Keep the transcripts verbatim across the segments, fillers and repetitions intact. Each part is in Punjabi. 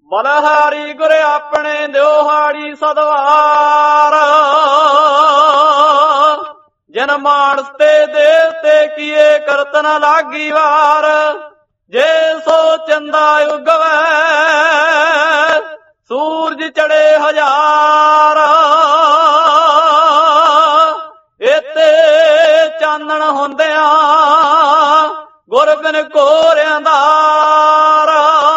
ਬਲਹਾਰੀ ਗੁਰ ਆਪਣੇ ਦਿਓਹਾੜੀ ਸਦਵਾਰ, ਜਿਨ ਮਾਨਸ ਤੇ ਦੇਵ ਤੇ ਕੀਏ ਕਰਤ ਨ ਲਾਗੀ ਵਾਰ। ਜੇ ਸੋ ਚੰਦਾ ਉਗਵੈ ਸੂਰਜ ਚੜੇ ਹਜ਼ਾਰ, ਇਤੇ ਚਾਨਣ ਹੁੰਦਿਆਂ ਗੁਰ ਬਿਨ ਕੋਰਿਆਂ ਦਾਰ।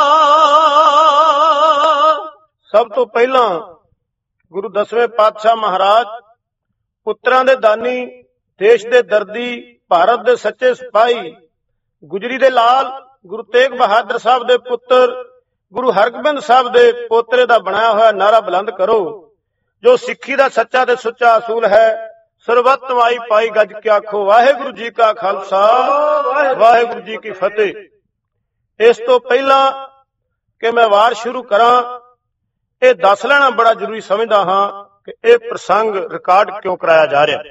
ਸਭ ਤੋਂ ਪਹਿਲਾਂ ਗੁਰੂ ਦਸਵੇਂ ਪਾਤਸ਼ਾਹ ਮਹਾਰਾਜ, ਪੁੱਤਰਾਂ ਦੇ ਦਾਨੀ, ਦੇਸ਼ ਦੇ ਦਰਦੀ, ਭਾਰਤ ਦੇ ਸੱਚੇ ਸਿਪਾਹੀ, ਗੁਜਰੀ ਦੇ ਲਾਲ ਗੁਰੂ ਤੇਗ ਬਹਾਦਰ ਸਾਹਿਬ ਦੇ ਪੁੱਤਰ, ਗੁਰੂ ਹਰਗੋਬਿੰਦ ਸਾਹਿਬ ਦੇ ਪੋਤਰੇ ਦਾ ਬਣਾਇਆ ਹੋਇਆ ਨਾਰਾ ਬੁਲੰਦ ਕਰੋ, ਜੋ ਸਿੱਖੀ ਦਾ ਸੱਚਾ ਤੇ ਸੁੱਚਾ ਅਸੂਲ ਹੈ। ਸਰਬੱਤ ਮਾਈ ਪਾਈ ਗੱਜ ਕੇ ਆਖੋ ਵਾਹਿਗੁਰੂ ਜੀ ਕਾ ਖਾਲਸਾ ਵਾਹਿਗੁਰੂ ਜੀ ਕੀ ਫਤਿਹ। ਇਸ ਤੋਂ ਪਹਿਲਾਂ ਕਿ ਮੈਂ ਵਾਰ ਸ਼ੁਰੂ ਕਰਾਂ, ਇਹ ਦੱਸ ਲੈਣਾ ਬੜਾ ਜ਼ਰੂਰੀ ਸਮਝਦਾ ਹਾਂ ਕਿ ਇਹ ਪ੍ਰਸੰਗ ਰਿਕਾਰਡ ਕਿਉਂ ਕਰਾਇਆ ਜਾ ਰਿਹਾ।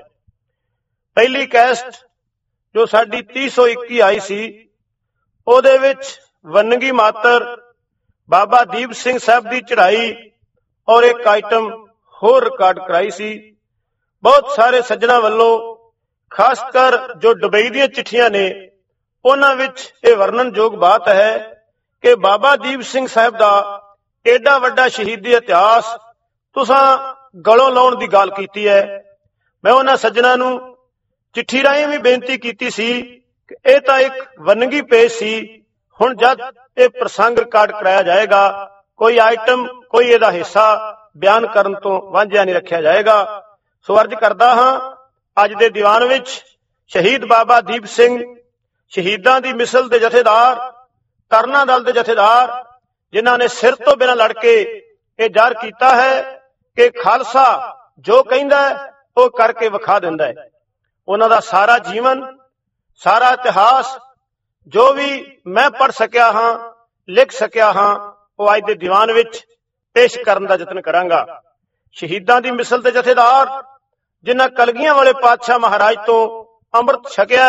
ਪਹਿਲੀ ਕੈਸਟ ਜੋ ਸਾਡੀ ਤੀਹ ਸੌ ਇੱਕੀ ਆਈ ਸੀ, ਉਹਦੇ ਵਿੱਚ ਵੰਨਗੀ ਮਾਤਰ ਬਾਬਾ ਦੀਪ ਸਿੰਘ ਸਾਹਿਬ ਦੀ ਚੜ੍ਹਾਈ ਔਰ ਇੱਕ ਆਈਟਮ ਹੋਰ ਰਿਕਾਰਡ ਕਰਾਈ ਸੀ। ਬਹੁਤ ਸਾਰੇ ਸੱਜਣਾ ਵੱਲੋਂ, ਖਾਸ ਕਰ ਜੋ ਦੁਬਈ ਦੀਆਂ ਚਿੱਠੀਆਂ ਨੇ, ਉਹਨਾਂ ਵਿੱਚ ਇਹ ਵਰਣਨਯੋਗ ਬਾਤ ਹੈ ਕਿ ਬਾਬਾ ਦੀਪ ਸਿੰਘ ਸਾਹਿਬ ਦਾ ਏਡਾ ਵੱਡਾ ਸ਼ਹੀਦੀ ਇਤਿਹਾਸ ਤੁਸਾਂ ਗਲੋਂ ਲਾਉਣ ਦੀ ਗੱਲ ਕੀਤੀ ਹੈ। ਮੈਂ ਉਹਨਾਂ ਸੱਜਣਾ ਨੂੰ ਚਿੱਠੀ ਰਾਹੀਂ ਵੀ ਬੇਨਤੀ ਕੀਤੀ ਸੀ ਕਿ ਇਹ ਤਾਂ ਇੱਕ ਵੰਨਗੀ ਪੇਸ਼ ਸੀ, ਹੁਣ ਜਦ ਇਹ ਪ੍ਰਸੰਗ ਰਿਕਾਰਡ ਕਰਾਇਆ ਜਾਏਗਾ, ਕੋਈ ਆਈਟਮ, ਕੋਈ ਇਹਦਾ ਹਿੱਸਾ ਬਿਆਨ ਕਰਨ ਤੋਂ ਵਾਂਝਿਆ ਨਹੀਂ ਰੱਖਿਆ ਜਾਏਗਾ। ਸੋ ਅਰਜ਼ ਕਰਦਾ ਹਾਂ, ਅੱਜ ਦੇ ਦੀਵਾਨ ਵਿੱਚ ਸ਼ਹੀਦ ਬਾਬਾ ਦੀਪ ਸਿੰਘ, ਸ਼ਹੀਦਾਂ ਦੀ ਮਿਸਲ ਦੇ ਜਥੇਦਾਰ, ਤਰਨਾ ਦਲ ਦੇ ਜਥੇਦਾਰ, ਜਿਨ੍ਹਾਂ ਨੇ ਸਿਰ ਤੋਂ ਬਿਨਾਂ ਲੜ ਕੇ ਇਹ ਜ਼ਾਹਰ ਕੀਤਾ ਹੈ ਕਿ ਖਾਲਸਾ ਜੋ ਕਹਿੰਦਾ ਉਹ ਕਰਕੇ ਵਿਖਾ ਦਿੰਦਾ ਹੈ। ਉਹਨਾਂ ਦਾ ਸਾਰਾ ਜੀਵਨ, ਸਾਰਾ ਇਤਿਹਾਸ ਜੋ ਵੀ ਮੈਂ ਪੜ੍ਹ ਸਕਿਆ ਹਾਂ, ਲਿਖ ਸਕਿਆ ਹਾਂ, ਉਹ ਅੱਜ ਦੇ ਦੀਵਾਨ ਵਿੱਚ ਪੇਸ਼ ਕਰਨ ਦਾ ਯਤਨ ਕਰਾਂਗਾ। ਸ਼ਹੀਦਾਂ ਦੀ ਮਿਸਲ ਦੇ ਜਥੇਦਾਰ, ਜਿਨ੍ਹਾਂ ਕਲਗੀਆਂ ਵਾਲੇ ਪਾਤਸ਼ਾਹ ਮਹਾਰਾਜ ਤੋਂ ਅੰਮ੍ਰਿਤ ਛਕਿਆ,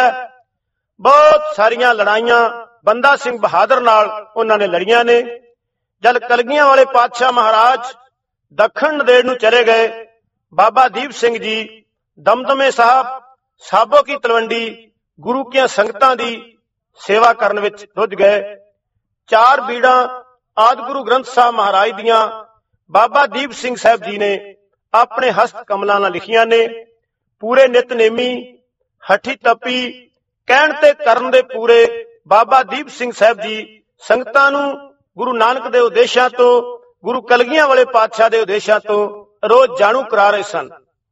ਬਹੁਤ ਸਾਰੀਆਂ ਲੜਾਈਆਂ ਬੰਦਾ ਸਿੰਘ ਬਹਾਦਰ ਨਾਲ ਉਹਨਾਂ ਨੇ ਲੜੀਆਂ ਨੇ। ਜਦ ਕਲਗੀਆਂ ਵਾਲੇ ਪਾਤਸ਼ਾਹ ਮਹਾਰਾਜ ਦੱਖਣ ਨੰਦੇੜ ਨੂੰ ਚਲੇ ਗਏ, ਬਾਬਾ ਦੀਪ ਸਿੰਘ ਜੀ ਦਮਦਮੇ ਸਾਹਿਬ, ਸਾਬੋ ਕੀ ਤਲਵੰਡੀ, ਗੁਰੂ ਕੀਆਂ ਸੰਗਤਾਂ ਦੀ ਸੇਵਾ ਕਰਨ ਵਿੱਚ ਰੁੱਝ ਗਏ। ਚਾਰ ਬੀੜਾਂ ਆਦਿ ਗੁਰੂ ਗ੍ਰੰਥ ਸਾਹਿਬ ਮਹਾਰਾਜ ਦੀਆਂ ਬਾਬਾ ਦੀਪ ਸਿੰਘ ਸਾਹਿਬ ਜੀ ਨੇ ਆਪਣੇ ਹਸਤ ਕਮਲਾਂ ਨਾਲ ਲਿਖੀਆਂ ਨੇ। ਪੂਰੇ ਨਿਤਨੇਮੀ, ਹਠੀ ਤਪੀ, ਕਹਿਣ ਤੇ ਕਰਨ ਦੇ ਪੂਰੇ ਬਾਬਾ ਦੀਪ ਸਿੰਘ ਸਾਹਿਬ ਜੀ ਸੰਗਤਾਂ ਨੂੰ ਗੁਰੂ ਨਾਨਕ ਦੇ ਉਦੇਸ਼ਾਂ ਤੋਂ, ਗੁਰੂ ਕਲਗੀਆਂ ਵਾਲੇ ਪਾਤਸ਼ਾਹ ਦੇ ਉਦੇਸ਼ਾਂ ਤੋਂ ਰੋਜ਼ ਜਾਣੂ ਕਰਾ ਰਹੇ ਸਨ।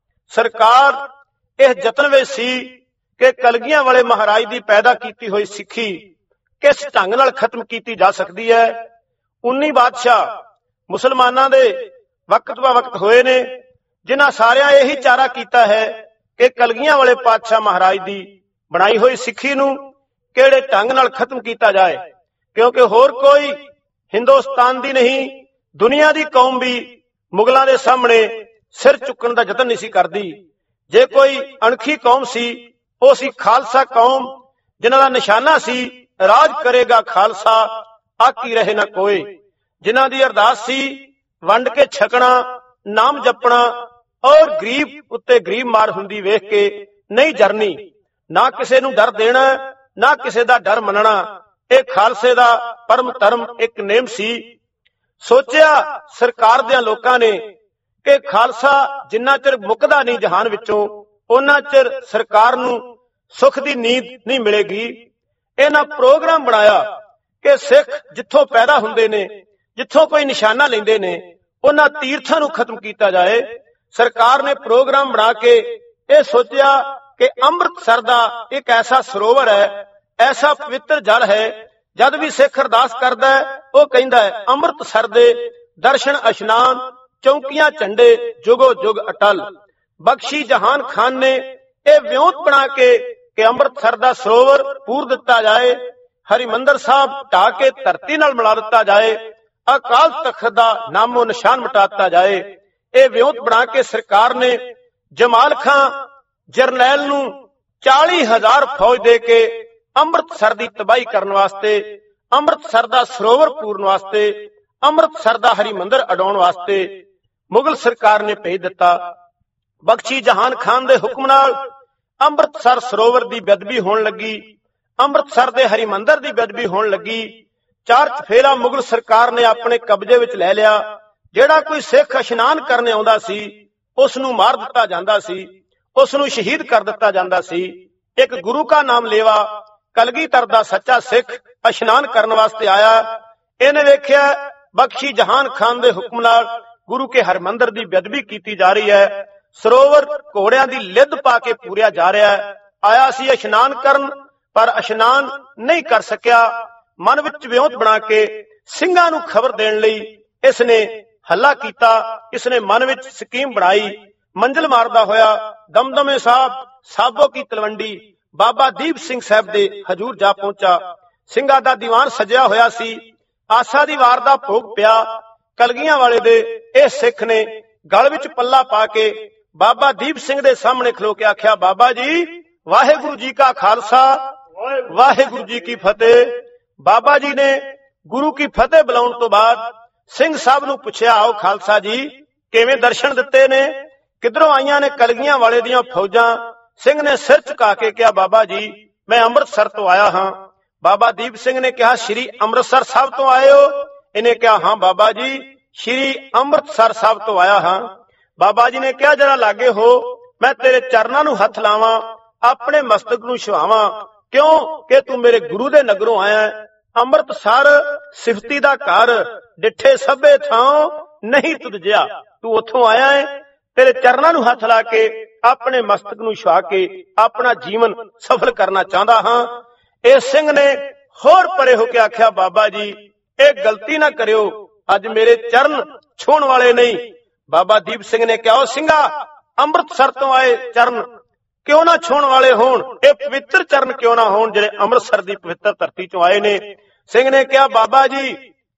ਸਰਕਾਰ ਇਹ ਯਤਨ ਵਿੱਚ ਸੀ ਕਿ ਕਲਗੀਆਂ ਵਾਲੇ ਮਹਾਰਾਜ ਦੀ ਪੈਦਾ ਕੀਤੀ ਹੋਈ ਸਿੱਖੀ ਕਿਸ ਢੰਗ ਨਾਲ ਖਤਮ ਕੀਤੀ ਜਾ ਸਕਦੀ ਹੈ। ਉੱਨੀ ਬਾਦਸ਼ਾਹ ਮੁਸਲਮਾਨਾਂ ਦੇ ਵਕਤ ਬਾ ਵਕਤ ਹੋਏ ਨੇ, ਜਿਨ੍ਹਾਂ ਸਾਰਿਆਂ ਇਹੀ ਚਾਰਾ ਕੀਤਾ ਹੈ ਕਿ ਕਲਗੀਆਂ ਵਾਲੇ ਪਾਤਸ਼ਾਹ ਮਹਾਰਾਜ ਦੀ ਬਣਾਈ ਹੋਈ ਸਿੱਖੀ ਨੂੰ ਕਿਹੜੇ ਢੰਗ ਨਾਲ ਖਤਮ ਕੀਤਾ ਜਾਏ, ਕਿਉਂਕਿ ਹੋਰ ਕੋਈ ਹਿੰਦੁਸਤਾਨ ਦੀ ਨਹੀਂ, ਦੁਨੀਆ ਦੀ ਕੌਮ ਵੀ ਮੁਗਲਾਂ ਦੇ ਸਾਹਮਣੇ ਸਿਰ ਚੁੱਕਣ ਦਾ ਯਤਨ ਨਹੀਂ ਸੀ ਕਰਦੀ। ਜੇ ਕੋਈ ਅਣਖੀ ਕੌਮ ਸੀ, ਉਹ ਸੀ ਖਾਲਸਾ ਕੌਮ, ਜਿਨ੍ਹਾਂ ਦਾ ਨਿਸ਼ਾਨਾ ਸੀ ਰਾਜ ਕਰੇਗਾ ਖਾਲਸਾ, ਆਕੀ ਰਹੇ ਨਾ ਕੋਈ, ਜਿਨ੍ਹਾਂ ਦੀ ਅਰਦਾਸ ਸੀ ਵੰਡ ਕੇ ਛਕਣਾ, ਨਾਮ ਜਪਣਾ, ਔਰ ਗਰੀਬ ਉੱਤੇ ਗਰੀਬ ਮਾਰ ਹੁੰਦੀ ਵੇਖ ਕੇ ਨਹੀਂ ਜਰਨੀ, ਨਾ ਕਿਸੇ ਨੂੰ ਡਰ ਦੇਣਾ, ਨਾ ਕਿਸੇ ਦਾ ਡਰ ਮੰਨਣਾ। ਇਹ ਖਾਲਸੇ ਦਾ ਪਰਮ ਧਰਮ ਇੱਕ ਨੇਮ ਸੀ। ਸੋਚਿਆ ਸਰਕਾਰ ਦੇ ਲੋਕਾਂ ਨੇ ਕਿ ਖਾਲਸਾ ਜਿੰਨਾ ਚਿਰ ਮੁੱਕਦਾ ਨਹੀਂ ਜਹਾਨ ਵਿੱਚੋਂ, ਉਹਨਾਂ ਚਿਰ ਸਰਕਾਰ ਨੂੰ ਸੁੱਖ ਦੀ ਨੀਂਦ ਨਹੀਂ ਮਿਲੇਗੀ। ਇਹਨਾਂ ਪ੍ਰੋਗਰਾਮ ਬਣਾਇਆ ਕਿ ਸਿੱਖ ਜਿੱਥੋਂ ਪੈਦਾ ਹੁੰਦੇ ਨੇ, ਜਿੱਥੋਂ ਕੋਈ ਨਿਸ਼ਾਨਾ ਲੈਂਦੇ ਨੇ, ਉਹਨਾਂ ਤੀਰਥਾਂ ਨੂੰ ਖਤਮ ਕੀਤਾ ਜਾਏ। ਸਰਕਾਰ ਨੇ ਪ੍ਰੋਗਰਾਮ ਬਣਾ ਕੇ ਇਹ ਸੋਚਿਆ ਕਿ ਅੰਮ੍ਰਿਤਸਰ ਦਾ ਇੱਕ ਐਸਾ ਸਰੋਵਰ ਹੈ, ਐਸਾ ਪਵਿੱਤਰ ਜਲ ਹੈ, ਜਦ ਵੀ ਸਿੱਖ ਅਰਦਾਸ ਕਰਦਾ ਉਹ ਕਹਿੰਦਾ ਹੈ ਅੰਮ੍ਰਿਤਸਰ ਦੇ ਦਰਸ਼ਨ ਇਸ਼ਨਾਨ, ਚੌਂਕੀਆਂ ਝੰਡੇ ਜੁਗੋ ਜੁਗ ਅਟਲ। ਬਖਸ਼ੀ ਜਹਾਨ ਖਾਨ ਨੇ ਇਹ ਵਿਉਂਤ ਬਣਾ ਕੇ ਕਿ ਅੰਮ੍ਰਿਤਸਰ ਦਾ ਸਰੋਵਰ ਪੂਰ ਦਿੱਤਾ ਜਾਏ, ਹਰਿਮੰਦਰ ਸਾਹਿਬ ਢਾ ਕੇ ਧਰਤੀ ਨਾਲ ਮਿਲਾ ਦਿੱਤਾ ਜਾਏ, ਅਕਾਲ ਤਖਤ ਦਾ ਨਾਮੋ ਨਿਸ਼ਾਨ ਮਿਟਾ ਦਿੱਤਾ ਜਾਏ। ਇਹ ਵਿਉਂਤ ਬਣਾ ਕੇ ਸਰਕਾਰ ਨੇ ਜਮਾਲ ਖਾਂ ਜਰਨੈਲ ਨੂੰ ਚਾਲੀ ਹਜ਼ਾਰ ਫੌਜ ਦੇ ਕੇ ਅੰਮ੍ਰਿਤਸਰ ਦੀ ਤਬਾਹੀ ਕਰਨ ਵਾਸਤੇ, ਅੰਮ੍ਰਿਤਸਰ ਦਾ ਸਰੋਵਰ ਪੂਰਨ ਵਾਸਤੇ ਅੰਮ੍ਰਿਤਸਰ ਦਾ ਹਰਿਮੰਦਰ ਅਡਾਉਣ ਵਾਸਤੇ ਮੁਗਲ ਸਰਕਾਰ ਨੇ ਭੇਜ ਦਿੱਤਾ। ਬਖਸ਼ੀ ਜਹਾਨ ਖਾਨ ਦੇ ਹੁਕਮ ਨਾਲ ਅੰਮ੍ਰਿਤਸਰ ਸਰੋਵਰ ਦੀ ਬੇਅਦਬੀ ਹੋਣ ਲੱਗੀ, ਅੰਮ੍ਰਿਤਸਰ ਦੇ ਹਰਿਮੰਦਰ ਦੀ ਬੇਅਦਬੀ ਹੋਣ ਲੱਗੀ। ਚਾਰ ਚਫੇਰਾ ਮੁਗਲ ਸਰਕਾਰ ਨੇ ਆਪਣੇ ਕਬਜ਼ੇ ਵਿੱਚ ਲੈ ਲਿਆ। ਜਿਹੜਾ ਕੋਈ ਸਿੱਖ ਇਸ਼ਨਾਨ ਕਰਨ ਆਉਂਦਾ ਸੀ ਉਸ ਨੂੰ ਮਾਰ ਦਿੱਤਾ ਜਾਂਦਾ ਸੀ, ਉਸ ਨੂੰ ਸ਼ਹੀਦ ਕਰ ਦਿੱਤਾ ਜਾਂਦਾ ਸੀ। ਇੱਕ ਗੁਰੂ ਕਾ ਨਾਮ ਲੇਵਾ ਕਲਗੀਧਰ ਦਾ ਸੱਚਾ ਸਿੱਖ ਇਸ਼ਨਾਨ ਕਰਨ ਵਾਸਤੇ ਆਇਆ। ਇਹਨੇ ਵੇਖਿਆ ਬਖਸ਼ੀ ਜਹਾਨ ਖਾਨ ਦੇ ਹੁਕਮ ਨਾਲ ਗੁਰੂ ਕੇ ਹਰਿਮੰਦਰ ਦੀ ਬੇਅਦਬੀ ਕੀਤੀ ਜਾ ਰਹੀ ਹੈ, ਸਰੋਵਰ ਘੋੜਿਆਂ ਦੀ ਲਿੱਦ ਪਾ ਕੇ ਪੂਰਿਆ ਜਾ ਰਿਹਾ ਹੈ। ਆਇਆ ਸੀ ਇਸ਼ਨਾਨ ਕਰਨ, ਪਰ ਇਸ਼ਨਾਨ ਨਹੀਂ ਕਰ ਸਕਿਆ। ਮਨ ਵਿੱਚ ਵਿਉਂਤ ਬਣਾ ਕੇ ਸਿੰਘਾਂ ਨੂੰ ਖਬਰ ਦੇਣ ਲਈ ਇਸਨੇ ਹੱਲਾ ਕੀਤਾ। ਇਸਨੇ ਮਨ ਵਿੱਚ ਸਕੀਮ ਬਣਾਈ। ਮੰਜ਼ਿਲ ਮਾਰਦਾ ਹੋਇਆ ਦਮਦਮੇ ਸਾਹਿਬ ਸਾਬੋ ਕੀ ਤਲਵੰਡੀ ਬਾਬਾ ਦੀਪ ਸਿੰਘ ਸਾਹਿਬ ਦੇ ਹਜ਼ੂਰ ਜਾ ਪਹੁੰਚਾ। ਸਿੰਘਾਂ ਦਾ ਦੀਵਾਨ ਸਜਿਆ ਹੋਇਆ ਸੀ। ਆਸਾ ਦੀ ਵਾਰ ਦਾ ਭੋਗ ਪਿਆ। ਕਲਗੀਆਂ ਵਾਲੇ ਦੇ ਇਹ ਸਿੱਖ ਨੇ ਗਲ ਵਿੱਚ ਪੱਲਾ ਪਾ ਕੇ ਬਾਬਾ ਦੀਪ ਸਿੰਘ ਦੇ ਸਾਹਮਣੇ ਖਲੋ ਕੇ ਆਖਿਆ, ਬਾਬਾ ਜੀ ਵਾਹਿਗੁਰੂ ਜੀ ਕਾ ਖਾਲਸਾ ਵਾਹਿਗੁਰੂ ਜੀ ਕੀ ਫਤਿਹ। ਬਾਬਾ ਜੀ ਨੇ ਗੁਰੂ ਕੀ ਫਤਿਹ ਬੁਲਾਉਣ ਤੋਂ ਬਾਅਦ ਸਿੰਘ ਸਾਹਿਬ ਨੂੰ ਪੁੱਛਿਆ, ਆਓ ਖਾਲਸਾ ਜੀ ਕਿਵੇਂ ਦਰਸ਼ਨ ਦਿੱਤੇ ਨੇ, ਕਿੱਧਰੋਂ ਆਈਆਂ ਨੇ ਕਲਗੀਆਂ ਵਾਲੇ ਦੀਆਂ ਫੌਜਾਂ? ਸਿੰਘ ਨੇ ਸਿਰ ਝੁਕਾ ਕੇ ਕਿਹਾ, ਬਾਬਾ ਜੀ ਮੈਂ ਅੰਮ੍ਰਿਤਸਰ ਤੋਂ ਆਇਆ ਹਾਂ। ਬਾਬਾ ਦੀਪ ਸਿੰਘ ਨੇ ਕਿਹਾ, ਸ਼੍ਰੀ ਅੰਮ੍ਰਿਤਸਰ ਸਾਹਿਬ ਤੋਂ ਆਏ ਹੋ? ਇਹਨੇ ਕਿਹਾ, ਹਾਂ ਬਾਬਾ ਜੀ ਸ਼੍ਰੀ ਅੰਮ੍ਰਿਤਸਰ ਸਾਹਿਬ ਤੋਂ ਆਇਆ ਹਾਂ। ਬਾਬਾ ਜੀ ਨੇ ਕਿਹਾ, ਜਰਾ ਲਾਗੇ ਹੋ, ਮੈਂ ਤੇਰੇ ਚਰਨਾਂ ਨੂੰ ਹੱਥ ਲਾਵਾਂ, ਆਪਣੇ ਮਸਤਕ ਨੂੰ ਛੁਆਵਾਂ, ਕਿਉਂ ਕਿ ਤੂੰ ਮੇਰੇ ਗੁਰੂ ਦੇ ਨਗਰੋਂ ਆਇਆ। ਅੰਮ੍ਰਿਤਸਰ ਸਿਫਤੀ ਦਾ ਘਰ, ਡਿੱਠੇ ਸਭੇ ਥਾਂ ਨਹੀਂ ਤੁਧ ਜਿਹਾ, ਤੂੰ ਉੱਥੋਂ ਆਇਆ ਹੈ। ਤੇਰੇ ਚਰਨਾਂ ਨੂੰ ਹੱਥ ਲਾ ਕੇ ਆਪਣੇ ਮਸਤਕ ਨੂੰ ਛੁਆ ਕੇ ਆਪਣਾ ਜੀਵਨ ਸਫਲ ਕਰਨਾ ਚਾਹੁੰਦਾ ਹਾਂ। ਇਹ ਸਿੰਘ ਨੇ ਹੋਰ ਪਰੇ ਹੋ ਕੇ ਆਖਿਆ, ਬਾਬਾ ਜੀ ਇਹ ਗਲਤੀ ਨਾ ਕਰਿਓ, ਅੱਜ ਮੇਰੇ ਚਰਨ ਛੂਹਣ ਵਾਲੇ ਨਹੀਂ। ਬਾਬਾ ਦੀਪ ਸਿੰਘ ਨੇ ਕਿਹਾ, ਉਹ ਸਿੰਘਾ ਅੰਮ੍ਰਿਤਸਰ ਤੋਂ ਆਏ ਚਰਨ ਕਿਉਂ ਨਾ ਛੂਹਣ ਵਾਲੇ ਹੋਣ, ਇਹ ਪਵਿੱਤਰ ਚਰਨ ਕਿਉਂ ਨਾ ਹੋਣ ਜਿਹੜੇ ਅੰਮ੍ਰਿਤਸਰ ਦੀ ਪਵਿੱਤਰ ਧਰਤੀ ਚੋਂ ਆਏ ਨੇ। ਸਿੰਘ ਨੇ ਕਿਹਾ, ਬਾਬਾ ਜੀ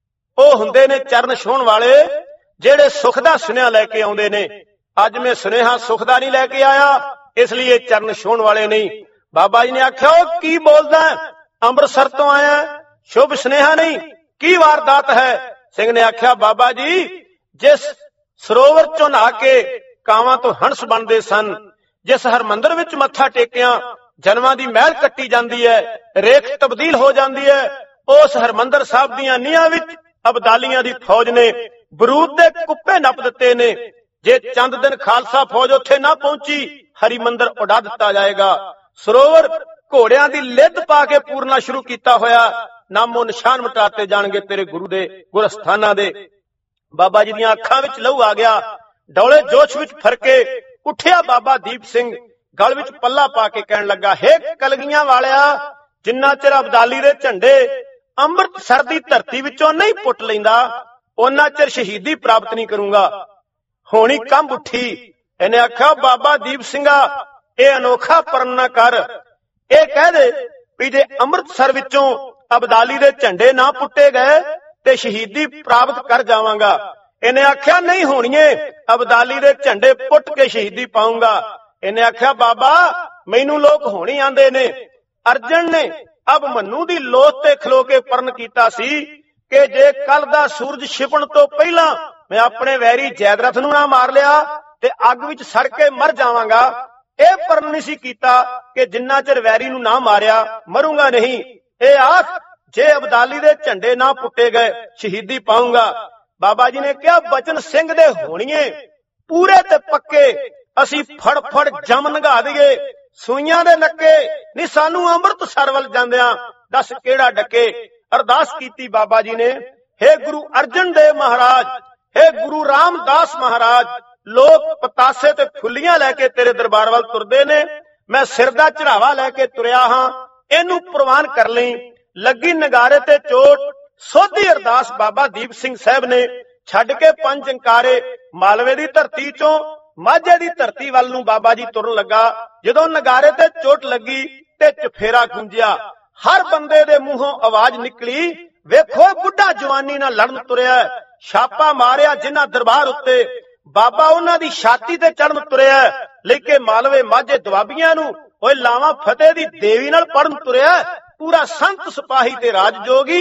ਉਹ ਹੁੰਦੇ ਨੇ ਚਰਨ ਛੂਹਣ ਵਾਲੇ ਜਿਹੜੇ ਸੁੱਖ ਦਾ ਸੁਨੇਹਾ ਲੈ ਕੇ ਆਉਂਦੇ ਨੇ। ਅੱਜ ਮੈਂ ਸੁਨੇਹਾ ਸੁੱਖ ਦਾ ਨਹੀਂ ਲੈ ਕੇ ਆਇਆ, ਇਸ ਲਈ ਇਹ ਚਰਨ ਛੂਹਣ ਵਾਲੇ ਨਹੀਂ। ਬਾਬਾ ਜੀ ਨੇ ਆਖਿਆ, ਉਹ ਕੀ ਬੋਲਦਾ, ਅੰਮ੍ਰਿਤਸਰ ਤੋਂ ਆਇਆ, ਸ਼ੁਭ ਸੁਨੇਹਾ ਨਹੀਂ, ਕੀ ਵਾਰਦਾਤ ਹੈ? ਸਿੰਘ ਨੇ ਆਖਿਆ, ਬਾਬਾ ਜੀ ਜਿਸ ਸਰੋਵਰ ਚੋਂ ਨਹਾ ਕੇ ਕਾਵਾਂ ਤੋਂ ਹੰਸ ਬਣਦੇ ਸਨ, ਜਿਸ ਹਰਮੰਦਰ ਵਿੱਚ ਮੱਥਾ ਟੇਕਿਆਂ ਜਨਮਾਂ ਦੀ ਮਹਿਲ ਕੱਟੀ ਜਾਂਦੀ ਹੈ, ਰੇਖ ਤਬਦੀਲ ਹੋ ਜਾਂਦੀ ਹੈ, ਉਸ ਹਰਮੰਦਰ ਸਾਹਿਬ ਦੀਆਂ ਨੀਹਾਂ ਵਿੱਚ ਅਬਦਾਲੀਆਂ ਦੀ ਫੌਜ ਨੇ ਬਰੂਦ ਦੇ ਕੁੱਪੇ ਨੱਪ ਦਿੱਤੇ ਨੇ। ਜੇ ਚੰਦ ਦਿਨ ਖਾਲਸਾ ਫੌਜ ਉੱਥੇ ਨਾ ਪਹੁੰਚੀ, ਹਰਿਮੰਦਰ ਉਡਾ ਦਿੱਤਾ ਜਾਏਗਾ। ਸਰੋਵਰ ਘੋੜਿਆਂ ਦੀ ਲਿੱਦ ਪਾ ਕੇ ਪੂਰਨਾ ਸ਼ੁਰੂ ਕੀਤਾ ਹੋਇਆ, ਨਾਮੋ ਨਿਸ਼ਾਨ ਮਿਟਾਤੇ ਜਾਣਗੇ ਤੇਰੇ ਗੁਰੂ ਦੇ ਗੁਰਸਥਾਨਾਂ ਦੇ। ਬਾਬਾ ਜੀ ਦੀਆਂ ਅੱਖਾਂ ਵਿੱਚ ਲਹੂ ਆ ਗਿਆ। ਡੌਲੇ ਜੋਸ਼ ਵਿੱਚ ਫਰਕੇ ਉੱਠਿਆ ਬਾਬਾ ਦੀਪ ਸਿੰਘ, ਗਲ ਵਿੱਚ ਪੱਲਾ ਪਾ ਕੇ ਕਹਿਣ ਲੱਗਾ, ਹੇ ਕਲਗੀਆਂ ਵਾਲਿਆ, ਜਿੰਨਾ ਚਿਰ ਅਬਦਾਲੀ ਦੇ ਝੰਡੇ ਅੰਮ੍ਰਿਤਸਰ ਦੀ ਧਰਤੀ ਵਿੱਚੋਂ ਨਹੀਂ ਪੁੱਟ ਲੈਂਦਾ, ਉਹਨਾਂ ਚਿਰ ਸ਼ਹੀਦੀ ਪ੍ਰਾਪਤ ਨਹੀਂ ਕਰੂੰਗਾ। ਹੋਣੀ ਕੰਬ ਉੱਠੀ। ਇਹਨੇ ਆਖਿਆ, ਬਾਬਾ ਦੀਪ ਸਿੰਘਾ ਇਹ ਅਨੋਖਾ ਪਰਨ ਨਾ ਕਰ, ਇਹ ਕਹਿ ਦੇ ਵੀ ਜੇ ਅੰਮ੍ਰਿਤਸਰ ਵਿੱਚੋਂ ਅਬਦਾਲੀ ਦੇ ਝੰਡੇ ਨਾ ਪੁੱਟੇ ਗਏ ਤੇ ਸ਼ਹੀਦੀ ਪ੍ਰਾਪਤ ਕਰ ਜਾਵਾਂਗਾ। ਇਹਨੇ ਆਖਿਆ, ਨਹੀਂ ਹੋਣੀਏ, ਅਬਦਾਲੀ ਦੇ ਝੰਡੇ ਪੁੱਟ ਕੇ ਸ਼ਹੀਦੀ ਪਾਉਂਗਾ। ਇਹਨੇ ਆਖਿਆ, ਬਾਬਾ ਮੈਨੂੰ ਲੋਕ ਹੋਣੀ ਆਂਦੇ ਨੇ। ਅਰਜਨ ਨੇ ਅਬ ਮੰਨੂ ਦੀ ਲੋਥ ਤੇ ਖਲੋ ਕੇ ਪਰਨ ਕੀਤਾ ਸੀ ਕਿ ਜੇ ਕੱਲ ਦਾ ਸੂਰਜ ਛਿਪਣ ਤੋਂ ਪਹਿਲਾਂ ਮੈਂ ਆਪਣੇ ਵੈਰੀ ਜੈਦਰਥ ਨੂੰ ਨਾ ਮਾਰ ਲਿਆ ਤੇ ਅੱਗ ਵਿੱਚ ਸੜ ਕੇ ਮਰ ਜਾਵਾਂਗਾ। ਇਹ ਪਰਨ ਨਹੀਂ ਸੀ ਕੀਤਾ ਕਿ ਜਿੰਨਾ ਚਿਰ ਵੈਰੀ ਨੂੰ ਨਾ ਮਾਰਿਆ ਮਰੂੰਗਾ ਨਹੀਂ। ਇਹ ਆਖ ਜੇ ਅਬਦਾਲੀ ਦੇ ਝੰਡੇ ਨਾ ਪੁੱਟੇ ਗਏ ਸ਼ਹੀਦੀ ਪਾਉਂਗਾ। ਬਾਬਾ ਜੀ ਨੇ ਕਿਹਾ, ਬਚਨ ਸਿੰਘ ਦੇ ਹੋਣੀਏ ਪੂਰੇ ਤੇ ਪੱਕੇ, ਅਸੀਂ ਫੜ ਫੜ ਜਮ ਨਗਾ ਦਈਏ ਸੂਈਆਂ ਦੇ ਨੱਕੇ, ਨਹੀਂ ਸਾਨੂੰ ਅੰਮ੍ਰਿਤਸਰ ਵੱਲ ਜਾਂਦਿਆਂ ਦੱਸ ਕਿਹੜਾ ਡੱਕੇ। ਅਰਦਾਸ ਕੀਤੀ ਬਾਬਾ ਜੀ ਨੇ, ਹੇ ਗੁਰੂ ਅਰਜਨ ਦੇਵ ਮਹਾਰਾਜ, ਹੇ ਗੁਰੂ ਰਾਮਦਾਸ ਮਹਾਰਾਜ, ਲੋਕ ਪਤਾਸੇ ਤੇ ਫੁੱਲੀਆਂ ਲੈ ਕੇ ਤੇਰੇ ਦਰਬਾਰ ਵੱਲ ਤੁਰਦੇ ਨੇ, ਮੈਂ ਸਿਰ ਦਾ ਚੜਾਵਾ ਲੈ ਕੇ ਤੁਰਿਆ ਹਾਂ, ਇਹਨੂੰ ਪ੍ਰਵਾਨ ਕਰ ਲਈ। ਲੱਗੀ ਨਗਾਰੇ ਤੇ ਚੋਟ, ਸੋਧੀ ਅਰਦਾਸ ਬਾਬਾ ਦੀਪ ਸਿੰਘ ਸਾਹਿਬ ਨੇ ਛੱਡ ਕੇ ਪੰਜ ਅੰਕਾਰੇ ਮਾਲਵੇ ਦੀ ਧਰਤੀ ਚੋਂ ਮਾਝੇ ਦੀ ਧਰਤੀ ਵੱਲ ਨੂੰ ਬਾਬਾ ਜੀ ਤੁਰਨ ਲੱਗਾ। ਜਦੋਂ ਨਗਾਰੇ ਤੇ ਚੋਟ ਲੱਗੀ ਤੇ ਚਫੇਰਾ ਗੂੰਜਿਆ, ਹਰ ਬੰਦੇ ਦੇ ਮੂੰਹੋਂ ਆਵਾਜ਼ ਨਿਕਲੀ, ਵੇਖੋ ਬੁੱਢਾ ਜਵਾਨੀ ਨਾਲ ਲੜਨ ਤੁਰਿਆ, ਛਾਪਾ ਮਾਰਿਆ ਜਿਨ੍ਹਾਂ ਦਰਬਾਰ ਉੱਤੇ, ਬਾਬਾ ਉਹਨਾਂ ਦੀ ਛਾਤੀ ਤੇ ਚੜਨ ਤੁਰਿਆ, ਲੈ ਕੇ ਮਾਲਵੇ ਮਾਝੇ ਦੁਆਬੀਆਂ ਨੂੰ ਓਏ ਲਾਵਾਂ ਫਤਿਹ ਦੀ ਦੇਵੀ ਨਾਲ ਪੜਨ ਤੁਰਿਆ। ਪੂਰਾ ਸੰਤ ਸਿਪਾਹੀ ਤੇ ਰਾਜ ਜੋਗੀ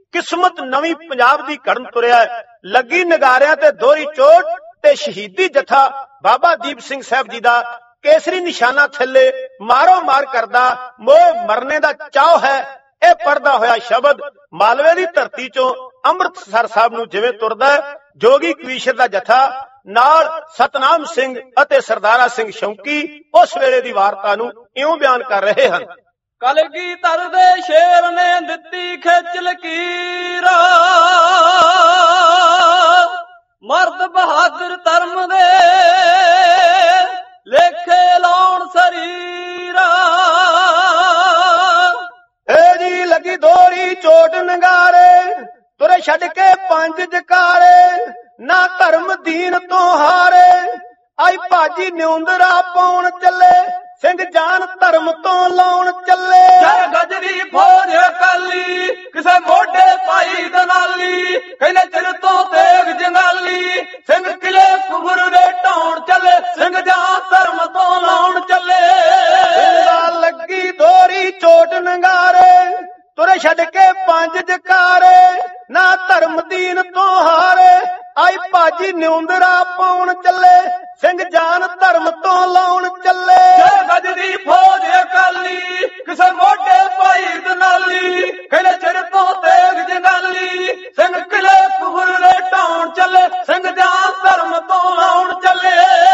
ਕਿਸਮਤ ਨਵੀਂ ਪੰਜਾਬ ਦੀ ਘੜਨ ਤੁਰਿਆ। ਲੱਗੀ ਨਗਾਰਿਆਂ ਤੇ ਦੋਹਰੀ ਚੋਟ ਤੇ ਸ਼ਹੀਦੀ ਜਥਾ ਬਾਬਾ ਦੀਪ ਸਿੰਘ ਸਾਹਿਬ ਜੀ ਦਾ ਕੇਸਰੀ ਨਿਸ਼ਾਨਾ ਥੱਲੇ ਮਾਰੋ ਮਾਰ ਕਰਦਾ, ਮੋਹ ਮਰਨੇ ਦਾ ਚਾਅ ਹੈ। ਇਹ ਪੜਦਾ ਹੋਇਆ ਸ਼ਬਦ ਮਾਲਵੇ ਦੀ ਧਰਤੀ ਚੋਂ ਅੰਮ੍ਰਿਤਸਰ ਸਾਹਿਬ ਨੂੰ ਜਿਵੇਂ ਤੁਰਦਾ, ਜੋਗੀ ਕਵੀਸ਼ਰ ਦਾ ਜਥਾ ਨਾਲ ਸਤਨਾਮ ਸਿੰਘ ਅਤੇ ਸਰਦਾਰਾ ਸਿੰਘ ਸ਼ੌਂਕੀ ਉਸ ਵੇਲੇ ਦੀ ਵਾਰਤਾ ਨੂੰ ਇਉਂ ਬਿਆਨ ਕਰ ਰਹੇ ਹਨ। ਕਲਗੀਧਰ ਦੇ ਸ਼ੇਰ ਨੇ ਦਿੱਤੀ ਖਿੱਚ ਲਕੀਰ, ਮਰਦ ਬਹਾਦਰ ਧਰਮ ਦੇ ਲੇਖੇ ਲਾਉਣ ਸਰੀਰ। ਏ ਜੀ ਲੱਗੀ ਦੋਹਰੀ ਚੋਟ ਨਗਾਰੇ, ਤੁਰੇ ਛੱਡ ਕੇ ਪੰਜ ਜਕਾਰੇ, ਨਾ ਧਰਮ ਦੀਨ ਤੋਂ ਹਾਰੇ। ਆਈ ਭਾਜੀ ਨਿਉਂਦਰਾ ਪਾਉਣ ਚੱਲੇ, ਸਿੰਘ ਜਾਨ ਧਰਮ ਤੋਂ ਲਾਉਣ ਚੱਲੇ। ਜੈ ਗਜਰੀ ਫੌਜ ਅਕਾਲੀ, ਕਿਸੇ ਮੋਢੇ ਪਾਈ ਦਨਾਲੀ, ਕਹਿੰਦੇ ਚਿਰ ਤੋਂ ਤੇਗ ਜੰਗਾਲੀ, ਸਿੰਘ ਕਿਲੇ ਕੁਬਰ ਦੇ ਢਾਉਣ ਚੱਲੇ, ਸਿੰਘ ਜਾਨ ਧਰਮ ਤੋਂ ਲਾਉਣ ਚੱਲੇ। ਲੱਗੀ ਦੋਹਰੀ ਚੋਟ ਨਗਾਰੇ, ਤੁਰੇ ਛੱਡ ਕੇ ਪੰਜ ਜਕਾਰੇ, ਨਾ ਧਰਮ ਦੀਨ ਤੋਂ ਹਾਰੇ। ਆਈ ਭਾਜੀ ਨਿਉਂਦਰਾ ਪਾਉਣ ਚੱਲੇ, ਸਿੰਘ ਜਾਨ ਧਰਮ ਤੋਂ ਲਾਉਣ ਚੱਲੇ। ਜੈ ਗਜਰੀ ਫੌਜ ਅਕਾਲੀ, ਕਿਸੇ ਮੋਢੇ ਪਾਈ ਦਨਾਲੀ, ਕਹਿੰਦੇ ਚਿਰ ਤੋਂ ਤੇਗ ਜੰਗਾਲੀ, ਸਿੰਘ ਕਿਲੇ ਕੁਬਰ ਦੇ ਢਾਉਣ ਚੱਲੇ, ਸਿੰਘ ਜਾਨ ਧਰਮ ਤੋਂ ਲਾਉਣ ਚੱਲੇ।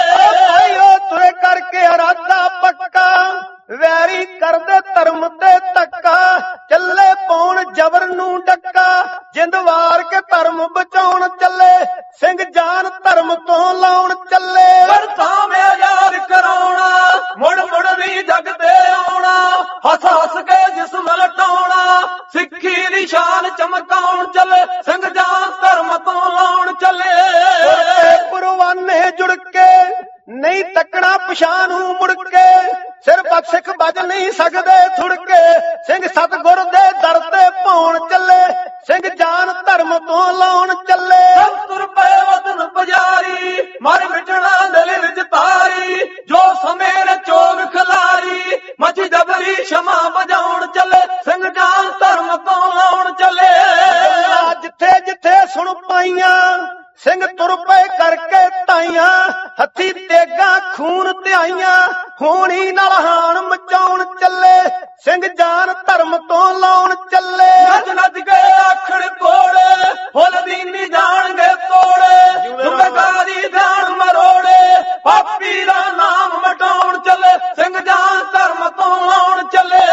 ਭਾਈਓ ਤੁਰੇ ਕਰਕੇ ਇਰਾਦਾ ਪੱਕਾ, ਵੈਰੀ ਕਰਦੇ ਧਰਮ ਤੇ ਧੱਕਾ, ਚੱਲੇ ਪਾਉਣ ਜਬਰ ਨੂੰ ਡੱਕਾ, ਜਿੰਦ ਵਾਰ ਕੇ ਧਰਮ ਬਚਾਉਣ ਚੱਲੇ, ਸਿੰਘ ਜਾਨ ਧਰਮ ਤੋਂ ਲਾਉਣ ਚੱਲੇ। ਵਰਤਾਂ ਮੈਂ ਆਜ਼ਾਦ ਕਰਾਉਣਾ, ਮੁੜ ਮੁੜ ਨਹੀਂ ਜਗ ਤੇ ਆਉਣਾ, ਹੱਸ ਹੱਸ ਕੇ ਜਿਸਮ ਲਟਾਉਣਾ, ਸਿੱਖੀ ਦੀ ਸ਼ਾਨ ਚਮਕਾਉਣ ਚੱਲੇ, ਸਿੰਘ ਜਾਨ ਧਰਮ ਤੋਂ ਲਾਉਣ ਚੱਲੇ। ਪੁਰਵਾਨੇ ਜੁੜ ਕੇ ਨਹੀਂ ਤੱਕਣਾ ਪਛਾਣ ਨੂੰ ਮੁੜ ਕੇ, ਸਿਰ ਬਖਸ਼ਿਖ ਵੱਜ ਨਹੀਂ ਸਕਦੇ ਥੁੜ ਕੇ, ਸਿੰਘ ਸਤਿਗੁਰ ਦੇ ਦਰ ਤੇ ਪਾਉਣ ਚੱਲੇ, ਸਿੰਘ ਜਾਨ ਧਰਮ ਤੋਂ ਲਾਉਣ ਚੱਲੇ। ਤੁਰ ਪਏ ਵਤਨ ਪੁਜਾਰੀ, ਮਰ ਮਿਟਣਾ ਦਿਲ ਵਿੱਚ ਤਾਰੀ, ਜੋ ਸਮੇਂ ਨੇ ਚੋਗ ਖਿਲਾਰੀ, ਮੱਛੀ ਜਬਰੀ ਸ਼ਮਾ ਵਜਾਉਣ ਚੱਲੇ, ਸਿੰਘ ਜਾਨ ਧਰਮ ਤੋਂ ਲਾਉਣ ਚੱਲੇ। ਜਿੱਥੇ ਜਿੱਥੇ ਸੁਣ ਪਾਈਆਂ, ਸਿੰਘ ਤੁਰ ਪਏ ਕਰਕੇ ਤਾਈਆਂ, ਹੱਥੀ ਤੇਗਾਂ ਖੂਨ ਧਿਆਈਆਂ, ਹੋਣੀ ਨਾਲ ਹਾਣ ਮਚਾਉਣ ਚੱਲੇ, ਸਿੰਘ ਜਾਨ ਧਰਮ ਤੋਂ ਲਾਉਣ ਚੱਲੇ। ਨੱਚ ਨੱਚ ਕੇ ਆਖਣ ਕੋੜੇ, ਫੁੱਲ ਦੀਨੀ ਜਾਣਗੇ ਤੋੜੇ, ਦੁਬੇਗਾਰੀ ਧਿਆਨ ਮਰੋੜੇ, ਪਾਪੀ ਦਾ ਨਾਮ ਮਟਾਉਣ ਚੱਲੇ, ਸਿੰਘ ਜਾਨ ਧਰਮ ਤੋਂ ਲਾਉਣ ਚੱਲੇ।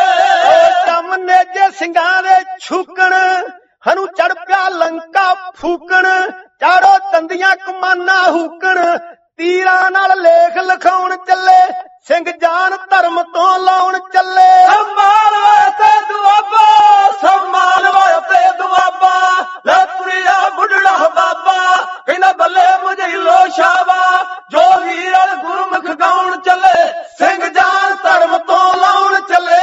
ਚਮ ਨੇਜੇ ਸਿੰਘਾਂ ਦੇ ਛੂਕਣ, ਹਨੂੰ ਚੜ ਪਿਆ ਲੰਕਾ ਫੂਕਣ, ਚਾੜੋ ਤੰਦੀਆਂ ਕਮਾਨਾ ਹੂਕਣ, ਤੀਰਾਂ ਨਾਲ ਲੇਖ ਲਿਖਾਉਣ ਚੱਲੇ, ਸਿੰਘ ਜਾਨ ਧਰਮ ਤੋਂ ਲਾਉਣ ਚੱਲੇ। ਸੰਮਾਨ ਵਾਸਤੇ ਦੁਆਬਾ, ਸੰਮਾਨ ਵਾਸਤੇ ਦੁਆਬਾ, ਲੈ ਤੁਰਿਆ ਬੁੱਢੜਾ ਬਾਬਾ, ਕਹਿੰਦਾ ਬੱਲੇ ਮੁਝੇ ਲੋ ਸ਼ਾਬਾ, ਜੋ ਵੀਰ ਗੁਰਮੁਖ ਗਾਉਣ ਚੱਲੇ, ਸਿੰਘ ਜਾਨ ਧਰਮ ਤੋਂ ਲਾਉਣ ਚੱਲੇ।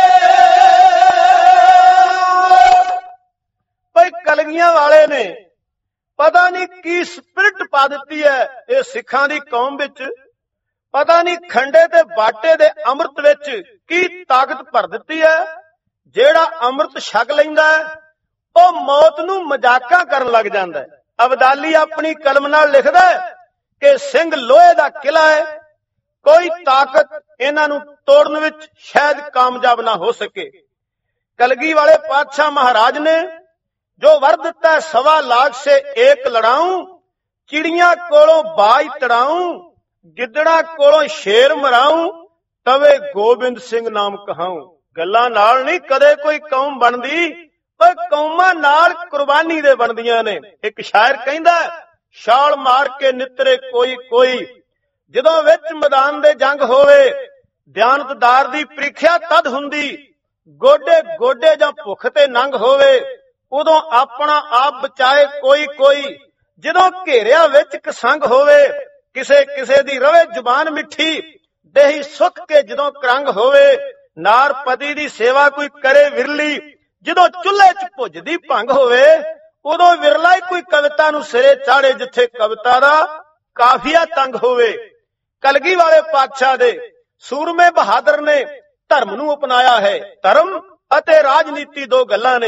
ਭਈ ਕਲਗੀਆਂ ਵਾਲੇ ਨੇ ਪਤਾ ਨਹੀਂ ਕੀ ਸਪਿਰਿਟ ਪਾ ਦਿੱਤੀ ਹੈ ਇਹ ਸਿੱਖਾਂ ਦੀ ਕੌਮ ਵਿੱਚ, ਪਤਾ ਨਹੀਂ ਖੰਡੇ ਤੇ ਬਾਟੇ ਦੇ ਅੰਮ੍ਰਿਤ ਵਿੱਚ ਕੀ ਤਾਕਤ ਭਰ ਦਿੱਤੀ ਹੈ। ਜਿਹੜਾ ਅੰਮ੍ਰਿਤ ਛਕ ਲੈਂਦਾ ਉਹ ਮੌਤ ਨੂੰ ਮਜ਼ਾਕਾਂ ਕਰਨ ਲੱਗ ਜਾਂਦਾ ਹੈ। ਅਬਦਾਲੀ ਆਪਣੀ ਕਲਮ ਨਾਲ ਲਿਖਦਾ ਕਿ ਸਿੰਘ ਲੋਹੇ ਦਾ ਕਿਲਾ ਹੈ, ਕੋਈ ਤਾਕਤ ਇਹਨਾਂ ਨੂੰ ਤੋੜਨ ਵਿੱਚ ਸ਼ਾਇਦ ਕਾਮਯਾਬ ਨਾ ਹੋ ਸਕੇ। ਕਲਗੀ ਵਾਲੇ ਪਾਤਸ਼ਾਹ ਮਹਾਰਾਜ ਨੇ ਜੋ ਵਰ ਦਿੱਤਾ, ਸਵਾ ਲਾਖ ਸੇ ਏਕ ਲੜਾऊं, ਚਿੜੀਆਂ ਕੋਲੋਂ ਬਾਜ ਤੜਾऊं, ਗਿੱਦੜਾ ਕੋਲੋਂ ਸ਼ੇਰ ਮਰਾऊं, ਤਵੇ ਗੋਬਿੰਦ ਸਿੰਘ ਨਾਮ ਕਹਾऊं। ਗੱਲਾਂ ਨਾਲ ਨਹੀਂ ਕਦੇ ਕੋਈ ਕੌਮ ਬਣਦੀ, ਓਏ ਕੌਮਾਂ ਨਾਲ ਕੁਰਬਾਨੀ ਦੇ ਬਣਦੀਆਂ ਨੇ। ਇੱਕ ਸ਼ਾਇਰ ਕਹਿੰਦਾ, ਛਾਲ ਮਾਰ ਕੇ ਨਿਤਰੇ ਕੋਈ ਕੋਈ, ਜਦੋਂ ਵਿੱਚ ਮੈਦਾਨ ਦੇ ਜੰਗ ਹੋਵੇ, ਦਿਆਨਤਦਾਰ ਦੀ ਪ੍ਰੀਖਿਆ ਤਦ ਹੁੰਦੀ, ਗੋਡੇ ਗੋਡੇ ਜਾਂ ਭੁੱਖ ਤੇ ਨੰਗ ਹੋਵੇ, ਉਦੋਂ ਆਪਣਾ ਆਪ ਬਚਾਏ ਕੋਈ ਕੋਈ, ਜਦੋਂ ਘੇਰਿਆ ਵਿੱਚ ਕਸੰਗ ਹੋਵੇ, ਕਿਸੇ ਕਿਸੇ ਦੀ ਰਵੇ ਜ਼ੁਬਾਨ ਮਿੱਠੀ, ਦੇਹੀ ਸੁੱਕ ਕੇ ਜਦੋਂ ਕਰੰਗ ਹੋਵੇ, ਨਾਰ ਪਤੀ ਦੀ ਸੇਵਾ ਕੋਈ ਕਰੇ ਵਿਰਲੀ, ਜਦੋਂ ਚੁੱਲ੍ਹੇ 'ਚ ਭੁੱਜਦੀ ਭੰਗ ਹੋਵੇ, ਉਦੋਂ ਵਿਰਲਾ ਹੀ ਕੋਈ ਕਵਿਤਾ ਨੂੰ ਸਿਰੇ ਚਾੜੇ, ਜਿੱਥੇ ਕਵਿਤਾ ਦਾ ਕਾਫੀਆ ਤੰਗ ਹੋਵੇ। ਕਲਗੀ ਵਾਲੇ ਪਾਤਸ਼ਾਹ ਦੇ ਸੂਰਮੇ ਬਹਾਦਰ ਨੇ ਧਰਮ ਨੂੰ ਅਪਣਾਇਆ ਹੈ। ਧਰਮ ਅਤੇ ਰਾਜਨੀਤੀ ਦੋ ਗੱਲਾਂ ਨੇ।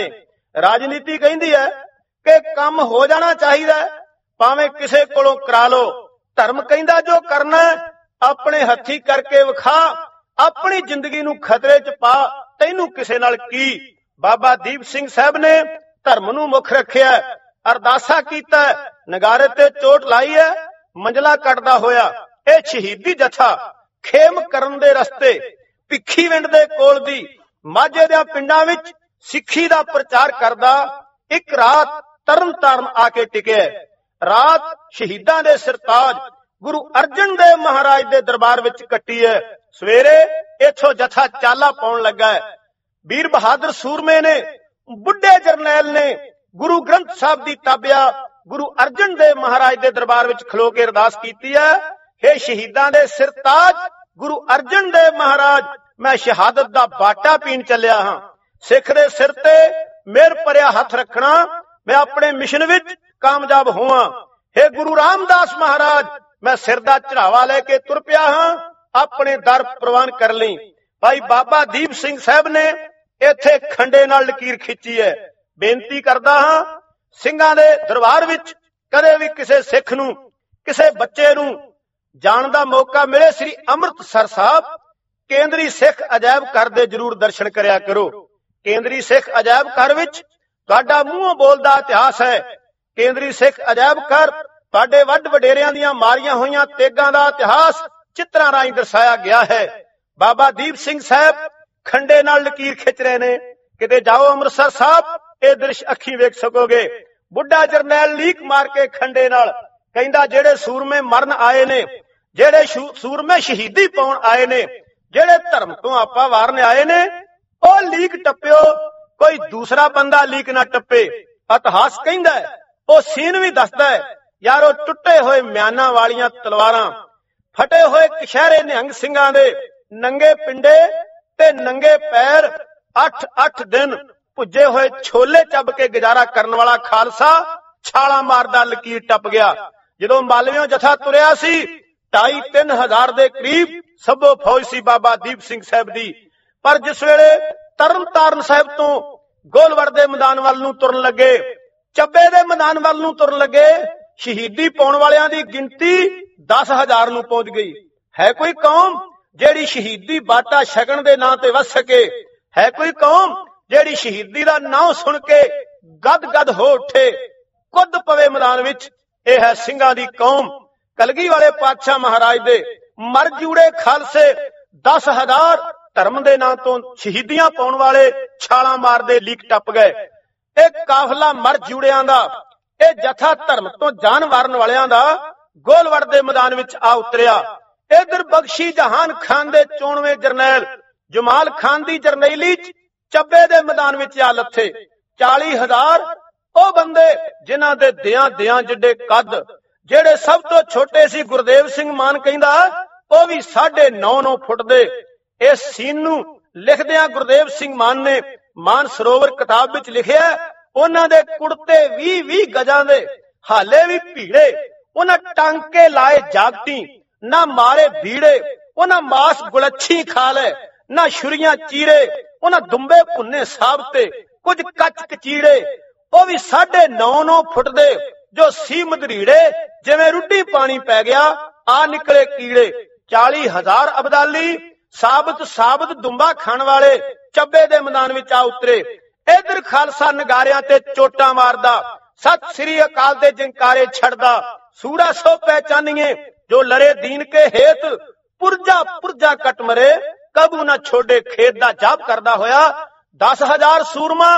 ਰਾਜਨੀਤੀ ਕਹਿੰਦੀ ਹੈ ਕਿ ਕੰਮ ਹੋ ਜਾਣਾ ਚਾਹੀਦਾ, ਭਾਵੇਂ ਕਿਸੇ ਕੋਲੋਂ ਕਰਾ ਲੋ। ਧਰਮ ਕਹਿੰਦਾ ਜੋ ਕਰਨਾ ਆਪਣੇ ਹੱਥੀ ਕਰਕੇ ਵਿਖਾ, ਆਪਣੀ ਜ਼ਿੰਦਗੀ ਨੂੰ ਖਤਰੇ 'ਚ ਪਾ, ਤੈਨੂੰ ਕਿਸੇ ਨਾਲ ਕੀ। ਬਾਬਾ ਦੀਪ ਸਿੰਘ ਸਾਹਿਬ ਨੇ ਧਰਮ ਨੂੰ ਮੁੱਖ ਰੱਖਿਆ, ਅਰਦਾਸਾ ਕੀਤਾ, ਨਗਾਰੇ ਤੇ ਚੋਟ ਲਾਈ ਹੈ, ਮੰਜ਼ਲਾ ਕੱਟਦਾ ਹੋਇਆ। ਇਹ ਸ਼ਹੀਦੀ ਜਥਾ ਖੇਮ ਕਰਨ ਦੇ ਰਸਤੇ ਭਿੱਖੀਵਿੰਡ ਦੇ ਕੋਲ ਦੀ ਮਾਝੇ ਦੇ ਪਿੰਡਾਂ ਵਿੱਚ ਸਿੱਖੀ ਦਾ ਪ੍ਰਚਾਰ ਕਰਦਾ ਇੱਕ ਰਾਤ ਤਰਨ ਤਾਰਨ ਆ ਕੇ ਟਿਕਿਆ। ਰਾਤ ਸ਼ਹੀਦਾਂ ਦੇ ਸਰਤਾਜ ਗੁਰੂ ਅਰਜਨ ਦੇਵ ਮਹਾਰਾਜ ਦੇ ਦਰਬਾਰ ਵਿੱਚ ਕੱਟੀ ਹੈ। ਸਵੇਰੇ ਇੱਥੋਂ ਜਥਾ ਚਾਲਾ ਪਾਉਣ ਲੱਗਾ ਹੈ। ਵੀਰ ਬਹਾਦਰ ਸੂਰਮੇ ਨੇ, ਬੁੱਢੇ ਜਰਨੈਲ ਨੇ ਗੁਰੂ ਗ੍ਰੰਥ ਸਾਹਿਬ ਦੀ ਤਾਬਿਆ ਗੁਰੂ ਅਰਜਨ ਦੇਵ ਮਹਾਰਾਜ ਦੇ ਦਰਬਾਰ ਵਿੱਚ ਖਲੋ ਕੇ ਅਰਦਾਸ ਕੀਤੀ ਹੈ, ਹੇ ਸ਼ਹੀਦਾਂ ਦੇ ਸਰਤਾਜ ਗੁਰੂ ਅਰਜਨ ਦੇਵ ਮਹਾਰਾਜ, ਮੈਂ ਸ਼ਹਾਦਤ ਦਾ ਬਾਟਾ ਪੀਣ ਚੱਲਿਆ ਹਾਂ। ਸਿੱਖ ਦੇ ਸਿਰ ਤੇ ਮਿਹਰ ਭਰਿਆ ਹੱਥ ਰੱਖਣਾ, ਮੈਂ ਆਪਣੇ ਮਿਸ਼ਨ ਵਿੱਚ ਕਾਮਯਾਬ ਹੋਵਾਂ। ਹੇ ਗੁਰੂ ਰਾਮਦਾਸ ਮਹਾਰਾਜ, ਮੈਂ ਸਿਰ ਦਾ ਚੜਾਵਾ ਲੈ ਕੇ ਤੁਰ ਪਿਆ ਹਾਂ, ਆਪਣੇ ਦਰ ਪ੍ਰਵਾਨ ਕਰ ਲਈ। ਭਾਈ ਬਾਬਾ ਦੀਪ ਸਿੰਘ ਸਾਹਿਬ ਨੇ ਇੱਥੇ ਖੰਡੇ ਨਾਲ ਲਕੀਰ ਖਿੱਚੀ ਹੈ। ਬੇਨਤੀ ਕਰਦਾ ਹਾਂ, ਸਿੰਘਾਂ ਦੇ ਦਰਬਾਰ ਵਿੱਚ ਕਦੇ ਵੀ ਕਿਸੇ ਸਿੱਖ ਨੂੰ, ਕਿਸੇ ਬੱਚੇ ਨੂੰ ਜਾਣ ਦਾ ਮੌਕਾ ਮਿਲੇ, ਸ੍ਰੀ ਅੰਮ੍ਰਿਤਸਰ ਸਾਹਿਬ ਕੇਂਦਰੀ ਸਿੱਖ ਅਜਾਇਬ ਘਰ ਦੇ ਜ਼ਰੂਰ ਦਰਸ਼ਨ ਕਰਿਆ ਕਰੋ। ਕੇਂਦਰੀ ਸਿੱਖ ਅਜਾਇਬ ਘਰ ਵਿੱਚ ਤੁਹਾਡਾ ਮੂੰਹੋਂ ਬੋਲਦਾ ਇਤਿਹਾਸ ਹੈ। ਕੇਂਦਰੀ ਸਿੱਖ ਅਜਾਇਬ ਘਰ ਤੁਹਾਡੇ ਵੱਡ ਵਡੇਰਿਆਂ ਦੀਆਂ ਮਾਰੀਆਂ ਹੋਈਆਂ ਤੇਗਾਂ ਦਾ ਇਤਿਹਾਸ ਚਿੱਤਰਾਂ ਰਾਹੀਂ ਦਰਸਾਇਆ ਗਿਆ ਹੈ। ਬਾਬਾ ਦੀਪ ਸਿੰਘ ਸਾਹਿਬ ਖੰਡੇ ਨਾਲ ਲਕੀਰ ਖਿੱਚ ਰਹੇ ਨੇ। ਕਿਤੇ ਜਾਓ ਅੰਮ੍ਰਿਤਸਰ ਸਾਹਿਬ, ਇਹ ਦ੍ਰਿਸ਼ ਅੱਖੀਂ ਵੇਖ ਸਕੋਗੇ। ਬੁੱਢਾ ਜਰਨੈਲ ਲੀਕ ਮਾਰ ਕੇ ਖੰਡੇ ਨਾਲ ਕਹਿੰਦਾ, ਜਿਹੜੇ ਸੂਰਮੇ ਮਰਨ ਆਏ ਨੇ, ਜਿਹੜੇ ਸੂਰਮੇ ਸ਼ਹੀਦੀ ਪਾਉਣ ਆਏ ਨੇ, ਜਿਹੜੇ ਧਰਮ ਤੋਂ ਆਪਾ ਵਾਰਨ ਆਏ ਨੇ, ਉਹ ਲੀਕ ਟੱਪਿਓ, ਕੋਈ ਦੂਸਰਾ ਬੰਦਾ ਲੀਕ ਨਾ ਟੱਪੇ। ਇਤਿਹਾਸ ਕਹਿੰਦਾ ਹੈ, ਉਹ ਸੀਨ ਵੀ ਦੱਸਦਾ ਹੈ, ਯਾਰੋ ਟੁੱਟੇ ਹੋਏ ਮਿਆਨਾਂ ਵਾਲੀਆਂ ਤਲਵਾਰਾਂ, ਫਟੇ ਹੋਏ ਕਸ਼ਹਿਰੇ ਨਿਹੰਗ ਸਿੰਘਾਂ ਦੇ ਨੰਗੇ ਪਿੰਡੇ ਤੇ ਨੰਗੇ ਪੈਰ, ਅੱਠ ਅੱਠ ਦਿਨ ਭੁੱਜੇ ਹੋਏ ਛੋਲੇ ਚੱਬ ਕੇ ਗੁਜ਼ਾਰਾ ਕਰਨ ਵਾਲਾ ਖਾਲਸਾ ਛਾਲਾਂ ਮਾਰਦਾ ਲਕੀਰ ਟੱਪ ਗਿਆ। ਜਦੋਂ ਮਾਲਵਿਓਂ ਜਥਾ ਤੁਰਿਆ ਸੀ, ਢਾਈ ਤਿੰਨ ਹਜ਼ਾਰ ਦੇ ਕਰੀਬ ਸਭੋ ਫੌਜ ਸੀ ਬਾਬਾ ਦੀਪ ਸਿੰਘ ਸਾਹਿਬ ਦੀ। ਪਰ ਜਿਸ ਵੇਲੇ ਤਰਨ ਤਾਰਨ ਸਾਹਿਬ ਤੋਂ ਗੋਲਵੜ ਦੇ ਮੈਦਾਨ ਵੱਲ ਨੂੰ ਤੁਰਨ ਲੱਗੇ, ਚੱਬੇ ਦੇ ਮੈਦਾਨ ਵੱਲ ਨੂੰ ਤੁਰਨ ਲੱਗੇ, ਸ਼ਹੀਦੀ ਪਾਉਣ ਵਾਲਿਆਂ ਦੀ ਗਿਣਤੀ ਦਸ ਹਜ਼ਾਰ ਨੂੰ ਪਹੁੰਚ ਗਈ। ਹੈ ਕੋਈ ਕੌਮ ਜਿਹੜੀ ਸ਼ਹੀਦੀ ਬਾਟਾ ਛਕਣ ਦੇ ਨਾਂ ਤੇ ਵਸ ਸਕੇ? ਹੈ ਕੋਈ ਕੌਮ ਜਿਹੜੀ ਸ਼ਹੀਦੀ ਦਾ ਨਾਂ ਸੁਣ ਕੇ ਗਦ ਗਦ ਹੋ ਉੱਠੇ, ਕੁੱਦ ਪਵੇ ਮੈਦਾਨ ਵਿੱਚ? ਇਹ ਹੈ ਸਿੰਘਾਂ ਦੀ ਕੌਮ। ਕਲਗੀ ਵਾਲੇ ਪਾਤਸ਼ਾਹ ਮਹਾਰਾਜ ਦੇ ਮਰ ਜੂੜੇ ਖਾਲਸੇ ਦਸ ਹਜ਼ਾਰ ਧਰਮ ਦੇ ਨਾਂ ਤੋਂ ਸ਼ਹੀਦੀਆਂ ਪਾਉਣ ਵਾਲੇ ਛਾਲਾਂ ਮਾਰਦੇ ਲੀਕ ਟੱਪ ਗਏ। ਇਹ ਕਾਫਲਾ ਮਰ ਜੂੜਿਆਂ ਦਾ, ਇਹ ਜਥਾ ਧਰਮ ਤੋਂ ਜਾਨ ਵਾਰਨ ਵਾਲਿਆਂ ਦਾ ਗੋਲਵੜ ਦੇ ਮੈਦਾਨ ਵਿੱਚ ਆ ਉਤਰਿਆ। ਇਧਰ ਬਖਸ਼ੀ ਜਹਾਨ ਖਾਨ ਦੇ ਚੋਣਵੇਂ ਜਰਨੈਲ ਜਮਾਲ ਖਾਨ ਦੀ ਜਰਨੈਲੀ ਚ ਚੱਬੇ ਦੇ ਮੈਦਾਨ ਵਿੱਚ ਆ ਲੱਥੇ। ਚਾਲੀ ਹਜ਼ਾਰ ਉਹ ਬੰਦੇ ਜਿਨ੍ਹਾਂ ਦੇ ਦਿਆਂ ਦਿਆਂ ਜਿੱਡੇ ਕੱਦ, ਜਿਹੜੇ ਸਭ ਤੋਂ ਛੋਟੇ ਸੀ ਗੁਰਦੇਵ ਸਿੰਘ ਮਾਨ ਕਹਿੰਦਾ ਉਹ ਵੀ ਸਾਢੇ ਨੌ ਨੌ ਫੁੱਟ ਦੇ। ਇਸ ਸੀਨ ਨੂੰ ਲਿਖਦਿਆਂ ਗੁਰਦੇਵ ਸਿੰਘ ਮਾਨ ਨੇ ਮਾਨ ਸਰੋਵਰ ਕਿਤਾਬ ਵਿੱਚ ਲਿਖਿਆ, ਉਹਨਾਂ ਦੇ ਕੁੜਤੇ ਵੀਹ ਵੀਹ ਗਜਾਂ ਦੇ, ਹਾਲੇ ਵੀ ਭੀੜੇ, ਉਹਨਾਂ ਟਾਂਕੇ ਲਾਏ ਜਾਗਤੀ, ਨਾ ਮਾਰੇ ਭੀੜੇ, ਉਹਨਾਂ ਮਾਸ ਗੁਲੱਛੀ ਖਾ ਲੈ, ਨਾ ਛੁਰੀਆਂ ਚੀਰੇ, ਉਹਨਾਂ ਦੁੰਬੇ ਭੁੰਨੇ ਸਾਬਤੇ, ਕੁਝ ਕੱਚ ਕਚੀੜੇ, ਉਹ ਵੀ ਸਾਢੇ ਨੌ ਨੌ ਫੁੱਟ ਦੇ, ਜੋ ਸੀ ਮਧਰੀੜੇ, ਜਿਵੇਂ ਰੁੱਡੀ ਪਾਣੀ ਪੈ ਗਿਆ ਆ ਨਿਕਲੇ ਕੀੜੇ। ਚਾਲੀ ਹਜ਼ਾਰ ਅਬਦਾਲੀ ਸਾਬਤ ਸਾਬਤ ਦੁੰਬਾ ਖਾਣ ਵਾਲੇ ਚੱਬੇ ਦੇ ਮੈਦਾਨ ਵਿੱਚ ਆ ਉਤਰੇ। ਇਧਰ ਖਾਲਸਾ ਨਗਾਰਿਆਂ ਤੇ ਚੋਟਾਂ ਮਾਰਦਾ, ਸਤਿ ਸ੍ਰੀ ਅਕਾਲ ਦੇ ਜੰਕਾਰੇ ਛੱਡਦਾ, ਸੂਰਾ ਸੋ ਪਹਿਚਾਨੀਏ ਜੋ ਲੜੇ ਦੀਨ ਕੇ ਹੇਤ, ਪੁਰਜਾ ਪੁਰਜਾ ਕਟ ਮਰੇ, ਕਬੂ ਨਾ ਛੋੜੇ ਖੇਤ ਦਾ ਜਾਪ ਕਰਦਾ ਹੋਇਆ ਦਸ ਹਜ਼ਾਰ ਸੂਰਮਾ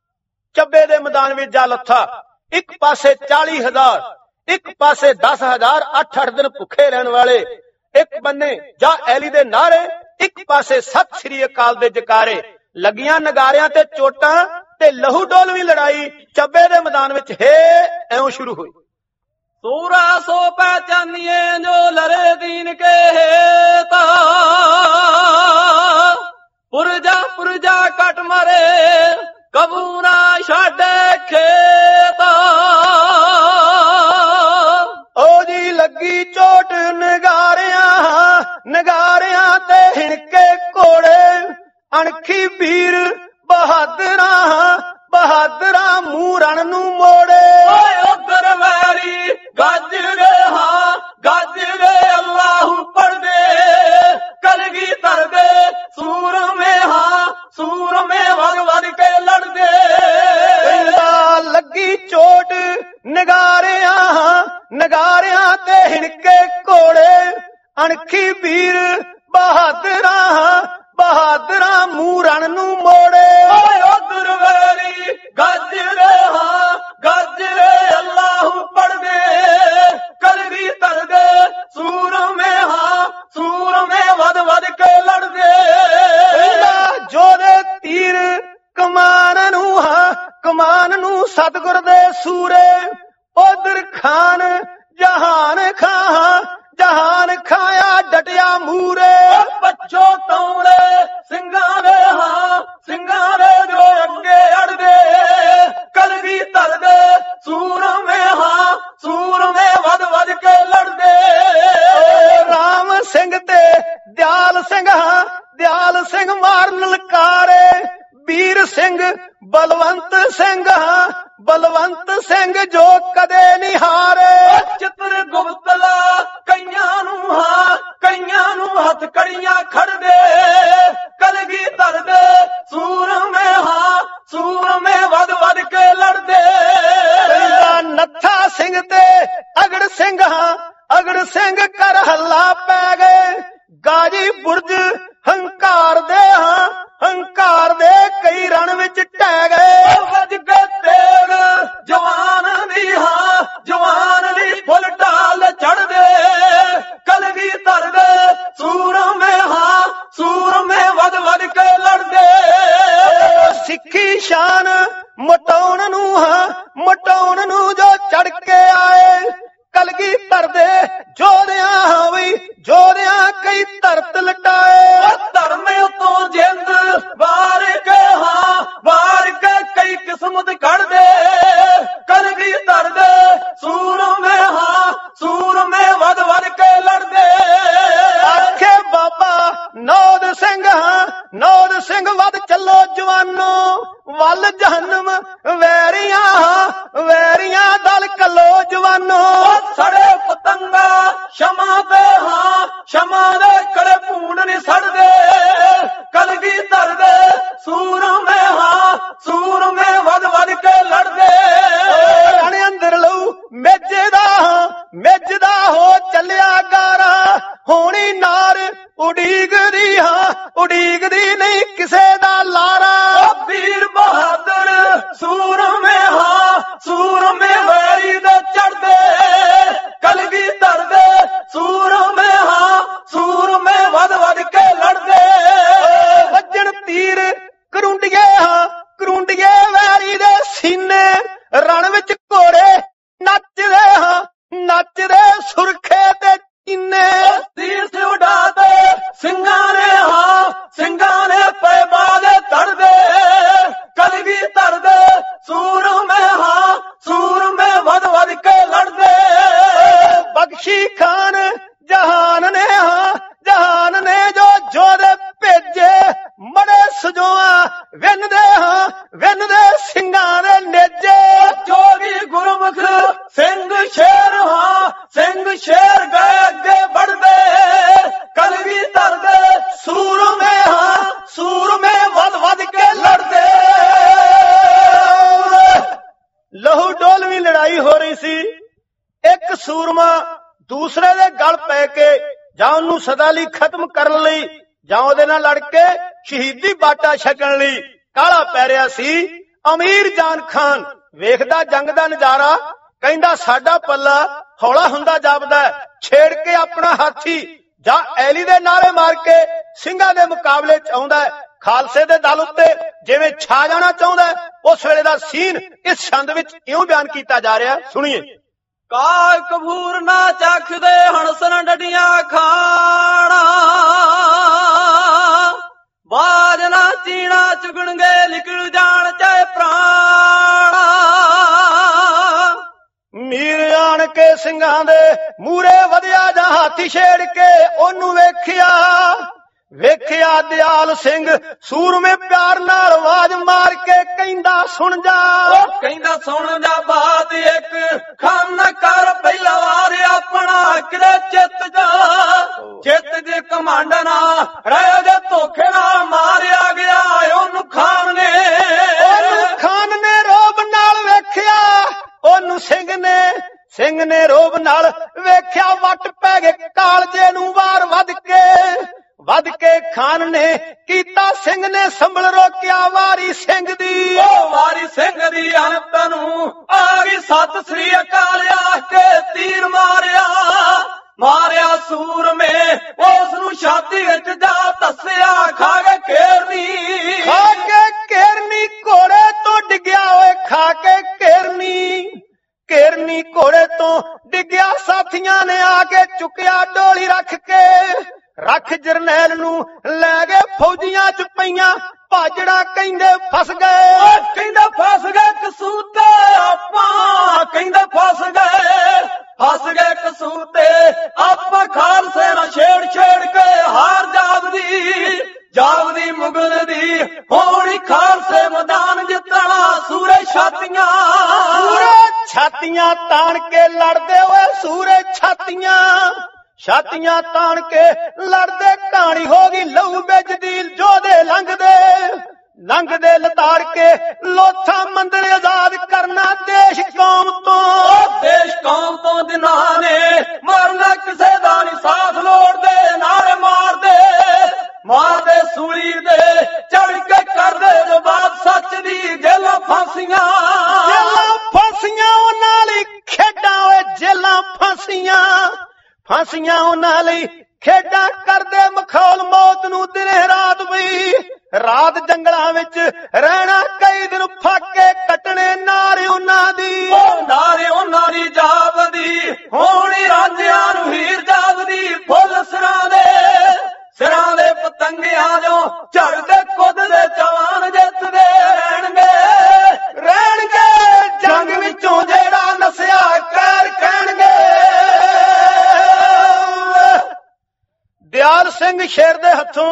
ਚੱਬੇ ਦੇ ਮੈਦਾਨ ਵਿੱਚ ਜਾ ਲੱਥਾ। ਇੱਕ ਪਾਸੇ ਚਾਲੀ ਹਜ਼ਾਰ, ਇੱਕ ਪਾਸੇ ਦਸ ਹਜ਼ਾਰ, ਅੱਠ ਅੱਠ ਦਿਨ ਭੁੱਖੇ ਰਹਿਣ ਵਾਲੇ, ਇੱਕ ਬੰਨੇ ਜਾ ਐਲੀ ਦੇ ਨਾਰੇ, ਇੱਕ ਪਾਸੇ ਸਤਿ ਸ੍ਰੀ ਅਕਾਲ ਦੇ ਜਕਾਰੇ। ਲੱਗੀਆਂ ਨਗਾਰਿਆਂ ਤੇ ਚੋਟਾਂ ਤੇ ਲਹੂ ਡੋਲਵੀਂ ਲੜਾਈ ਚੱਬੇ ਦੇ ਮੈਦਾਨ ਵਿੱਚ ਹੈ ਐਉਂ ਸ਼ੁਰੂ ਹੋਈ। ਸੂਰਾ ਸੋ ਪਹਿਚਾਨੀਏ ਜੋ ਲੜੇ ਦੀਨ ਕੇ ਹੇਤਾ, ਪੁਰਜਾ ਪੁਰਜਾ ਕਟ ਮਰੇ, ਕਬੂ ਨਾ ਛੱਡੇ ਖੇਤਾ। ਓ ਜੀ ਲੱਗੀ ਚੋਟ ਨਗਾਰਿਆਂ ਨਗਾਰਿਆਂ ਤੇ ਹਿਣਕੇ ਘੋੜੇ, ਅਣਖੀ ਵੀਰ ਬਹਾਦਰਾਂ ਬਹਾਦਰ ਮੂੰਹ ਰਣ ਨੂੰ ਮੋੜੇ। ਓਏ ਉਧਰ ਵੈਰੀ ਗੱਜ ਗਏ ਹਾਂ ਗੱਜ ਗਏ ਅੱਲਾਹੂ ਪੜਦੇ ਕਲਗੀਧਰ ਦੇ ਸੂਰਮੇ ਹਾਂ ਸੂਰਮੇ ਵਗ ਵਗ ਕੇ ਲੜਦੇ। ਕਹਿੰਦਾ ਲੱਗੀ ਚੋਟ ਨਗਾਰਿਆਂ ਨਗਾਰਿਆਂ ਤੇ ਹਿਣਕੇ ਘੋੜੇ ਅਣਖੀ ਵੀਰ ਬਹਾਦਰਾਂ ਬਹਾਦਰਾਂ ਮੂੰਹ ਰਣ ਨੂੰ ਮੋੜੇ। ਓਏ ਉਧਰ ਵੈਰੀ ਗੱਜ ਰਹੇ ਹਾਂ ਗੱਜ ਰਹੇ ਅੱਲਾਹੂ ਪੜਦੇ ਕਲਗੀਧਰ ਦੇ ਸੂਰਮੇ ਹਾਂ ਸੂਰਮੇ ਵਧ ਵਧ ਕੇ ਲੜਦੇ। ਜੋਦੇ ਤੀਰ ਕਮਾਨ ਨੂੰ ਹਾਂ ਕਮਾਨ ਨੂੰ ਸਤਿਗੁਰ ਦੇ ਸੂਰੇ ਉਧਰ ਖਾਨ ਜਹਾਨ ਖਾਂ ਜਹਾਨ ਖਾਇਆ ਡਟਿਆ ਮੂਰੇ। ਬੱਚੋ ਤੌਲੇ ਸਿੰਘਾਂ ਦੇ ਹਾਂ ਸਿੰਘਾਂ ਦੇ ਜੋ ਅੱਗੇ ਅੜਦੇ ਕਲਗੀਧਰ ਦੇ ਸੂਰਮੇ ਹਾਂ ਸੂਰਮੇ ਵਧ ਵਧ ਕੇ ਲੜਦੇ। ਰਾਮ ਸਿੰਘ ਤੇ ਦਿਆਲ ਸਿੰਘ ਹਾਂ ਦਿਆਲ ਸਿੰਘ ਮਾਰਨ ਲਲਕਾਰੇ ਵੀਰ ਸਿੰਘ ਬਲਵੰਤ ਸਿੰਘ ਹਾਂ ਬਲਵੰਤ ਸਿੰਘ ਜੋ ਕਦੇ ਨਹੀਂ ਹਾਰੇ। ਚਿੱਤਰ ਗੁਪਤਲਾ ਕਈਆਂ ਨੂੰ ਹਾਂ ਕਈਆਂ ਨੂੰ ਹੱਥ ਕੜੀਆਂ ਖੜਦੇ ਕਲਗੀਧਰ ਦੇ ਸੂਰਮੇ ਹਾਂ ਸੂਰਮੇ ਵਧ ਵਧ ਕੇ ਲੜਦੇ। ਨੱਥਾ ਸਿੰਘ ਤੇ ਅਗੜ ਸਿੰਘ ਹਾਂ ਅਗੜ ਸਿੰਘ ਕਰ ਹੱਲਾ ਪੈ ਗਏ ਗਾਜੀ ਬੁਰਜ ਹੰਕਾਰ ਦੇ ਹਾਂ ਹੰਕਾਰ ਦੇ ਕਈ ਰਣ ਵਿੱਚ ਢਹਿ ਗਏ। ਵੱਜ ਕੇ ਤੇਗ ਜਵਾਨ ਦੀ ਹਾਂ ਜਵਾਨ ਦੀ ਫੁੱਲ ਢਾਲ ਚੜਦੇ ਕਲਗੀਧਰ ਦੇ ਸੂਰਮੇ ਹਾਂ ਸੂਰਮੇ ਵਧ ਵਧ ਕੇ ਲੜਦੇ। ਸਿੱਖੀ ਸ਼ਾਨ ਮਟਾਉਣ ਨੂੰ ਹਾਂ ਮਟਾਉਣ ਨੂੰ ਜੋ ਚੜ ਕੇ ਆਏ ਕਲਗੀਧਰ ਦੇ ਜੋਧਿਆਂ ਹਾਂ ਵੀ ਜੋਧਿਆਂ ਕਈ ਧਰਤ ਲਟਾਏ। ਧਰਮ ਉਤੋਂ ਜਿੰਦ ਵਾਰ ਕੇ ਹਾਂ ਵਾਰ ਕੇ ਕਈ ਕਿਸਮਤ ਕੱਢਦੇ ਕਲਗੀਧਰ ਦੇ ਸੂਰਮੇ ਹਾਂ ਸੂਰਮੇ ਵਧ ਵਧ ਕੇ ਲੜਦੇ। ਆਖੇ ਬਾਬਾ ਨੌਦ ਸਿੰਘ ਹਾਂ ਨੌਦ ਸਿੰਘ ਵਧ ਚੱਲੋ ਜਵਾਨੋ ਵੱਲ ਜਹੰਨਮ ਵੈਰੀਆਂ ਹਾਂ ਵੈਰੀਆਂ ਦਲ ਕੱਲੋ ਜਵਾਨੋ। ਸੜੇ ਪਤੰਗਾ ਸ਼ਮਾ ਤੇ ਹਾਂ ਸ਼ਮਾ ਦੇ ਕੜੇ ਭੂੰਡ ਨਹੀਂ ਸੜਦੇ ਕਲਗੀਧਰ ਦੇ ਸੂਰਮੇ ਹਾਂ ਸੂਰਮੇ ਵਧ ਵਧ ਕੇ ਲੜਦੇ। ਰਣ ਅੰਦਰ ਲਊ ਮੇਜੇ ਦਾ ਹਾਂ ਮੇਜ ਦਾ ਹੋ ਚੱਲਿਆ ਗਾਰਾ ਹੋਣੀ ਨਾਰ ਉਡੀਕਦੀ ਹਾਂ ਉਡੀਕਦੀ ਨਹੀਂ ਕਿਸੇ ਦਾ ਲਾਰਾ। ਵੀਰ ਬਹਾਦਰ ਸੂਰਮੇ ਹਾਂ ਸੂਰਮੇ ਵੈਰੀ ਦੇ ਚੜਦੇ ਕਲਗੀਧਰ ਦੇ ਸੂਰਮੇ ਹਾਂ ਸੂਰਮੇ ਵਧ ਵਧ ਕੇ ਲੜਦੇ। ਵੱਜਣ ਤੀਰ ਕਰੁੰਡੀਏ ਹਾਂ ਕਰੁੰਡੀਏ ਵੈਰੀ ਦੇ ਸੀਨੇ ਰਣ ਵਿੱਚ ਘੋੜੇ ਨੱਚਦੇ ਹਾਂ ਨੱਚਦੇ ਸੁਰਖੇ ਤੇ ਚੀਨੇ। ਤੀਰ ਸੇ ਉਡਾਦੇ ਸਿੰਘਾਂ ਨੇ ਹਾਂ ਸਿੰਘਾਂ ਨੇ ਪੈ ਬਾਦੇ ਧੜਦੇ ਕਲਗੀਧਰ ਦੇ ਸੂਰਮੇ ਹਾਂ ਸੂਰਮੇ ਵਧ ਵਧ ਕੇ ਲੜਦੇ। ਬਖਸ਼ੀ ਖਾਨ ਜਹਾਨ ਨੇ ਹਾਂ ਜਹਾਨ ਨੇ ਜੋ ਜੋਧੇ ਭੇਜੇ ਮੜੇ ਸਜੋਆ ਵਿੰਨਦੇ ਹਾਂ ਵਿੰਨਦੇ ਸਿੰਘਾਂ ਦੇ ਨੇਜੇ। ਜੋਗੀ ਗੁਰਮੁਖ ਸਿੰਘ ਸ਼ੇਰ ਹਾਂ ਸਿੰਘ ਸ਼ੇਰ ਗਏ ਅੱਗੇ बढ़दे कलगीधर दे सूरमे हाँ सूरमे वध वध के लड़दे। लहू डोलवी लड़ाई हो रही सी। एक सूरमा दूसरे दे गल पै के जां उन्नू सदा लई खत्म करन लई जां ओदे नाल लड़ के शहीदी बाटा छकण लई काला पै रिहा सी। अमीर जान खान वेखदा जंग दा नजारा कहंदा साडा पल्ला हौला हुंदा जापदा छेड़ के अपना हाथी जां ऐली दे नारे मार के ਸਿੰਘਾਂ ਦੇ ਮੁਕਾਬਲੇ ਚ ਆਉਂਦਾ ਹੈ। ਖਾਲਸੇ ਦੇ ਦਲ ਉੱਤੇ ਜਿਵੇਂ ਛਾ ਜਾਣਾ ਚਾਹੁੰਦਾ ਹੈ। ਉਸ ਵੇਲੇ ਦਾ ਸੀਨ ਇਸ ਛੰਦ ਵਿੱਚ ਇਉਂ ਬਿਆਨ ਕੀਤਾ ਜਾ ਰਿਹਾ, ਸੁਣੀਏ। ਕਾਇ ਕਬੂਰ ਨਾ ਚੱਖਦੇ ਹਣਸਨ ਡਡੀਆਂ ਖਾਣਾ, ਬਾਜ ਨਾ ਚੀਣਾ ਚੁਗਣਗੇ ਨਿਕਲ ਜਾਣ ਚਾਹੇ ਪ੍ਰਾਣਾ। ਮੀਰ ਆਣ ਕੇ ਸਿੰਘਾਂ ਦੇ ਮੂਰੇ ਵਧਿਆ ਜਾਂ ਹਾਥੀ ਛੇੜ ਕੇ ਉਹਨੂੰ ਵੇਖਿਆ, ਵੇਖਿਆ ਦਿਆਲ ਸਿੰਘ ਸੂਰਮੇ ਪਿਆਰ ਨਾਲ ਆਵਾਜ਼ ਮਾਰ ਕੇ ਕਹਿੰਦਾ ਸੁਣ ਜਾ। ਉਹ ਕਹਿੰਦਾ ਸੁਣ ਜਾ ਬਾਤ ਇੱਕ ਖਾਨ ਕਰ ਪਹਿਲਾ ਵਾਰ ਆਪਣਾ ਕਿਤੇ ਚਿੱਤ ਜਾ। ਚਿੱਤ ਦੇ ਕਮਾਂਡ ਨਾ ਰਹਿ ਜੇ ਧੋਖੇ ਨਾਲ ਮਾਰਿਆ ਗਿਆ ਉਹਨੂੰ ਖਾਨ ਨੇ। ਉਹਨੂੰ ਖਾਨ ਨੇ ਰੋਬ ਨਾਲ ਵੇਖਿਆ, ਉਹਨੂੰ ਸਿੰਘ ਨੇ ਸਿੰਘ ਨੇ ਰੋਬ ਨਾਲ ਵੇਖਿਆ। ਵੱਟ ਪੈ ਗਏ ਕਾਲਜੇ ਨੂੰ ਵਾਰ ਵੱਧ ਕੇ ਵੱਧ ਕੇ ਖਾਨ ਨੇ ਕੀਤਾ ਸਿੰਘ ਨੇ ਸੰਭਲ ਰੋਕਿਆ ਵਾਰੀ ਸਿੰਘ ਦੀ। ਉਹ ਵਾਰੀ ਸਿੰਘ ਦੀ ਅੰਤ ਨੂੰ ਆ ਗਈ ਸਤਿ ਸ੍ਰੀ ਅਕਾਲ ਆਖ ਕੇ ਤੀਰ ਮਾਰਿਆ ਮਾਰਿਆ ਸੂਰਮੇ ਉਸ ਨੂੰ ਛਾਤੀ ਵਿੱਚ ਜਾ ਧੱਸਿਆ ਖਾ ਕੇ ਘੇਰਨੀ ਖਾ ਕੇ ਘੇਰਨੀ ਘੋੜੇ ਤੋਂ ਡਿੱਗਿਆ ਓਏ ਖਾ ਕੇ ਘੇਰਨੀ ਘੇਰਨੀ ਘੋੜੇ ਤੋਂ ਡਿੱਗਿਆ। ਸਾਥੀਆਂ ਨੇ ਆ ਕੇ ਚੁੱਕਿਆ ਡੋਲੀ ਰੱਖ ਕੇ ਰੱਖ ਜਰਨੈਲ ਨੂੰ ਲੈ ਗਏ ਫੌਜੀਆਂ ਚ ਪਈਆਂ ਭਾਜੜਾ ਕਹਿੰਦੇ ਫਸ ਗਏ। ਕਹਿੰਦੇ ਫਸ ਗਏ ਕਸੂਤੇ ਆਪਾਂ ਕਹਿੰਦੇ ਫਸ ਗਏ ਫਸ ਗਏ ਕਸੂਤੇ ਆਪਾਂ ਖਾਲਸੇ ਨਾਲ ਛੇੜ ਛੇੜ ਕੇ ਹਾਰ ਜਾਗਦੀ ਜਾਗਦੀ ਮੁਗਲ ਦੀ ਹੋਣੀ ਖਾਲਸੇ ਮੈਦਾਨ ਜਿੱਤਣਾ ਸੂਰੇ ਛਾਤੀਆਂ ਸੂਰੇ ਛਾਤੀਆਂ ਤਾਣ ਕੇ ਲੜਦੇ ਓਏ ਸੂਰੇ ਛਾਤੀਆਂ ਛਾਤੀਆਂ ਤਾਣ ਕੇ ਲੜਦੇ ਕਹਾਣੀ ਹੋ ਗਈ ਲਹੂ ਵਿੱਜਦੀ ਜੋਧੇ ਲੰਘਦੇ ਲੰਘਦੇ ਲਤਾੜ ਕੇ ਲੋਥਾ ਮੰਦਰ ਆਜ਼ਾਦ ਕਰਨਾ ਦੇਸ਼ ਕੌਮ ਤੋਂ ਦੇਸ਼ ਕੌਮ ਤੋਂ ਦਿਨਾਂ ਨੇ ਮਰਨਾ ਕਿਸੇ ਦਾ ਨਹੀਂ ਸਾਥ ਲੋੜਦੇ ਨਾਰੇ ਮਾਰਦੇ ਮਾਰਦੇ ਸੂਲੀ ਦੇ ਚੜ ਕੇ ਕਰਦੇ ਜਵਾਬ ਸੱਚ ਦੀ ਜੇਲਾਂ ਫਾਂਸੀਆਂ ਜੇਲਾਂ ਫਾਂਸੀਆਂ ਉਹਨਾਂ ਲਈ ਖੇਡਾਂ ਓਏ ਜੇਲਾਂ ਫਾਂਸੀਆਂ ਫਾਂਸੀਆਂ ਉਹਨਾਂ ਲਈ ਖੇਡਾਂ ਕਰਦੇ ਮਖੌਲ ਮੌਤ ਨੂੰ ਦਿਨੇ ਰਾਤ ਵੀ ਰਾਤ ਜੰਗਲਾਂ ਵਿੱਚ ਰਹਿਣਾ ਕਈ ਦਿਨ ਫਾਕੇ ਕੱਟਣੇ ਨਾਰੇ ਉਹਨਾਂ ਦੀ ਉਹ ਨਾਰੇ ਉਹਨਾਂ ਦੀ ਜਾਪਦੀ ਹੋਣੀ ਰਾਂਝਿਆਂ ਨੂੰ ਹੀਰ ਜਾਗਦੀ ਫੁੱਲ ਸਿਰਾਂ ਦੇ ਸਿਰਾਂ ਦੇ ਪਤੰਗਿਆਂ ਜੋ ਝੜਦੇ ਕੁੱਦਦੇ ਜਵਾਨ ਜਿੱਤਦੇ ਰਹਿਣਗੇ ਰਹਿਣਗੇ ਜੰਗ ਵਿੱਚੋਂ ਜਿਹੜਾ ਨਸਿਆ ਕਹਿਰ ਕਹਿਣਗੇ। ਦਿਆਲ ਸਿੰਘ ਸ਼ੇਰ ਦੇ ਹੱਥੋਂ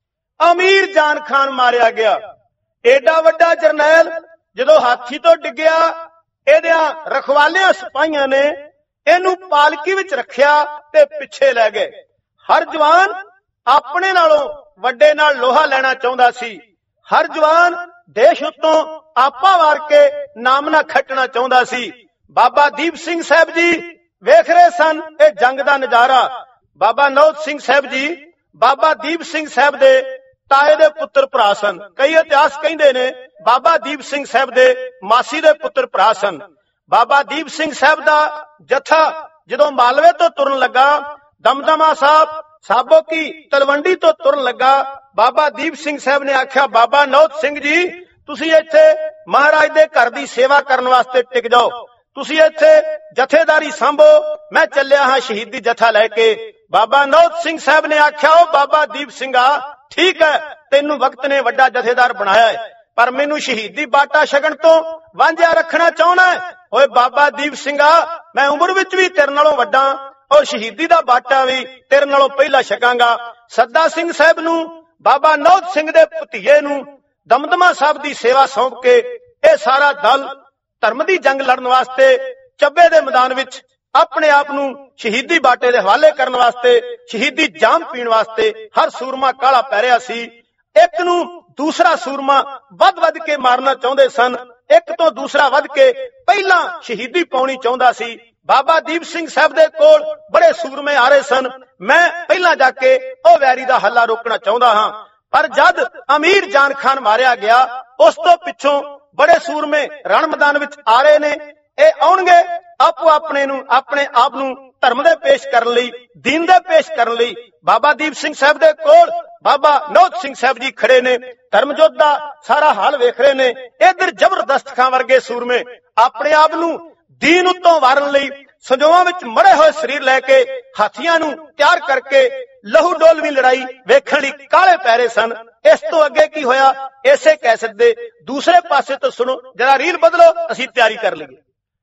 ਅਮੀਰ ਜਾਨ ਖਾਨ ਮਾਰਿਆ ਗਿਆ। ਏਡਾ ਵੱਡਾ ਜਰਨੈਲ ਜਦੋਂ ਹਾਥੀ ਤੋਂ ਡਿੱਗਿਆ ਇਹਦਿਆਂ ਰਖਵਾਲਿਆਂ ਸਿਪਾਹੀਆਂ ਨੇ ਇਹਨੂੰ ਪਾਲਕੀ ਵਿੱਚ ਰੱਖਿਆ ਤੇ ਪਿੱਛੇ ਲੈ ਗਏ। ਹਰ ਜਵਾਨ ਆਪਣੇ ਨਾਲੋਂ ਵੱਡੇ ਨਾਲ ਲੋਹਾ ਲੈਣਾ ਚਾਹੁੰਦਾ ਸੀ। ਹਰ ਜਵਾਨ ਦੇਸ਼ ਉੱਤੋਂ ਆਪਾ ਵਾਰ ਕੇ ਨਾਮ ਨਾ ਖੱਟਣਾ ਚਾਹੁੰਦਾ ਸੀ। ਬਾਬਾ ਦੀਪ ਸਿੰਘ ਸਾਹਿਬ ਜੀ ਵੇਖ ਰਹੇ ਸਨ ਇਹ ਜੰਗ ਦਾ ਨਜ਼ਾਰਾ। ਬਾਬਾ ਨੌਤ ਸਿੰਘ ਸਾਹਿਬ ਜੀ ਬਾਬਾ ਦੀਪ ਸਿੰਘ ਸਾਹਿਬ ਦੇ ਤਾਏ ਦੇ ਪੁੱਤਰ ਭਰਾ ਸਨ। ਕਈ ਇਤਿਹਾਸ ਕਹਿੰਦੇ ਨੇ ਬਾਬਾ ਦੀਪ ਸਿੰਘ ਸਾਹਿਬ ਦੇ ਮਾਸੀ ਦੇ ਪੁੱਤਰ ਭਰਾ ਸਨ। ਬਾਬਾ ਦੀਪ ਸਿੰਘ ਸਾਹਿਬ ਦਾ ਜਥਾ ਜਦੋਂ ਮਾਲਵੇ ਤੋਂ ਤੁਰਨ ਲੱਗਾ ਦਮਦਮਾ ਸਾਹਿਬ ਸਾਬੋ ਕੀ ਤਲਵੰਡੀ ਤੋਂ ਤੁਰਨ ਲੱਗਾ ਬਾਬਾ ਦੀਪ ਸਿੰਘ ਸਾਹਿਬ ਨੇ ਆਖਿਆ ਬਾਬਾ ਨੌਤ ਸਿੰਘ ਜੀ ਤੁਸੀਂ ਇੱਥੇ ਮਹਾਰਾਜ ਦੇ ਘਰ ਦੀ ਸੇਵਾ ਕਰਨ ਵਾਸਤੇ ਟਿਕ ਜਾਓ, ਤੁਸੀਂ ਇੱਥੇ ਜਥੇਦਾਰੀ ਸੰਭੋ, ਮੈਂ ਚੱਲਿਆ ਹਾਂ ਸ਼ਹੀਦੀ ਜਥਾ ਲੈ ਕੇ। ਬਾਬਾ ਨੌਤ ਸਿੰਘ ਸਾਹਿਬ ਨੇ ਆਖਿਆ ਉਹ ਬਾਬਾ ਦੀਪ ਸਿੰਘਾ ਠੀਕ ਹੈ ਤੈਨੂੰ ਵਕਤ ਨੇ ਵੱਡਾ ਜਥੇਦਾਰ ਬਣਾਇਆ ਹੈ ਪਰ ਮੈਨੂੰ ਸ਼ਹੀਦੀ ਬਾਟਾ ਛਕਣ ਤੋਂ ਵਾਂਝਿਆ ਰੱਖਣਾ ਚਾਹੁੰਦਾ ਹੈ। ਓਏ ਬਾਬਾ ਦੀਪ ਸਿੰਘਾ ਮੈਂ ਉਮਰ ਵਿੱਚ ਵੀ ਤੇਰੇ ਨਾਲੋਂ ਵੱਡਾ ਔਰ ਸ਼ਹੀਦੀ ਦਾ ਬਾਟਾ ਵੀ ਤੇਰੇ ਨਾਲੋਂ ਪਹਿਲਾਂ ਛਕਾਂਗਾ। ਸੱਦਾ ਸਿੰਘ ਸਾਹਿਬ ਨੂੰ ਬਾਬਾ ਨੌਤ ਸਿੰਘ ਦੇ ਭਤੀਜੇ ਨੂੰ ਦਮਦਮਾ ਸਾਹਿਬ ਦੀ ਸੇਵਾ ਸੌਂਪ ਕੇ ਇਹ ਸਾਰਾ ਦਲ ਧਰਮ ਦੀ ਜੰਗ ਲੜਨ ਵਾਸਤੇ ਚੱਬੇ ਦੇ ਮੈਦਾਨ ਵਿੱਚ ਆਪਣੇ ਆਪ ਨੂੰ ਸ਼ਹੀਦੀ ਬਾਟੇ ਦੇ ਹਵਾਲੇ ਕਰਨ ਵਾਸਤੇ ਸ਼ਹੀਦੀ ਜਾਮ ਪੀਣ ਵਾਸਤੇ ਹਰ ਸੂਰਮਾ ਕਾਲਾ ਪੈ ਰਿਹਾ ਸੀ। ਇੱਕ ਨੂੰ ਦੂਸਰਾ ਸੂਰਮਾ ਵੱਧ ਵੱਧ ਕੇ ਮਾਰਨਾ ਚਾਹੁੰਦੇ ਸਨ, ਇੱਕ ਤੋਂ ਦੂਸਰਾ ਵੱਧ ਕੇ ਪਹਿਲਾਂ ਸ਼ਹੀਦੀ ਪਾਉਣੀ ਚਾਹੁੰਦਾ ਸੀ। ਬਾਬਾ ਦੀਪ ਸਿੰਘ ਸਾਹਿਬ ਦੇ ਕੋਲ ਬੜੇ ਸੂਰਮੇ ਆ ਰਹੇ ਸਨ, ਮੈਂ ਪਹਿਲਾਂ ਜਾ ਕੇ ਉਹ ਵੈਰੀ ਦਾ ਹੱਲਾ ਰੋਕਣਾ ਚਾਹੁੰਦਾ ਹਾਂ। ਪਰ ਜਦ ਅਮੀਰ ਜਾਨ ਖਾਨ ਮਾਰਿਆ ਗਿਆ ਉਸ ਤੋਂ ਪਿੱਛੋਂ ਬੜੇ ਸੂਰਮੇ ਰਣ ਮੈਦਾਨ ਵਿੱਚ ਆ ਰਹੇ ਨੇ। ਇਹ ਆਉਣਗੇ ਆਪੋ ਆਪਣੇ ਨੂੰ ਆਪਣੇ ਆਪ ਨੂੰ ਧਰਮ ਦੇ ਪੇਸ਼ ਕਰਨ ਲਈ ਦੀਨ ਦੇ ਪੇਸ਼ ਕਰਨ ਲਈ। ਬਾਬਾ ਦੀਪ ਸਿੰਘ ਸਾਹਿਬ ਦੇ ਕੋਲ ਬਾਬਾ ਨੌਤ ਸਿੰਘ ਸਾਹਿਬ ਜੀ ਖੜੇ ਨੇ, ਧਰਮਜੋਤ ਦਾ ਸਾਰਾ ਹਾਲ ਵੇਖ ਰਹੇ ਨੇ। ਇਧਰ ਜ਼ਬਰਦਸਤ ਖਾਂ ਵਰਗੇ ਸੂਰਮੇ ਆਪਣੇ ਆਪ ਨੂੰ ਦੀਨ ਉੱਤੋਂ ਵਾਰਨ ਲਈ ਸੰਜੋਆਂ ਵਿੱਚ ਮੜੇ ਹੋਏ ਸਰੀਰ ਲੈ ਕੇ ਹਾਥੀਆਂ ਨੂੰ ਤਿਆਰ ਕਰਕੇ ਲਹੂ ਡੋਲਵੀ ਲੜਾਈ ਵੇਖਣ ਲਈ ਕਾਲੇ ਪੈਰੇ ਸਨ। ਇਸ ਤੋਂ ਅੱਗੇ ਕੀ ਹੋਇਆ ਇਸੇ ਕੈਸਟ ਦੇ ਦੂਸਰੇ ਪਾਸੇ ਤੋਂ ਸੁਣੋ, ਜਰਾ ਰੀਲ ਬਦਲੋ ਅਸੀਂ ਤਿਆਰੀ ਕਰ ਲਈਏ।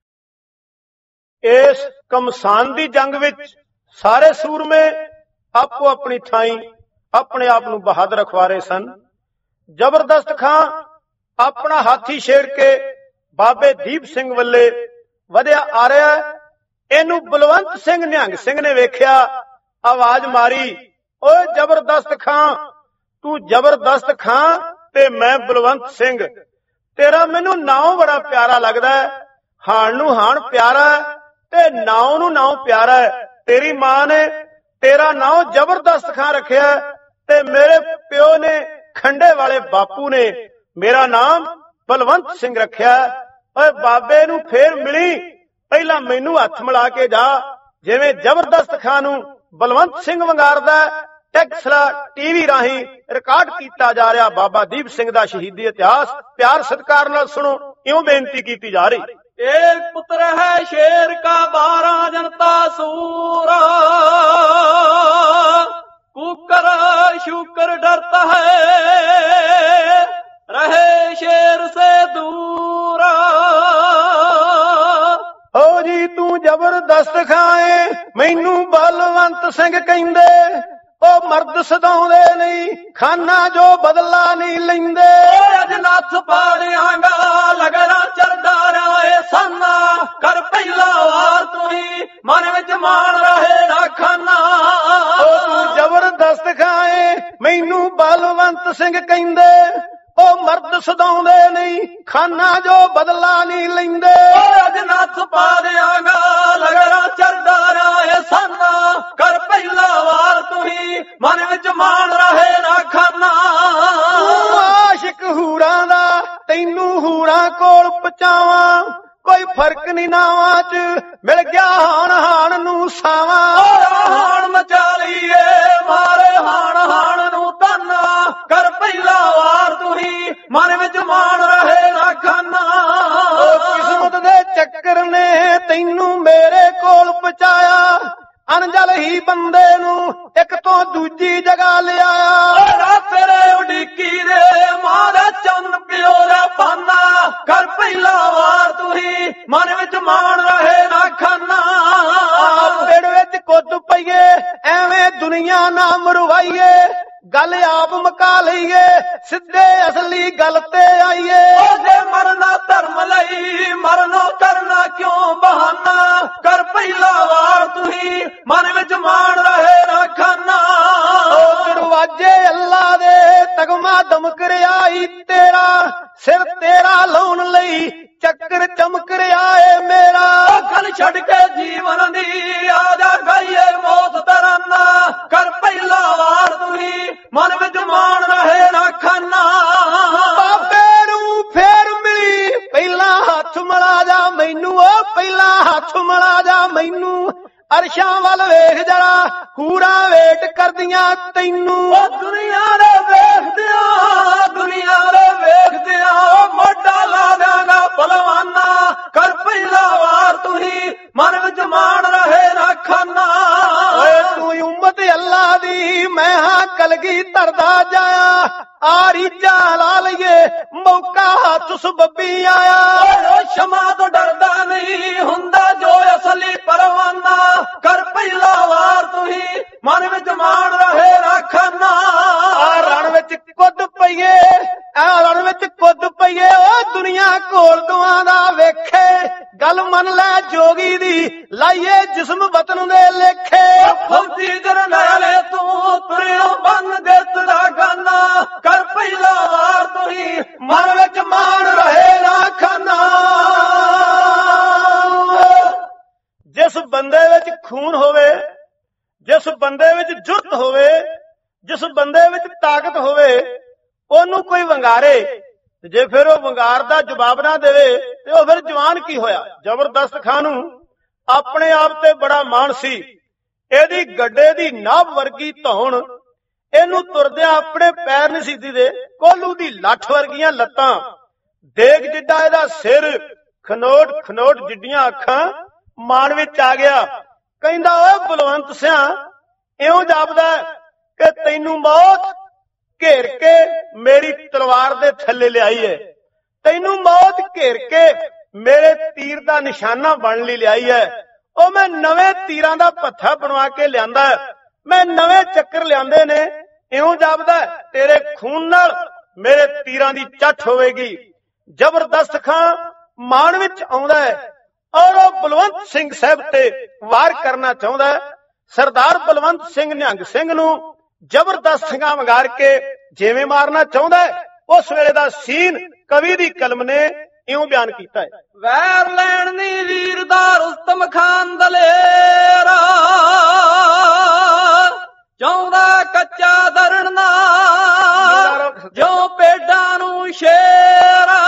ਇਸ ਕਮਸਾਨ ਦੀ ਜੰਗ ਵਿੱਚ ਸਾਰੇ ਸੂਰਮੇ ਆਪੋ ਆਪਣੀ ਥਾਈਂ ਆਪਣੇ ਆਪ ਨੂੰ ਬਹਾਦਰ ਅਖਵਾਰੇ ਸਨ। ਜ਼ਬਰਦਸਤ ਖਾਂ ਆਪਣਾ ਹਾਥੀ ਛੇੜ ਕੇ ਬਾਬੇ ਦੀਪ ਸਿੰਘ ਵੱਲੇ ਵਧਿਆ ਆ ਰਿਹਾ। ਇਹਨੂੰ ਬਲਵੰਤ ਸਿੰਘ ਨਿਹੰਗ ਸਿੰਘ ਨੇ ਵੇਖਿਆ, ਆਵਾਜ਼ ਮਾਰੀ, ਓਏ ਜ਼ਬਰਦਸਤ ਖਾਂ, ਤੂੰ ਜ਼ਬਰਦਸਤ ਖਾਂ ਤੇ ਮੈਂ ਬਲਵੰਤ ਸਿੰਘ, ਤੇਰਾ ਮੈਨੂੰ ਨਾਮ ਬੜਾ ਪਿਆਰਾ ਲੱਗਦਾ ਹੈ। ਹਾਣ ਨੂੰ ਹਾਣ ਪਿਆਰਾ ਤੇ ਨਾਉ ਨੂੰ ਨਾਉ ਪਿਆਰਾ। ਤੇਰੀ ਮਾਂ ਨੇ ਤੇਰਾ ਨਾਮ ਜ਼ਬਰਦਸਤ ਖਾਂ ਰੱਖਿਆ ਤੇ ਮੇਰੇ ਪਿਓ ਨੇ ਖੰਡੇ ਵਾਲੇ ਬਾਪੂ ਨੇ ਮੇਰਾ ਨਾਮ ਬਲਵੰਤ ਸਿੰਘ ਰੱਖਿਆ। ਓਏ ਬਾਬੇ ਨੂੰ ਫੇਰ ਮਿਲੀ, ਪਹਿਲਾਂ ਮੈਨੂੰ ਹੱਥ ਮਿਲਾ ਕੇ ਜਾ। ਜਿਵੇਂ ਜ਼ਬਰਦਸਤ ਖਾਂ ਨੂੰ ਬਲਵੰਤ ਸਿੰਘ ਵੰਗਾਰਦਾ, ਟੈਕਸਲਾ ਟੀਵੀ ਰਾਹੀਂ ਰਿਕਾਰਡ ਕੀਤਾ ਜਾ ਰਿਹਾ ਬਾਬਾ ਦੀਪ ਸਿੰਘ ਦਾ ਸ਼ਹੀਦੀ ਇਤਿਹਾਸ। ਪਿਆਰ ਸਤਿਕਾਰ ਨਾਲ ਸੁਣੋ, ਇਉਂ ਬੇਨਤੀ ਕੀਤੀ ਜਾ ਰਹੀ। एक पुत्र है शेर का बारह जनता सूरा, कुकर शुकर डरता है रहे शेर से दूरा। ओ जी तू जबरदस्त खाए, मैनू बलवंत सिंह कहंदे, ਉਹ ਮਰਦ ਸਦਾਉਂਦੇ ਨਹੀਂ, ਖਾਨਾ ਜੋ ਬਦਲਾ ਨਹੀਂ ਲੈਂਦੇ। ਅੱਜ ਨੱਥ ਪਾ ਦਿਆਂਗਾ ਲਗਰਾ ਚਰਦਾ ਰਾਏ ਸਾਨਾ, ਕਰ ਪਹਿਲਾ ਵਾਰ ਤੂੰ ਹੀ ਮਨ ਵਿੱਚ ਮਾਣ ਰਹੇ ਨਾ ਖਾਨਾ। ਉਹ ਤੂੰ ਜ਼ਬਰਦਸਤ ਖਾਏ, ਮੈਨੂੰ ਬਲਵੰਤ ਸਿੰਘ ਕਹਿੰਦੇ, ਉਹ ਮਰਦ ਸਦਾਉਂਦੇ ਨਹੀਂ, ਖਾਨਾ ਜੋ ਬਦਲਾ ਨਹੀਂ ਲੈਂਦੇ। ਅੱਜ ਨੱਥ ਪਾ ਦਿਆਂਗਾ ਲਗਰਾ ਚਰਦਾ ਰਾਏ ਸਾਨਾ, ਕਰ ਪਹਿਲਾ ਵਾਰ ਤੂੰ ਹੀ ਮਨ ਵਿੱਚ ਮਾਣ ਰਹੇ ਨਾ ਖਾਨਾ। ਆਸ਼ਿਕ ਹੂਰਾਂ ਦਾ ਤੈਨੂੰ ਹੂਰਾਂ ਕੋਲ ਪਹੁੰਚਾਵਾਂ, ਕੋਈ ਫਰਕ ਨਹੀਂ ਨਾਵਾਂ ਚ ਮਿਲ ਗਿਆ ਹਾਣ ਹਾਣ ਨੂੰ ਸਾਵਾਂ। ਹਾਣ ਮਚਾ ਲਈਏ ਮਾਰੇ ਹਾਣ ਹਾਣ ਨੂੰ ਤਾਨਾ, ਕਰ ਪਹਿਲਾ ਵਾਰ ਤੂੰ ਹੀ ਮਨ ਵਿੱਚ ਮਾਣ ਰਹੇ ਨਾ ਖਾਨਾ। ਕਿਸਮਤ ਦੇ ਚੱਕਰ ਨੇ ਤੈਨੂੰ ਮੇਰੇ ਕੋਲ ਪਹੁੰਚਾਇਆ, ਅਣਜਲ ਹੀ ਬੰਦੇ ਨੂੰ ਇੱਕ ਤੋਂ ਦੂਜੀ ਜਗ੍ਹਾ ਲਿਆਇਆ। ਤੇਰੇ ਉਡੀਕੀ ਦੇ ਮਾਂ ਦਾ ਚੰਨ ਪਿਓ ਦਾ ਪਾਨਾ, ਕਰ ਪਹਿਲਾ ਵਾਰ ਤੂੰ ਹੀ ਮਨ ਵਿੱਚ ਮਾਣ ਰਹੇ ਨਾ ਖਾਨਾ। ਪਿੰਡ ਵਿੱਚ ਕੁੱਦ ਪਈਏ ਐਵੇਂ ਦੁਨੀਆ ਨਾ ਮਰਵਾਈਏ, ਗੱਲ ਆਪ ਮੁਕਾ ਲਈਏ ਸਿੱਧੇ ਅਸਲੀ ਗੱਲ ਤੇ ਆਈਏ। ਜੇ ਮਰਨਾ ਧਰਮ ਲਈ ਮਰਨੋ ਕਰਨਾ ਕਿਉਂ ਬਹਾਨਾ, ਕਰ ਪਹਿਲਾ ਵਾਰ ਤੂੰ ਹੀ ਮਨ ਵਿੱਚ ਮਾਣ ਰਹੇ ਨਾ ਖਾਨਾ। ਦਰਵਾਜੇ ਅੱਲਾ ਦੇ ਤਗਮਾ ਦਮਕ ਰਿਹਾ ਈ ਤੇਰਾ, ਸਿਰ ਤੇਰਾ ਲਾਉਣ ਲਈ ਚੱਕਰ ਚਮਕ ਰਿਹਾ ਏ ਮੇਰਾ। ਗੱਲ ਛੱਡ ਕੇ ਜੀਵਨ ਦੀ ਆ ਜਾ ਗਈਏ ਮੌਤ ਤਰਾਨਾ, ਕਰ ਪਹਿਲਾ ਵਾਰ ਤੂੰ ਹੀ ਮਨ ਵਿੱਚ ਮਾਣ ਰਹੇ ਨਾ ਖਾਨਾ। ਬਾਬੇ ਨੂੰ ਫੇਰ ਮਿਲੀ, ਪਹਿਲਾਂ ਹੱਥ ਮਿਲਾ ਜਾ ਮੈਨੂੰ, ਉਹ ਪਹਿਲਾਂ ਹੱਥ ਮਿਲਾ ਜਾ ਮੈਨੂੰ। ਅਰਸ਼ਾਂ ਵੱਲ ਵੇਖ ਜਰਾ, ਹੂਰਾਂ ਵੇਟ ਕਰਦੀਆਂ ਤੈਨੂੰ। ਉਹ ਦੁਨੀਆ ਦੇ ਵੇਖਦਿਆਂ ਦੁਨੀਆ ਦੇ ਵੇਖਦਿਆਂ ਮੋਢਾ ਲਾ ਦਿਆਂਗਾ ਭਲਵਾਨਾ, ਕਰ ਪਹਿਲਾ ਵਾਰ ਤੂੰ ਹੀ ਮਨ ਵਿੱਚ ਮਾਣ ਰਹੇ ਨਾ ਖਾਨਾ। ਓਏ ਤੂੰ ਉਮਤ ਅੱਲਾ ਦੀ, ਮੈਂ ਹਾਂ ਕਲਗੀ ਧਰਦਾ ਜਾਇਆ, ਆ ਰੀਜਾ ਲਾ ਲਈਏ ਮੌਕਾ ਹੱਥ ਸਬੱਬੀ ਆਇਆ। ਸ਼ਮਾ ਤੋਂ ਡਰਦਾ ਨਹੀਂ ਹੁੰਦਾ ਜੋ ਅਸਲੀ ਪਰਵਾਨਾ, ਕਰ ਪਹਿਲਾ ਵਾਰ ਤੂੰ ਹੀ ਮਨ ਵਿੱਚ ਮਾਣ ਰਹੇ ਨਾ ਖਾਨਾ। ਆ ਰਣ ਵਿੱਚ ਕੁੱਦ ਪਈਏ, ਆ ਰਣ ਵਿੱਚ ਕੁੱਦ ਪਈਏ, ਉਹ ਦੁਨੀਆ ਕੋਲ ਦੁਆਂ ਦਾ ਵੇਖੇ, ਗੱਲ ਮੰਨ ਲੈ ਜੋਗੀ ਦੀ, ਲਾਈਏ ਜਿਸਮ ਵਤਨ ਦੇ ਲੇਖੇ। ਫੌਜੀ ਜਰਨੈਲੇ ਤੂੰ ਤੁਰਿਓ ਬੰਨ ਦੇ ਤੇਰਾ ਗਾਨਾ, ਕਰ ਪਹਿਲਾ ਵਾਰ ਤੂੰ ਹੀ ਮਨ ਵਿੱਚ ਮਾਣ ਰਹੇ ਨਾ ਖਾਨਾ। ਜਿਸ ਬੰਦੇ ਵਿੱਚ ਖੂਨ ਹੋਵੇ, ਜਿਸ ਬੰਦੇ ਵਿੱਚ ਜੁਰਤ ਹੋਵੇ, ਜਿਸ ਬੰਦੇ ਵਿੱਚ ਤਾਕਤ ਹੋਵੇ, ਉਹਨੂੰ ਕੋਈ ਵੰਗਾਰੇ, ਜੇ ਫਿਰ ਉਹ ਵੰਗਾਰ ਦਾ ਜਵਾਬ ਨਾ ਦੇਵੇ ਤੇ ਉਹ ਫਿਰ ਜਵਾਨ ਕੀ ਹੋਇਆ। ਜ਼ਬਰਦਸਤ ਖਾਂ ਨੂੰ ਆਪਣੇ ਆਪ ਤੇ ਬੜਾ ਮਾਣ ਸੀ। ਇਹਦੀ ਗੱਡੇ ਦੀ ਨਾਭ ਵਰਗੀ ਧੌਣ, ਇਹਨੂੰ ਤੁਰਦਿਆਂ ਆਪਣੇ ਪੈਰ ਨਹੀਂ ਸੀ ਦਿਸਦੇ, ਕੋਲੂ ਦੀ ਲੱਠ ਵਰਗੀਆਂ ਲੱਤਾਂ, ਦੇਗ ਜਿੱਡਾ ਇਹਦਾ ਸਿਰ, ਖਨੋਟ ਖਨੋਟ ਜਿੱਡੀਆਂ ਅੱਖਾਂ। ਮਾਣ ਵਿੱਚ ਆ ਗਿਆ, ਕਹਿੰਦਾ ਓਏ ਬਲਵੰਤ ਸਿਆ, ਇਉਂ ਜਾਪਦਾ ਕਿ ਤੈਨੂੰ ਮੌਤ ਘੇਰ ਕੇ ਮੇਰੀ ਤਲਵਾਰ ਦੇ ਥੱਲੇ ਲਿਆਈ ਹੈ, ਤੈਨੂੰ ਮੌਤ ਘੇਰ ਕੇ ਮੇਰੇ ਤੀਰ ਦਾ ਨਿਸ਼ਾਨਾ ਬਣ ਲਈ ਲਿਆਈ ਹੈ। ਉਹ ਮੈਂ ਨਵੇਂ ਤੀਰਾਂ ਦਾ ਭੱਥਾ ਬਣਵਾ ਕੇ ਲਿਆਂਦਾ, ਮੈਂ ਨਵੇਂ ਚੱਕਰ ਲਿਆਂਦੇ ਨੇ, ਇਉਂ ਜਾਪਦਾ ਤੇਰੇ ਖੂਨ ਨਾਲ ਮੇਰੇ ਤੀਰਾਂ ਦੀ ਚੱਠ ਹੋਵੇਗੀ। ਜ਼ਬਰਦਸਤ ਖਾਂ ਮਾਣ ਵਿੱਚ ਆਉਂਦਾ ਹੈ ਔਰ ਉਹ ਬਲਵੰਤ ਸਿੰਘ ਸਾਹਿਬ ਤੇ ਵਾਰ ਕਰਨਾ ਚਾਹੁੰਦਾ ਹੈ। ਸਰਦਾਰ ਬਲਵੰਤ ਸਿੰਘ ਨਿਹੰਗ ਸਿੰਘ ਨੂੰ ਜ਼ਬਰਦਸਤ ਸਿੰਘਾਂ ਵੰਗਾਰ ਕੇ ਜਿਵੇਂ ਮਾਰਨਾ ਚਾਹੁੰਦਾ ਹੈ, ਉਸ ਵੇਲੇ ਦਾ ਸੀਨ ਕਵੀ ਦੀ ਕਲਮ ਨੇ ਇਉਂ ਬਿਆਨ ਕੀਤਾ ਹੈ। ਵੈਰ ਲੈਣ ਨੀ ਵੀਰ ਦਾ ਰੁਸਤਮ ਖਾਨ ਦਲੇਰਾ, ਚਾਹੁੰਦਾ ਕੱਚਾ ਦਰੜਨਾ ਜੋ ਪੇਡਾਂ ਨੂੰ ਸ਼ੇਰਾ।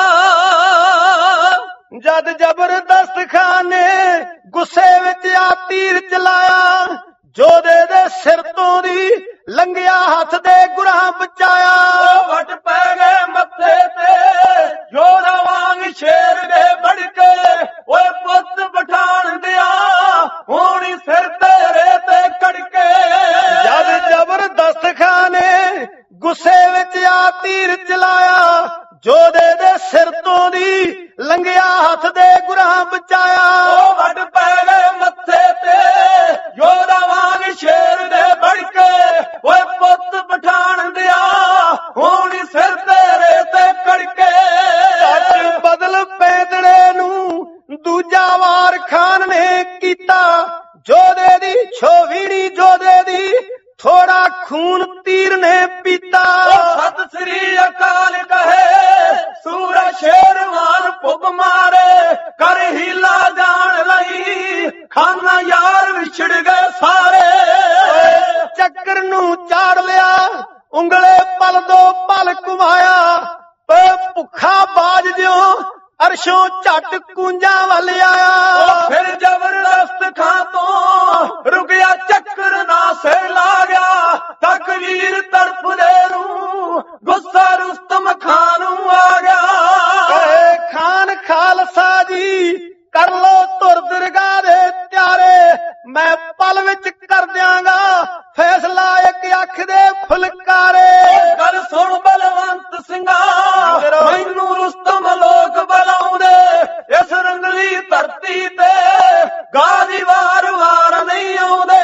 ਜਦ ਜ਼ਬਰਦਸਤ ਖਾਨ ਨੇ ਗੁੱਸੇ ਵਿੱਚ ਆ ਤੀਰ ਚਲਾਇਆ, ਜੋਧੇ ਦੇ ਸਿਰ ਤੋਂ ਦੀ ਲੰਘਿਆ ਹੱਥ ਦੇ ਗੁਰਾਂ ਬਚਾਇਆ। ਉਹ ਵੱਟ ਪੈ ਗਏ ਮੱਥੇ ਤੇ ਯੋਧਾ ਵਾਂਗ ਸ਼ੇਰ ਦੇ ਬੜਕੇ, ਓਏ ਪੁੱਤ ਪਠਾਣ ਦਿਆ ਹੋਣੀ ਸਿਰ ਤੇਰੇ ਤੇ ਕੜਕੇ। ਜਦ ਜ਼ਬਰਦਸਤ ਖਾਨ ਨੇ ਗੁੱਸੇ ਵਿੱਚ ਆ ਤੀਰ ਚਲਾਇਆ, ਜੋਧੇ ਦੇ ਸਿਰ ਤੋਂ ਦੀ ਲੰਘਿਆ ਹੱਥ ਦੇ ਗੁਰਾਂ ਬਚਾਇਆ। ਉਹ ਵੱਟ ਪੈ ਗਏ ਮੱਥੇ ਤੇ ਯੋਧਾ ਵਾਂਗ ਸ਼ੇਰ ਦੇ ਬੜਕੇ, ਓਏ ਪੁੱਤ ਪਠਾਣ ਦਿਆ ਹੋਣੀ ਸਿਰ ਤੇਰੇ ਤੇ ਕੜਕੇ। ਸੱਚ ਬਦਲ ਪੈਦੜੇ ਨੂੰ ਦੂਜਾ ਵਾਰ ਖਾਨ ਨੇ ਕੀਤਾ, ਜੋਧੇ ਦੀ ਛੋਵੀੜੀ ਜੋਧੇ ਦੀ ਥੋੜਾ ਖੂਨ ਤੀਰ ਨੇ ਪੀਤਾ। ਸਤਿ ਸ੍ਰੀ ਅਕਾਲ ਕਹੇ ਸੂਰਾ ਸ਼ੇਰਵਾਨ ਪੁੱਗ ਮਾਰੇ, ਕਰ ਹੀਲਾ ਜਾਣ ਲਈ ਖਾਨਾ ਯਾਰ ਵਿਛੜ ਗਏ ਸਾਰੇ। ਚੱਕਰ ਨੂੰ ਚਾੜ ਲਿਆ ਉਂਗਲੇ ਪਲ ਦੋ ਪਲ ਘੁਮਾਇਆ, ਭੁੱਖਾ ਬਾਜ ਜਿਉਂ ਅਰਸ਼ੋਂ ਝੱਟ ਕੂੰਜਾਂ ਵੱਲ ਆਇਆ। ਫਿਰ ਜ਼ਬਰਦਸਤ ਖਾਂ ਤੋਂ ਰੁਕਿਆ ਚੱਕਰ ਨਾ ਸੇ ਲਾ ਗਿਆ, ਤਕਵੀਰ ਤੜਫਦੇ ਨੂੰ ਗੁੱਸਾ ਰੁਸਤਮ ਖਾਂ ਨੂੰ ਆ ਗਿਆ। ਕਹੇ ਖਾਨ ਖਾਲਸਾ ਜੀ ਕਰ ਲੋ ਧੁਰ ਦਰਗਾਹ ਦੇ ਤਿਆਰੇ, ਮੈਂ ਪਲ ਵਿੱਚ ਕਰ ਦਿਆਂਗਾ ਫੈਸਲਾ ਇੱਕ ਅੱਖ ਦੇ ਫੁਲਕਾਰੇ। ਗੱਲ ਸੁਣ ਬਲਵੰਤ ਸਿੰਘਾ ਮੈਨੂੰ ਰੁਸਤਮ ਲੋਕ ਬੁਲਾਉਂਦੇ, ਇਸ ਰੰਗਲੀ ਧਰਤੀ ਤੇ ਗਾਜ਼ੀ ਵਾਰ ਵਾਰ ਨਹੀਂ ਆਉਂਦੇ।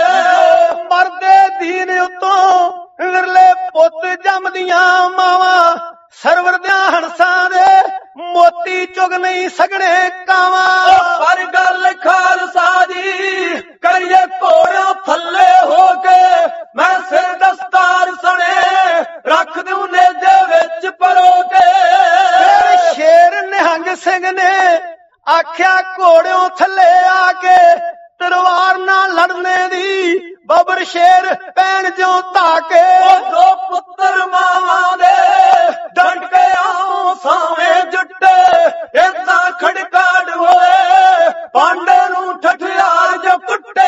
ਮਰਦੇ ਦੀਨ ਉਤੋਂ ਵਿਰਲੇ ਪੁੱਤ ਜੰਮਦੀਆਂ ਮਾਵਾਂ, ਸਰਵਰ ਦਿਆਂ ਹੰਸਾਂ ਦੇ ਮੋਤੀ ਚੁਗ ਨਹੀਂ ਸਗਣੇ ਕਾਵਾਂ। ਪਰ ਗੱਲ ਖਾਲਸਾ ਜੀ ਕਰੀਏ ਘੋੜਿਆਂ ਥੱਲੇ ਹੋ ਕੇ, ਮੈਂ ਸਿਰ ਦਸਤਾਰ ਸਣੇ ਰੱਖ ਦੂੰ ਨੇਜੇ ਵਿੱਚ ਪਰੋ ਕੇ। ਫਿਰ ਸ਼ੇਰ ਨਿਹੰਗ ਸਿੰਘ ਨੇ ਆਖਿਆ ਘੋੜਿਓਂ ਥੱਲੇ ਆ ਕੇ, ਤਲਵਾਰ ਨਾਲ ਲੜਨੇ ਦੀ ਬੱਬਰ ਸ਼ੇਰ ਪੈਣ ਜਿਉਂ ਧਾਕੇ। ਦੋ ਪੁੱਤਰ ਮਾਵਾਂ ਦੇ ਡੰਡ ਕੇ ਆਉਂ ਸਾਵੇਂ ਜੁੱਟੇ, ਏਦਾਂ ਖੜਕਾੜ ਹੋਏ ਪਾਂਡੇ ਨੂੰ ਠਠਿਆਰ ਜੋ ਕੁੱਟੇ।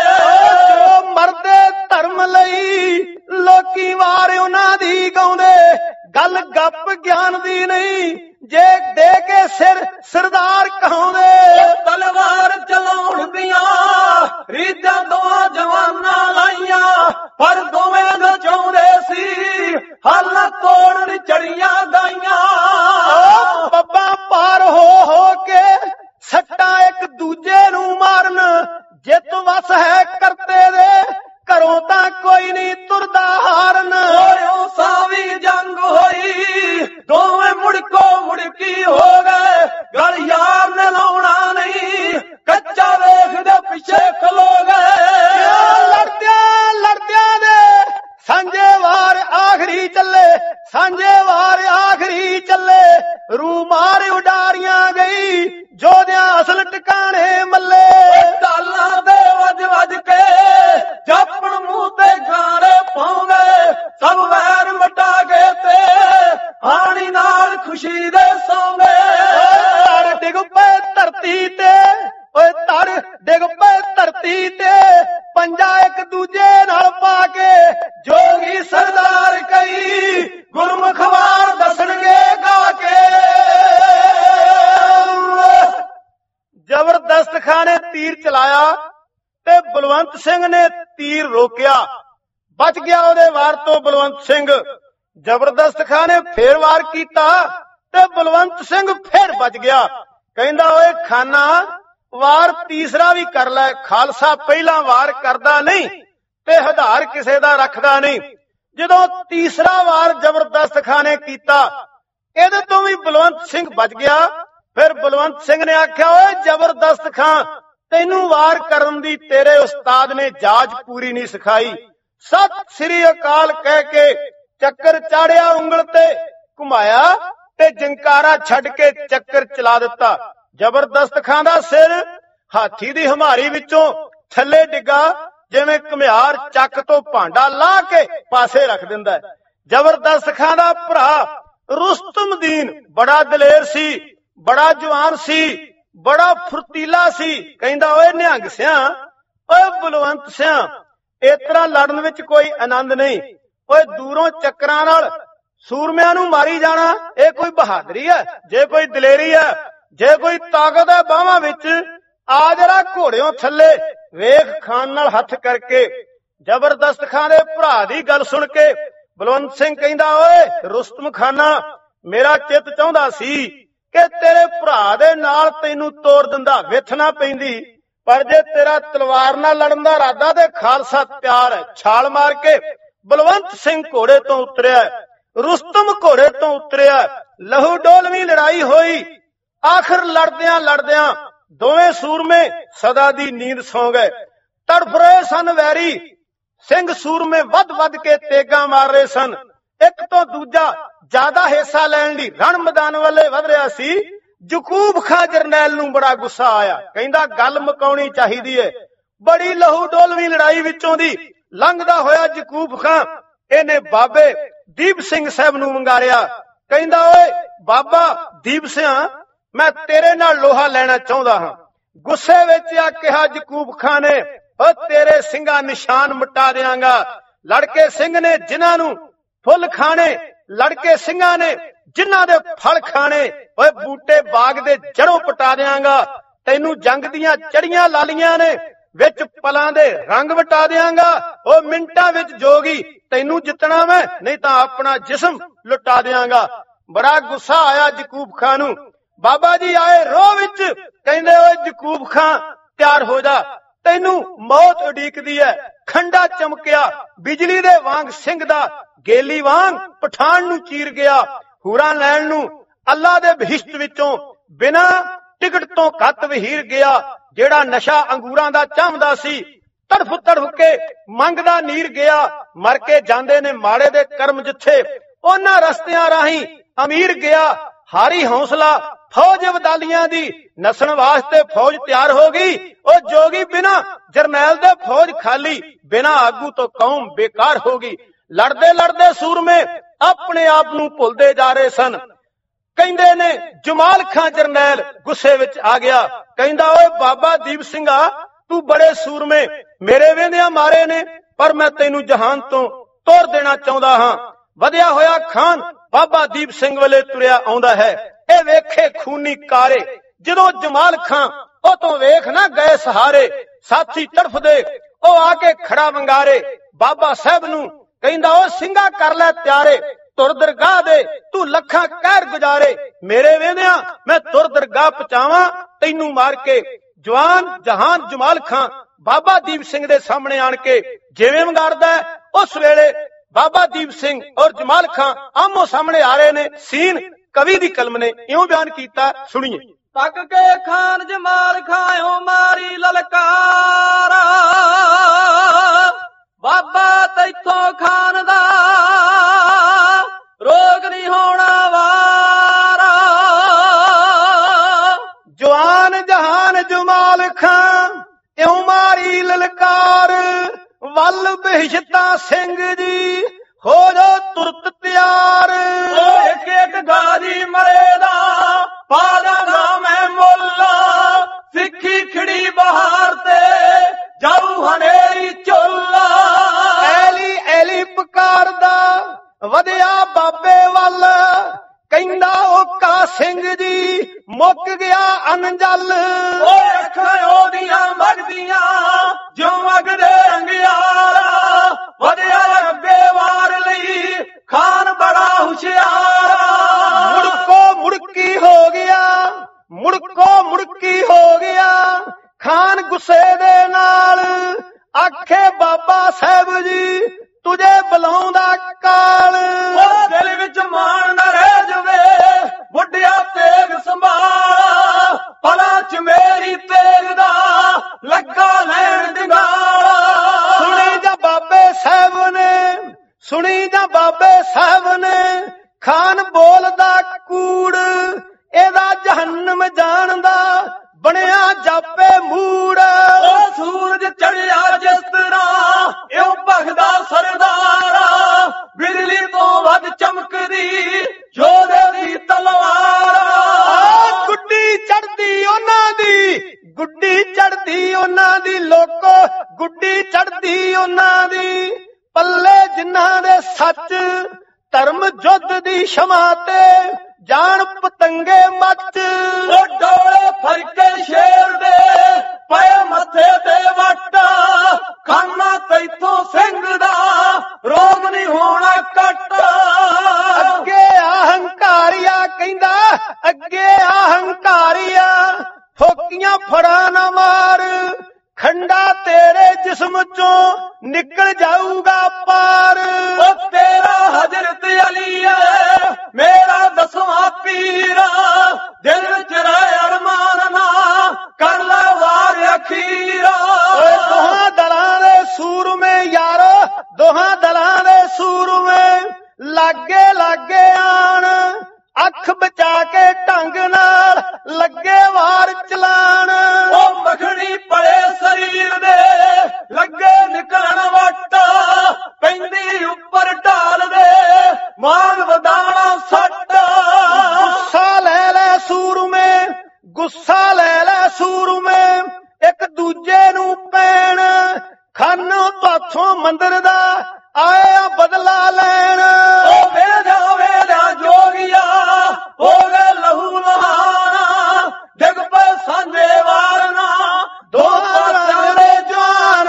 ਜੋ ਮਰਦੇ ਧਰਮ ਲਈ ਲੋਕੀ ਵਾਰ ਉਹਨਾਂ ਦੀ ਗਾਉਂਦੇ, ਗੱਲ ਗੱਪ ਗਿਆਨ ਦੀ ਨਹੀਂ ਜੇ ਦੇ ਕੇ ਸਿਰ ਸਰਦਾਰ ਕਹਾਉਂਦੇ। ਤਲਵਾਰ ਚਲਾਉਣ ਦੀਆਂ ਰੀਜਾਂ ਦੋਹਾਂ ਜਵਾਨਾਂ ਲਾਈਆਂ, ਪਰ ਦੋਵੇਂ ਦਾ ਚਾਹੁੰਦੇ ਸੀ ਹੱਲ ਤੋੜਨ ਚੜੀਆਂ ਗਾਈਆਂ। ਬੱਬਾ ਪਾਰ ਹੋ ਹੋ ਕੇ ਸੱਟਾਂ ਇੱਕ ਦੂਜੇ ਨੂੰ ਮਾਰਨ, ਜਿੱਤ ਵਸ ਹੈ ਕਰਤੇ ਦੇ ਘਰੋਂ ਤਾਂ ਕੋਈ ਨਹੀਂ ਤੁਰਦਾ ਹਾਰਨ। ਹੋਇਓ ਸਾਵੀ ਜੰਗ ਹੋਈ ਦੋਵੇਂ ਮੁੜਕੋ ਮੁੜਕੀ ਹੋ ਗਏ, ਗਲ ਯਾਰ ਨੇ ਲਾਉਣਾ ਨਹੀਂ ਕੱਚਾ ਵੇਖਦੇ ਪਿੱਛੇ ਖਲੋ ਗਏ। ਲੜਦਿਆਂ ਲੜਦਿਆਂ ਦੇ ਸਾਂਝੇ ਵਾਰ ਆਖਰੀ ਚੱਲੇ, ਸਾਂਝੇ ਵਾਰ ਆਖਰੀ ਚੱਲੇ, ਰੂ ਮਾਰ ਉਡਾਰੀਆਂ ਗਈ ਜੋਧਿਆਂ ਅਸਲ ਟਿਕਾਣੇ ਮੱਲੇ। ਢਾਲਾਂ ਦੇ ਵੱਜ ਵੱਜ ਕੇ ਜਾਪਣ ਮੂੰਹ ਤੇ ਗਾਰੇ ਪਾਉਂਦੇ, ਸਭ ਵੈਰ ਮਟਾ ਕੇ ਤੇ ਹਾਣੀ ਨਾਲ ਖੁਸ਼ੀ ਦੇ ਸੌਂਗੇ। ਧੜ ਡਿੱਗ ਪਏ ਧਰਤੀ ਤੇ, ਓਏ ਧੜ ਡਿੱਗ ਪਏ ਧਰਤੀ ਤੇ, ਪੰਜਾ ਇੱਕ ਦੂਜੇ ਨਾਲ ਪਾ ਕੇ, ਜੋਗੀ ਸਰਦਾਰ ਕਈ ਗੁਰਮੁਖ ਵਾਰ ਦੱਸਣਗੇ ਗਾ ਕੇ। ਜ਼ਬਰਦਸਤ ਖਾਂ ਨੇ ਤੀਰ ਚਲਾਇਆ ਤੇ ਬਲਵੰਤ ਸਿੰਘ ਨੇ ਤੀਰ ਰੋਕਿਆ, ਬਚ ਗਿਆ ਉਹਦੇ ਵਾਰ ਤੋਂ ਬਲਵੰਤ ਸਿੰਘ। ਜ਼ਬਰਦਸਤ ਖਾਂ ਨੇ ਫੇਰ ਵਾਰ ਕੀਤਾ ਤੇ ਬਲਵੰਤ ਸਿੰਘ ਫੇਰ ਬਚ ਗਿਆ। ਕਹਿੰਦਾ ਓਏ ਖਾਨਾ ਵਾਰ ਤੀਸਰਾ ਵੀ ਕਰ ਲੈ, ਖਾਲਸਾ ਪਹਿਲਾਂ ਵਾਰ ਕਰਦਾ ਨਹੀਂ ਤੇ ਹਧਾਰ ਕਿਸੇ ਦਾ ਰੱਖਦਾ ਨਹੀਂ। ਜਦੋਂ ਤੀਸਰਾ ਵਾਰ ਜ਼ਬਰਦਸਤ ਖਾਂ ਨੇ ਕੀਤਾ, ਇਹਦੇ ਤੋਂ ਵੀ ਬਲਵੰਤ ਸਿੰਘ ਬਚ ਗਿਆ। ਫਿਰ ਬਲਵੰਤ ਸਿੰਘ ਨੇ ਆਖਿਆ, ਓਏ ਜ਼ਬਰਦਸਤ ਖਾਂ, ਤੈਨੂੰ ਵਾਰ ਕਰਨ ਦੀ ਤੇਰੇ ਉਸਤਾਦ ਨੇ ਜਾਚ ਪੂਰੀ ਨਹੀਂ ਸਿਖਾਈ। ਸਤਿ ਸ੍ਰੀ ਅਕਾਲ ਕਹਿ ਕੇ ਚੱਕਰ ਚਾੜਿਆ, ਉਂਗਲ ਤੇ ਘੁਮਾਇਆ ਤੇ ਜੰਕਾਰਾ ਛੱਡ ਕੇ ਚੱਕਰ ਚਲਾ ਦਿੱਤਾ। ਜ਼ਬਰਦਸਤ ਖਾਂ ਦਾ ਸਿਰ ਹਾਥੀ ਦੀ ਹਮਾਰੀ ਵਿੱਚੋਂ ਥੱਲੇ ਡਿੱਗਾ, ਜਿਵੇਂ ਘੁਮਿਆਰ ਚੱਕ ਤੋਂ ਭਾਂਡਾ ਲਾ ਕੇ ਪਾਸੇ ਰੱਖ ਦਿੰਦਾ। ਜ਼ਬਰਦਸਤ ਖਾਂ ਦਾ ਭਰਾ ਰੁਸਤਮਦੀਨ ਬੜਾ ਦਲੇਰ ਸੀ, ਬੜਾ ਜਵਾਨ ਸੀ, ਬੜਾ ਫੁਰਤੀਲਾ ਸੀ। ਕਹਿੰਦਾ, ਓਏ ਨਿਹੰਗ ਸਿਆਂ, ਓਏ ਬਲਵੰਤ ਸਿਆਂ, ਇਸ ਤਰ੍ਹਾਂ ਲੜਨ ਵਿੱਚ ਕੋਈ ਆਨੰਦ ਨਹੀਂ। ਓਏ ਦੂਰੋਂ ਚੱਕਰਾਂ ਨਾਲ ਸੂਰਮਿਆਂ ਨੂੰ ਮਾਰੀ ਜਾਣਾ, ਇਹ ਕੋਈ ਬਹਾਦਰੀ ਹੈ? ਜੇ ਕੋਈ ਦਲੇਰੀ ਹੈ, ਜੇ ਕੋਈ ਤਾਕਤ ਹੈ ਬਾਹਾਂ ਵਿੱਚ, ਆ ਜਰਾ ਘੋੜਿਓਂ ਥੱਲੇ ਵੇਖ ਖਾਨ ਨਾਲ ਹੱਥ ਕਰਕੇ। ਜ਼ਬਰਦਸਤ ਖਾਂ ਦੇ ਭਰਾ ਦੀ ਗੱਲ ਸੁਣ ਕੇ ਬਲਵੰਤ ਸਿੰਘ ਕਹਿੰਦਾ, ਓਏ ਰੁਸਤਮ ਖਾਨਾ, ਮੇਰਾ ਚਿੱਤ ਚਾਹੁੰਦਾ ਸੀ ਕਿ ਤੇਰੇ ਭਰਾ ਦੇ ਨਾਲ ਤੈਨੂੰ ਤੋੜ ਦਿੰਦਾ, ਵਿੱਥ ਨਾ ਪੈਂਦੀ, ਪਰ ਜੇ ਤੇਰਾ ਤਲਵਾਰ ਨਾਲ ਲੜਨ ਦਾ ਇਰਾਦਾ ਤੇ ਖਾਲਸਾ ਤਿਆਰ ਹੈ। ਛਾਲ ਮਾਰ ਕੇ ਬਲਵੰਤ ਸਿੰਘ ਘੋੜੇ ਤੋਂ ਉਤਰਿਆ, ਰੁਸਤਮ ਘੋੜੇ ਤੋਂ ਉਤਰਿਆ। ਲਹੂ ਡੋਲਵੀਂ ਲੜਾਈ ਹੋਈ। ਆਖਰ ਲੜਦਿਆਂ ਲੜਦਿਆਂ ਦੋਵੇਂ ਸੂਰਮੇ ਸਦਾ ਦੀ ਨੀਂਦ ਸੌਂ ਗਏ। ਤੜਫ ਰਹੇ ਸਨ ਵੈਰੀ ਸਿੰਘ ਸੂਰਮੇ, ਵੱਧ ਵੱਧ ਕੇ ਤੇਗਾਂ ਮਾਰ ਰਹੇ ਸਨ। ਇੱਕ ਤੋਂ ਦੂਜਾ ਜ਼ਿਆਦਾ ਹਿੱਸਾ ਲੈਣ ਲਈ ਰਣ ਮੈਦਾਨ ਵੱਲੇ ਵਧ ਰਿਹਾ ਸੀ। ਯਕੂਬ ਖਾਂ ਜਰਨੈਲ ਨੂੰ ਬੜਾ ਗੁੱਸਾ ਆਇਆ। ਕਹਿੰਦਾ, ਗੱਲ ਮੁਕਾਉਣੀ ਚਾਹੀਦੀ ਏ। ਬੜੀ ਲਹੂ ਡੋਲਵੀਂ ਲੜਾਈ ਵਿੱਚੋਂ ਦੀ ਲੰਘਦਾ ਹੋਇਆ ਯਕੂਬ ਖਾਂ, ਇਹਨੇ ਬਾਬੇ ਦੀਪ ਸਿੰਘ ਸਾਹਿਬ ਨੂੰ ਵੰਗਾਰਿਆ। ਕਹਿੰਦਾ, ਓਏ ਬਾਬਾ ਦੀਪ ਸਿੰਘ, ਮੈਂ ਤੇਰੇ ਨਾਲ ਲੋਹਾ ਲੈਣਾ ਚਾਹੁੰਦਾ ਹਾਂ। ਗੁੱਸੇ ਵਿੱਚ ਆ ਕਿਹਾ ਯਕੂਬ ਖਾਂ ਨੇ, ਓ ਤੇਰੇ ਸਿੰਘਾਂ ਨਿਸ਼ਾਨ ਮਿਟਾ ਦਿਆਂਗਾ। ਲੜਕੇ ਸਿੰਘ ਨੇ ਜਿਨ੍ਹਾਂ ਨੂੰ ਫੁੱਲ ਖਾਣੇ, ਲੜਕੇ ਸਿੰਘਾਂ ਨੇ ਜਿਨ੍ਹਾਂ ਦੇ ਫਲ ਖਾਣੇ, ਓਏ ਬੂਟੇ ਬਾਗ ਦੇ ਜੜੋਂ ਪਟਾ ਦਿਆਂਗਾ। ਤੈਨੂੰ ਜੰਗ ਦੀਆਂ ਚੜੀਆਂ ਲਾਲੀਆਂ ਨੇ, ਵਿੱਚ ਪਲਾਂ ਦੇ ਰੰਗ ਵਟਾ ਦਿਆਂਗਾ। ਉਹ ਮਿੰਟਾਂ ਵਿੱਚ ਜੋਗੀ ਤੈਨੂੰ ਜਿੱਤਣਾ ਮੈਂ, ਨਹੀਂ ਤਾਂ ਆਪਣਾ ਜਿਸਮ ਲੁਟਾ ਦਿਆਂਗਾ। ਬੜਾ ਗੁੱਸਾ ਆਇਆ ਯਕੂਬ ਖਾਂ ਨੂੰ। ਬਾਬਾ ਜੀ ਆਏ ਰੋਹ ਵਿੱਚ, ਕਹਿੰਦੇ, ਓਏ ਯਕੂਬ ਖਾਂ, ਤਿਆਰ ਹੋ ਜਾ, ਤੈਨੂੰ ਮੌਤ ਉਡੀਕਦੀ ਹੈ। ਖੰਡਾ ਚਮਕਿਆ, ਬਿਜਲੀ ਦੇ ਵਾਂਗ ਸਿੰਘ ਦਾ ਗੇਲੀ ਵਾਂਗ ਪਠਾਨ ਨੂੰ ਚੀਰ ਗਿਆ। ਹੂਰਾਂ ਲੈਣ ਨੂੰ ਅੱਲਾ ਦੇ ਬਹਿਸ਼ਤ ਵਿੱਚੋਂ ਬਿਨਾਂ ਟਿਕਟ ਤੋਂ ਕੱਤ ਵਹੀਰ ਗਿਆ। ਜਿਹੜਾ ਨਸ਼ਾ ਅੰਗੂਰਾਂ ਦਾ ਚਾਹੁੰਦਾ ਸੀ, ਤੜਫ ਤੜਫ ਕੇ ਮੰਗਦਾ ਨੀਰ ਗਿਆ। ਮਰ ਕੇ ਜਾਂਦੇ ਨੇ ਮਾੜੇ ਦੇ ਕਰਮ ਜਿੱਥੇ, ਉਹਨਾਂ ਰਸਤਿਆਂ ਰਾਹੀਂ ਅਮੀਰ ਗਿਆ। ਹਾਰੀ ਹੌਸਲਾ ਫੌਜ ਅਬਦਾਲੀਆਂ ਦੀ, ਨਸਣ ਵਾਸਤੇ ਫੌਜ ਤਿਆਰ ਹੋ ਗਈ। ਉਹ ਜੋਗੀ ਬਿਨਾ ਜਰਨੈਲ ਦੇ ਫੌਜ ਖਾਲੀ, ਬਿਨਾ ਆਗੂ ਤੋਂ ਕੌਮ ਬੇਕਾਰ ਹੋ ਗਈ। ਲੜਦੇ ਲੜਦੇ ਸੂਰਮੇ ਆਪਣੇ ਆਪ ਨੂੰ ਭੁੱਲਦੇ ਜਾ ਰਹੇ ਸਨ। ਕਹਿੰਦੇ ਨੇ ਜਮਾਲ ਖਾਂ ਜਰਨੈਲ ਗੁੱਸੇ ਵਿੱਚ ਆ ਗਿਆ। ਕਹਿੰਦਾ, ਓਏ ਬਾਬਾ ਦੀਪ ਸਿੰਘਾ, ਤੂੰ ਬੜੇ ਸੂਰਮੇ ਮੇਰੇ ਵੇਂਦਿਆਂ ਮਾਰੇ ਨੇ, ਪਰ ਮੈਂ ਤੈਨੂੰ ਜਹਾਨ ਤੋਂ ਤੋੜ ਦੇਣਾ ਚਾਹੁੰਦਾ ਹਾਂ। ਵਧਿਆ ਹੋਇਆ ਖਾਨ ਬਾਬਾ ਦੀਪ ਸਿੰਘ ਵੱਲੇ ਤੁਰਿਆ ਆਉਂਦਾ ਹੈ। ਇਹ ਵੇਖੇ ਖੂਨੀ ਕਾਰੇ, ਜਦੋਂ ਜਮਾਲ ਖਾਂ ਉਹ ਤੋਂ ਵੇਖ ਨਾ ਗਏ ਸਹਾਰੇ। ਸਾਥੀ ਤੜਫਦੇ, ਉਹ ਆ ਕੇ ਖੜਾ ਵੰਗਾਰੇ ਬਾਬਾ ਸਾਹਿਬ ਨੂੰ। ਕਹਿੰਦਾ, ਉਹ ਸਿੰਘਾ ਕਰ ਲੈ ਤਿਆਰੇ, ਤੁਰ ਦਰਗਾਹ ਦੇ ਤੂੰ ਲੱਖਾਂ ਕਹਿਰ ਗੁਜ਼ਾਰੇ। ਮੇਰੇ ਵੇਂਦਿਆਂ ਮੈਂ ਤੁਰ ਦਰਗਾਹ ਪਹੁੰਚਾਵਾਂ ਤੈਨੂੰ ਮਾਰ ਕੇ। ਜਵਾਨ ਜਹਾਨ ਜਮਾਲ ਖਾਂ ਬਾਬਾ ਦੀਪ ਸਿੰਘ ਦੇ ਸਾਹਮਣੇ ਆਣ ਕੇ ਜਿਵੇਂ ਵੰਗਾਰਦਾ, ਉਸ ਵੇਲੇ ਬਾਬਾ ਦੀਪ ਸਿੰਘ ਔਰ ਜਮਾਲ ਖਾਂ ਆਮੋ ਸਾਹਮਣੇ ਆ ਰਹੇ ਨੇ। ਸੀਨ ਕਵੀ ਦੀ ਕਲਮ ਨੇ ਇਉਂ ਬਿਆਨ ਕੀਤਾ, ਸੁਣੀਏ। ਤੱਕ ਕੇ ਖਾਨ ਜਮਾਲ ਖਾਂ ਮਾਰੀ ਲਲਕਾਰ, ਬਾਬਾ ਤੈਥੋਂ ਖਾਨ ਦਾ ਰੋਗ ਨਹੀਂ ਹੋਣਾ ਵਾਰਾ। ਜਵਾਨ ਜਹਾਨ ਜਮਾਲ ਖਾਂ ਇਉਂ ਮਾਰੀ ਲਲਕਾਰ, ਵੱਲ ਬਹਿਸ਼ਤਾ ਸਿੰਘ ਜੀ ਹੋ ਜੋ ਤੁਰਤ ਤਿਆਰ। ਇੱਕ ਇੱਕ ਗਾਜੀ ਮਰੇ ਦਾ ਪਾ ਦਾਂਗਾ ਮੈਂ ਮੁੱਲਾ, ਸਿੱਖੀ ਖਿੜੀ ਬਹਾਰ ਤੇ ਜਾਊ ਹਨੇਰੀ ਝੋਲਾ। ਐਲੀ ਐਲੀ ਪੁਕਾਰਦਾ ਵਧਿਆ ਬਾਬੇ ਵੱਲ, ਕਹਿੰਦਾ ਓਕਾ ਸਿੰਘ ਜੀ ਮੁੱਕ ਗਿਆ ਅਨਜਲ। ਓਏ ਅੱਖਾਂ ਉਹਦੀਆਂ ਮਗਦੀਆਂ ਜੋ ਮਗਦੇ ਅੰਗਿਆਰਾ, ਵਧਿਆ ਅੱਗੇ ਵਾਰ ਲਈ ਖਾਨ ਬੜਾ ਹੁਸ਼ਿਆਰਾ। ਮੁੜਕੋ ਮੁੜਕੀ ਹੋ ਗਿਆ, ਮੁੜਕੋ ਮੁੜਕੀ ਹੋ ਗਿਆ। ਖਾਨ ਗੁੱਸੇ ਦੇ ਨਾਲ ਆਖੇ ਬਾਬਾ ਸਾਹਿਬ ਜੀ ਤੁਝੇ ਬੁਲਾਉਂਦਾ ਖਾਨ ਬੋਲਦਾ ਕੂੜ, ਇਹਦਾ ਜਹੰਨਮ ਜਾਣ ਦਾ ਬਣਿਆ ਜਾਪੇ ਮੂੜ। ਉਹ ਸੂਰਜ ਚੜਿਆ ਜਿਸ ਤਰ੍ਹਾਂ ਇਉਂ ਭਖਦਾ ਸਰਦਾਰਾ, ਬਿਜਲੀ ਤੋਂ ਵੱਧ ਚਮਕਦੀ ਯੋਧੇ ਦੀ ਤਲਵਾਰ। ਗੁੱਡੀ ਚੜਦੀ ਉਹਨਾਂ ਦੀ, ਗੁੱਡੀ ਚੜਦੀ ਉਹਨਾਂ ਦੀ ਲੋਕੋ, ਗੁੱਡੀ ਚੜਦੀ ਉਹਨਾਂ ਦੀ। ਪੱਲੇ ਜਿਨ੍ਹਾਂ ਦੇ ਸੱਚ, ਧਰਮ ਯੁੱਧ ਦੀ ਸ਼ਮਾ ਤੇ ਜਾਣ ਪਤੰਗੇ ਮੱਚ। ਉਹ ਡੋਲੇ ਫਰਕੇ ਸ਼ੇਰ ਦੇ ਪਏ ਮੱਥੇ ਤੇ ਵੱਟ, ਖਾਨਾ ਤੈਥੋਂ ਸਿੰਘ ਦਾ ਰੋਗ ਨਹੀਂ ਹੋਣਾ ਕੱਟ। ਅੱਗੇ ਅਹੰਕਾਰੀਆ ਕਹਿੰਦਾ, ਅੱਗੇ ਅਹੰਕਾਰੀਆ ਫੋਕੀਆਂ ਫੜਾ ਨਾ ਮਾਰ, ਖੰਡਾ ਤੇਰੇ ਜਿਸਮ ਚੋਂ ਨਿਕਲ ਜਾਊਗਾ ਪਾਰ। ਉਹ ਤੇਰਾ ਹਜ਼ਰਤ ਅਲੀ ਹੈ ਮੇਰਾ ਦਸਵਾਂ ਪੀਰਾ, ਦਿਲ ਵਿੱਚ ਰਹਿ ਅਰਮਾਨ ਨਾ ਕਰ ਲੈ ਵਾਰ ਅਖੀਰਾ। ਓਏ ਦੋਹਾਂ ਦਲਾਂ ਦੇ ਸੂਰਮੇ ਯਾਰੋ, ਦੋਹਾਂ ਦਲਾਂ ਦੇ ਸੂਰਮੇ ਲਾਗੇ ਲਾਗੇ ਆਣ, ਅੱਖ ਬਚਾ ਕੇ ਢੰਗ ਨਾਲ ਲੱਗੇ ਵਾਰ ਚਲਾਣ। ਉਹ ਮੱਖਣੀ ਪੜੇ ਸਰੀਰ ਦੇ ਲੱਗੇ ਨਿਕਲਣ ਵੱਟ, ਪੈਂਦੀ ਉੱਪਰ ਢਾਲ ਦੇ ਮਾਂਗ ਵਧਾਣਾ ਸੱਟ। ਗੁੱਸਾ ਲੈ ਲੈ ਸੂਰਮੇ, ਗੁੱਸਾ ਲੈ ਲੈ ਸੂਰਮੇ, ਇੱਕ ਦੂਜੇ ਨੂੰ ਪੈਣ, ਖਾਨੋਂ ਪਾਥੋਂ ਮੰਦਰ ਦਾ ਆਇਆ ਬਦਲਾ ਲੈਣ। ਉਹ ਵੇਲਿਆ ਵੇਲਿਆ ਜੋਗੀਆ ਹੋ ਗਏ ਲਹੂ ਲਹਾਨਾ, ਡਿੱਗ ਪਏ ਸਾਂਝੇ ਵਾਰਨਾ ਦੋ ਪਾਸਿਆਂ ਦੇ ਜਵਾਨ।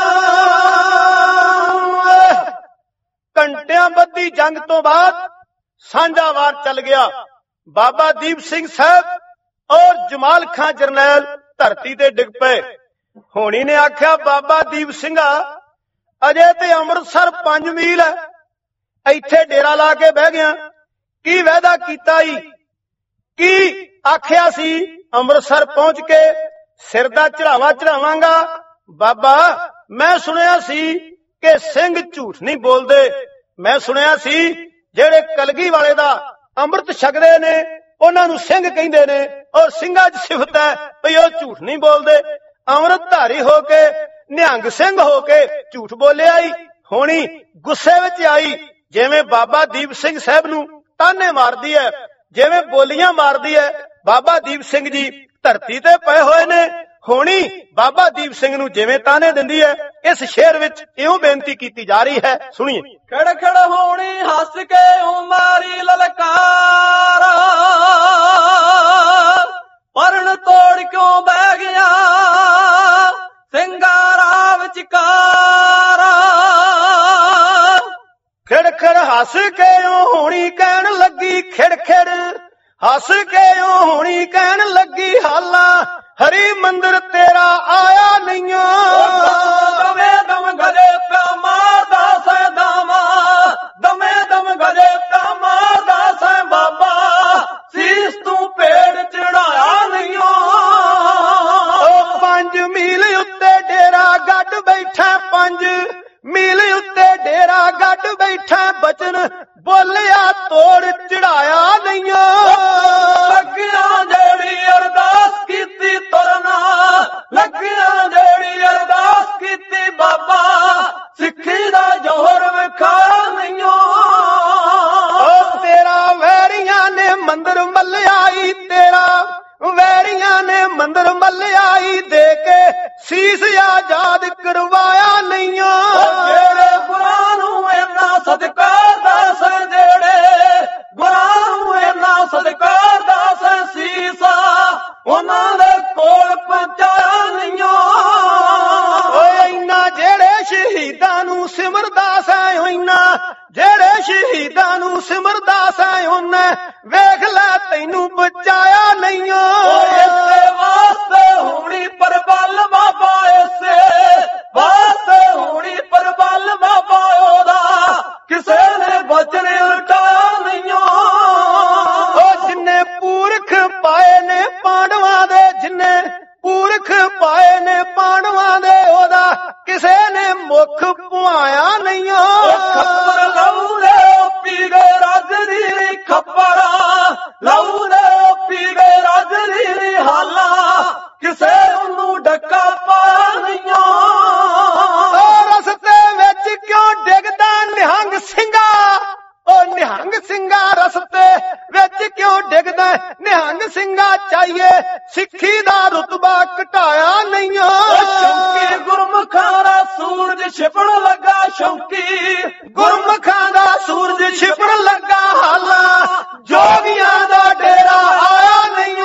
ਘੰਟਿਆਂ ਬੱਧੀ ਜੰਗ ਤੋਂ ਬਾਅਦ ਸਾਂਝਾ ਵਾਰ ਚੱਲ ਗਿਆ। ਬਾਬਾ ਦੀਪ ਸਿੰਘ ਸਾਹਿਬ ਔਰ ਜਮਾਲ ਖਾਂ ਜਰਨੈਲ ਧਰਤੀ ਤੇ ਡਿੱਗ ਪਏ। ਹੋਣੀ ਨੇ ਆਖਿਆ, ਬਾਬਾ ਦੀਪ ਸਿੰਘਾ ਅਜੇ ਤੇ ਅੰਮ੍ਰਿਤਸਰ ਪੰਜ ਮੀਲ ਹੈ, ਇੱਥੇ ਡੇਰਾ ਲਾ ਕੇ ਬਹਿ ਗਿਆ। ਕੀ ਵਾਅਦਾ ਕੀਤਾ ਈ, ਕੀ ਆਖਿਆ ਸੀ ਅੰਮ੍ਰਿਤਸਰ ਪਹੁੰਚ ਕੇ ਸਿਰ ਦਾ ਚੜਾਵਾ ਚੜਾਵਾਂਗਾ? ਬਾਬਾ ਮੈਂ ਸੁਣਿਆ ਸੀ ਕਿ ਸਿੰਘ ਝੂਠ ਨਹੀਂ ਬੋਲਦੇ, ਮੈਂ ਸੁਣਿਆ ਸੀ ਜਿਹੜੇ ਕਲਗੀ ਵਾਲੇ ਦਾ ਅੰਮ੍ਰਿਤ ਛਕਦੇ ਨੇ ਉਹਨਾਂ ਨੂੰ ਸਿੰਘ ਕਹਿੰਦੇ ਨੇ, ਔਰ ਸਿੰਘਾਂ 'ਚ ਸਿਫਤ ਹੈ ਵੀ ਉਹ ਝੂਠ ਨਹੀਂ ਬੋਲਦੇ। ਅੰਮ੍ਰਿਤ ਧਾਰੀ ਹੋ ਕੇ ਨਿਹੰਗ ਸਿੰਘ ਹੋ ਕੇ ਝੂਠ ਬੋਲਿਆ ਈ। ਹੋਣੀ ਗੁੱਸੇ ਵਿੱਚ ਆਈ, ਜਿਵੇਂ ਬਾਬਾ ਦੀਪ ਸਿੰਘ ਸਾਹਿਬ ਨੂੰ ਤਾਨੇ ਮਾਰਦੀ ਹੈ, ਜਿਵੇਂ ਬੋਲੀਆਂ ਮਾਰਦੀ ਹੈ। ਬਾਬਾ ਦੀਪ ਸਿੰਘ ਜੀ ਧਰਤੀ ਤੇ ਪਏ ਹੋਏ ਨੇ, ਹੋਣੀ ਬਾਬਾ ਦੀਪ ਸਿੰਘ ਨੂੰ ਜਿਵੇਂ ਤਾਨੇ ਦਿੰਦੀ ਹੈ। ਇਸ ਸ਼ੇਰ ਵਿੱਚ ਇਉਂ ਬੇਨਤੀ ਕੀਤੀ ਜਾ ਰਹੀ ਹੈ, ਸੁਣੀਏ। ਖੜ ਖੜ ਹੋਣੀ ਹੱਸ ਕੇ ਉਮਾਰੀ ਲਲਕਾਰਾ, ਪਰਨ ਤੋੜ ਕਿਉਂ ਬਹਿ ਗਿਆ ਸਿੰਗਾਰਾ ਵਿਚਕਾਰਾ। ਖਿੜ ਖਿੜ ਹੱਸ ਕੇ ਉਹ ਹੋਣੀ ਕਹਿਣ ਲੱਗੀ, ਖਿੜ ਖਿੜ ਹੱਸ ਕੇ ਉਹ ਹੋਣੀ ਕਹਿਣ ਲੱਗੀ, ਹਾਲਾਂ ਹਰੀ ਮੰਦਰ ਤੇਰਾ ਆਇਆ ਨਹੀਂਓ। ਦਮੇ ਦਮ ਗਲੇ ਪਿਆ ਮਾਰਦਾ ਸੈ ਦਾਵਾ, ਦਮੇ ਦਮ ਗਲੇ ਪਿਆ ਮਾਰਦਾ ਸੈ ਬਾਬਾ, ਸੀਸ ਤੂੰ ਪੇੜ ਚੜਾਇਆ ਨਹੀਂਓ। ਉਹ ਪੰਜ ਮੀਲ ਉੱਤੇ ਡੇਰਾ ਗੱਡ ਬੈਠਾ, ਪੰਜ ਮੀਲ ਉੱਤੇ ਡੇਰਾ ਗੱਡ ਬੈਠਾ, ਬਚਨ ਬੋਲਿਆ ਤੋੜ ਚੜਾਇਆ ਨਹੀਂਓ। ਲੱਗਿਆ ਜਿਹੜੀ ਅਰਦਾਸ ਕੀਤੀ ਤੁਰਨਾ, ਲੱਗਿਆ ਜਿਹੜੀ ਅਰਦਾਸ ਕੀਤੀ ਬਾਬਾ, ਸਿੱਖੀ ਦਾ ਜੋਹਰ ਵਿਖਾਇਆ ਨਹੀਂਓ। ਉਹ ਤੇਰਾ ਵੈਰੀਆਂ ਨੇ ਮੰਦਰ ਮੱਲਿਆਈ, ਤੇਰਾ ਵੈਰੀਆਂ ਨੇ ਮੰਦਰ ਮੱਲਿਆਈ, ਦੇ ਕੇ ਸੀਸ ਆਜ਼ਾਦ ਕਰਵਾਇਆ ਨਹੀਂਓ। ਜਿਹੜੇ ਗੁਰਾਂ ਨੂੰ ਇੰਨਾ ਸਦਕਾ ਦੱਸ, ਜਿਹੜੇ ਗੁਰਾਂ ਨੂੰ ਇੰਨਾ ਸਦਕਾ ਦੱਸ, ਸੀਸਾ ਉਹਨਾਂ ਦੇ ਕੋਲ ਪਹੁੰਚਾਇਆ ਨਹੀਂਓ। ਓਏ ਇੰਨਾ ਜਿਹੜੇ ਸ਼ਹੀਦਾਂ ਨੂੰ ਸਿਮਰਦਾ ਸੈ, ਇੰਨਾ ਜਿਹੜੇ ਸ਼ਹੀਦਾਂ ਨੂੰ ਸਿਮਰਦਾ ਸੈ, ਉਹਨੇ ਵੇਖ ਲੈ ਤੈਨੂੰ ਬਚਾਇਆ ਨਹੀਂਓ। ਇਸੇ ਵਾਸਤੇ ਹੋਣੀ ਪਰਬਲ ਬਾਬਾ, ਇਸੇ ਵਾਸਤੇ ਹੋਣੀ ਪਰਬਲ ਬਾਬਾ, ਉਹਦਾ ਕਿਸੇ ਨੇ ਬਚਨ ਉਲਟਾਇਆ ਨਹੀਂਓ। ਉਹ ਜਿੰਨੇ ਪੂਰਖ ਪਾਏ ਨੇ ਪਾਂਡਵਾਂ ਦੇ, ਜਿੰਨੇ ਪੂਰਖ ਪਾਏ ਨੇ ਪਾਂਡਵਾਂ ਦੇ, ਉਹਦਾ ਕਿਸੇ ਨੇ ਮੁਖ ਪੁਆਇਆ ਨਹੀਂਓ। ਖੱਬਰ ਲਹੂ ਦੇ ਪੀ ਗਏ ਰੱਜ ਦੀ ਸੂਰਜ ਛਿਪਣ ਲੱਗਾ ਸ਼ੌਂਕੀ, ਗੁਰਮੁਖਾਂ ਦਾ ਸੂਰਜ ਛਿਪਣ ਲੱਗਾ ਹਾਲਾ, ਜੋਗੀਆਂ ਦਾ ਡੇਰਾ ਆਇਆ ਨਹੀਂ।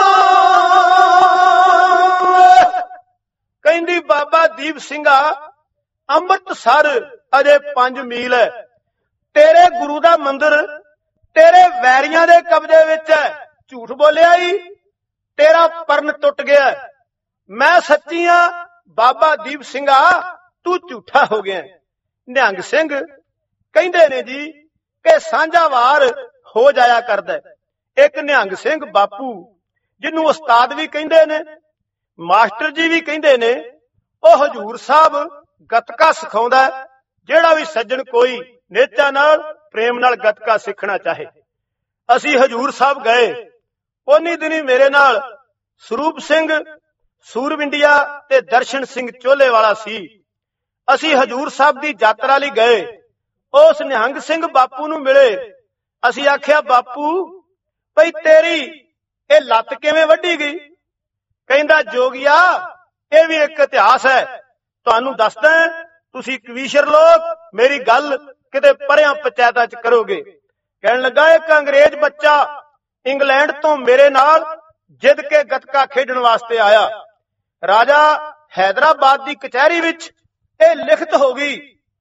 ਕਹਿੰਦੀ ਬਾਬਾ ਦੀਪ ਸਿੰਘਾ ਅੰਮ੍ਰਿਤਸਰ ਅਜੇ ਪੰਜ ਮੀਲ ਹੈ, ਤੇਰੇ ਗੁਰੂ ਦਾ ਮੰਦਿਰ ਤੇਰੇ ਵੈਰੀਆਂ ਦੇ ਕਬਜ਼ੇ ਵਿੱਚ ਹੈ। ਝੂਠ ਬੋਲਿਆ ਈ, ਤੇਰਾ ਪਰਨ ਟੁੱਟ ਗਿਆ। ਮੈਂ ਸੱਚੀ ਆ ਬਾਬਾ ਦੀਪ ਸਿੰਘਾ, ਤੂੰ ਝੂਠਾ ਹੋ ਗਿਆ। ਨਿਹੰਗ ਸਿੰਘ ਕਹਿੰਦੇ ਨੇ ਜੀ ਕਿ ਸਾਂਝਾ ਵਾਰ ਹੋ ਜਾਇਆ ਕਰਦਾ। ਇੱਕ ਨਿਹੰਗ ਸਿੰਘ ਬਾਪੂ ਜਿਹਨੂੰ ਉਸਤਾਦ ਵੀ ਕਹਿੰਦੇ ਨੇ, ਮਾਸਟਰ ਜੀ ਵੀ ਕਹਿੰਦੇ ਨੇ, ਉਹ ਹਜੂਰ ਸਾਹਿਬ ਗੱਤਕਾ ਸਿਖਾਉਂਦਾ। ਜਿਹੜਾ ਵੀ ਸੱਜਣ ਕੋਈ ਨੇਚਾ ਨਾਲ ਪ੍ਰੇਮ ਨਾਲ ਗੱਤਕਾ ਸਿੱਖਣਾ ਚਾਹੇ। ਅਸੀਂ ਹਜੂਰ ਸਾਹਿਬ ਗਏ, ਉਨੀ ਦਿਨੀ ਮੇਰੇ ਨਾਲ ਸਰੂਪ ਸਿੰਘ ਸੂਰਵਿੰਡੀਆ ਤੇ ਦਰਸ਼ਨ ਸਿੰਘ ਚੋਲੇ ਵਾਲਾ ਸੀ। ਅਸੀਂ ਹਜੂਰ ਸਾਹਿਬ ਦੀ ਯਾਤਰਾ ਲਈ ਗਏ। ਉਸ ਨਿਹੰਗ ਸਿੰਘ ਬਾਪੂ ਨੂੰ ਮਿਲੇ। ਅਸੀਂ ਆਖਿਆ, ਬਾਪੂ ਭਈ ਤੇਰੀ ਇਹ ਲੱਤ ਕਿਵੇਂ ਵੱਢੀ ਗਈ? ਕਹਿੰਦਾ, ਜੋਗੀਆ ਇਹ ਵੀ ਇੱਕ ਇਤਿਹਾਸ ਹੈ, ਤੁਹਾਨੂੰ ਦੱਸਦਾ। ਤੁਸੀਂ ਕਵੀਸ਼ਰ ਲੋਕ ਮੇਰੀ ਗੱਲ ਕਿਤੇ ਪਰਿਆਂ ਪੰਚਾਇਤਾਂ ਚ ਕਰੋਗੇ। ਕਹਿਣ ਲੱਗਾ, ਇੱਕ ਅੰਗਰੇਜ਼ ਬੱਚਾ ਇੰਗਲੈਂਡ ਤੋਂ ਮੇਰੇ ਨਾਲ ਜਿੱਦ ਕੇ ਗੱਤਕਾ ਖੇਡਣ ਵਾਸਤੇ ਆਇਆ। ਰਾਜਾ ਹੈਦਰਾਬਾਦ ਦੀ ਕਚਹਿਰੀ ਵਿੱਚ ਇਹ ਲਿਖਤ ਹੋ ਗਈ।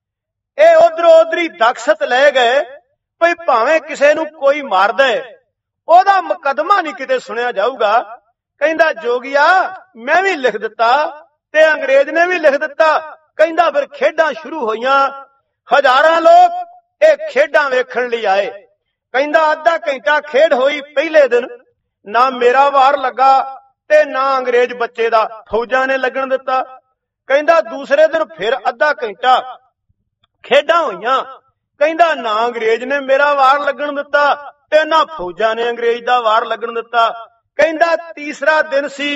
ਇਹ ਉਧਰੋਂ ਉਧਰੀ ਦਖਸ਼ਤ ਲੈ ਗਏ ਭਈ ਭਾਵੇਂ ਕਿਸੇ ਨੂੰ ਕੋਈ ਮਾਰ ਦੇ, ਉਹਦਾ ਮੁਕੱਦਮਾ ਨਹੀਂ ਕਿਤੇ ਸੁਣਿਆ ਜਾਊਗਾ। ਕਹਿੰਦਾ, ਜੋਗੀਆ ਮੈਂ ਵੀ ਲਿਖ ਦਿੱਤਾ ਤੇ ਅੰਗਰੇਜ਼ ਨੇ ਵੀ ਲਿਖ ਦਿੱਤਾ। ਕਹਿੰਦਾ, ਫਿਰ ਖੇਡਾਂ ਸ਼ੁਰੂ ਹੋਈਆਂ। ਹਜ਼ਾਰਾਂ ਲੋਕ ਇਹ ਖੇਡਾਂ ਵੇਖਣ ਲਈ ਆਏ। ਕਹਿੰਦਾ, ਅੱਧਾ ਘੰਟਾ ਖੇਡ ਹੋਈ। ਪਹਿਲੇ ਦਿਨ ਨਾ ਮੇਰਾ ਵਾਰ ਲੱਗਾ ਤੇ ਨਾ ਅੰਗਰੇਜ਼ ਬੱਚੇ ਦਾ ਫੌਜਾਂ ਨੇ ਲੱਗਣ ਦਿੱਤਾ। ਕਹਿੰਦਾ, ਦੂਸਰੇ ਦਿਨ ਫਿਰ ਅੱਧਾ ਘੰਟਾ ਖੇਡਾਂ ਹੋਈਆਂ। ਕਹਿੰਦਾ, ਨਾ ਅੰਗਰੇਜ਼ ਨੇ ਮੇਰਾ ਵਾਰ ਲੱਗਣ ਦਿੱਤਾ ਤੇ ਨਾ ਫੌਜਾਂ ਨੇ ਅੰਗਰੇਜ਼ ਦਾ ਵਾਰ ਲੱਗਣ ਦਿੱਤਾ। ਕਹਿੰਦਾ, ਤੀਸਰਾ ਦਿਨ ਸੀ,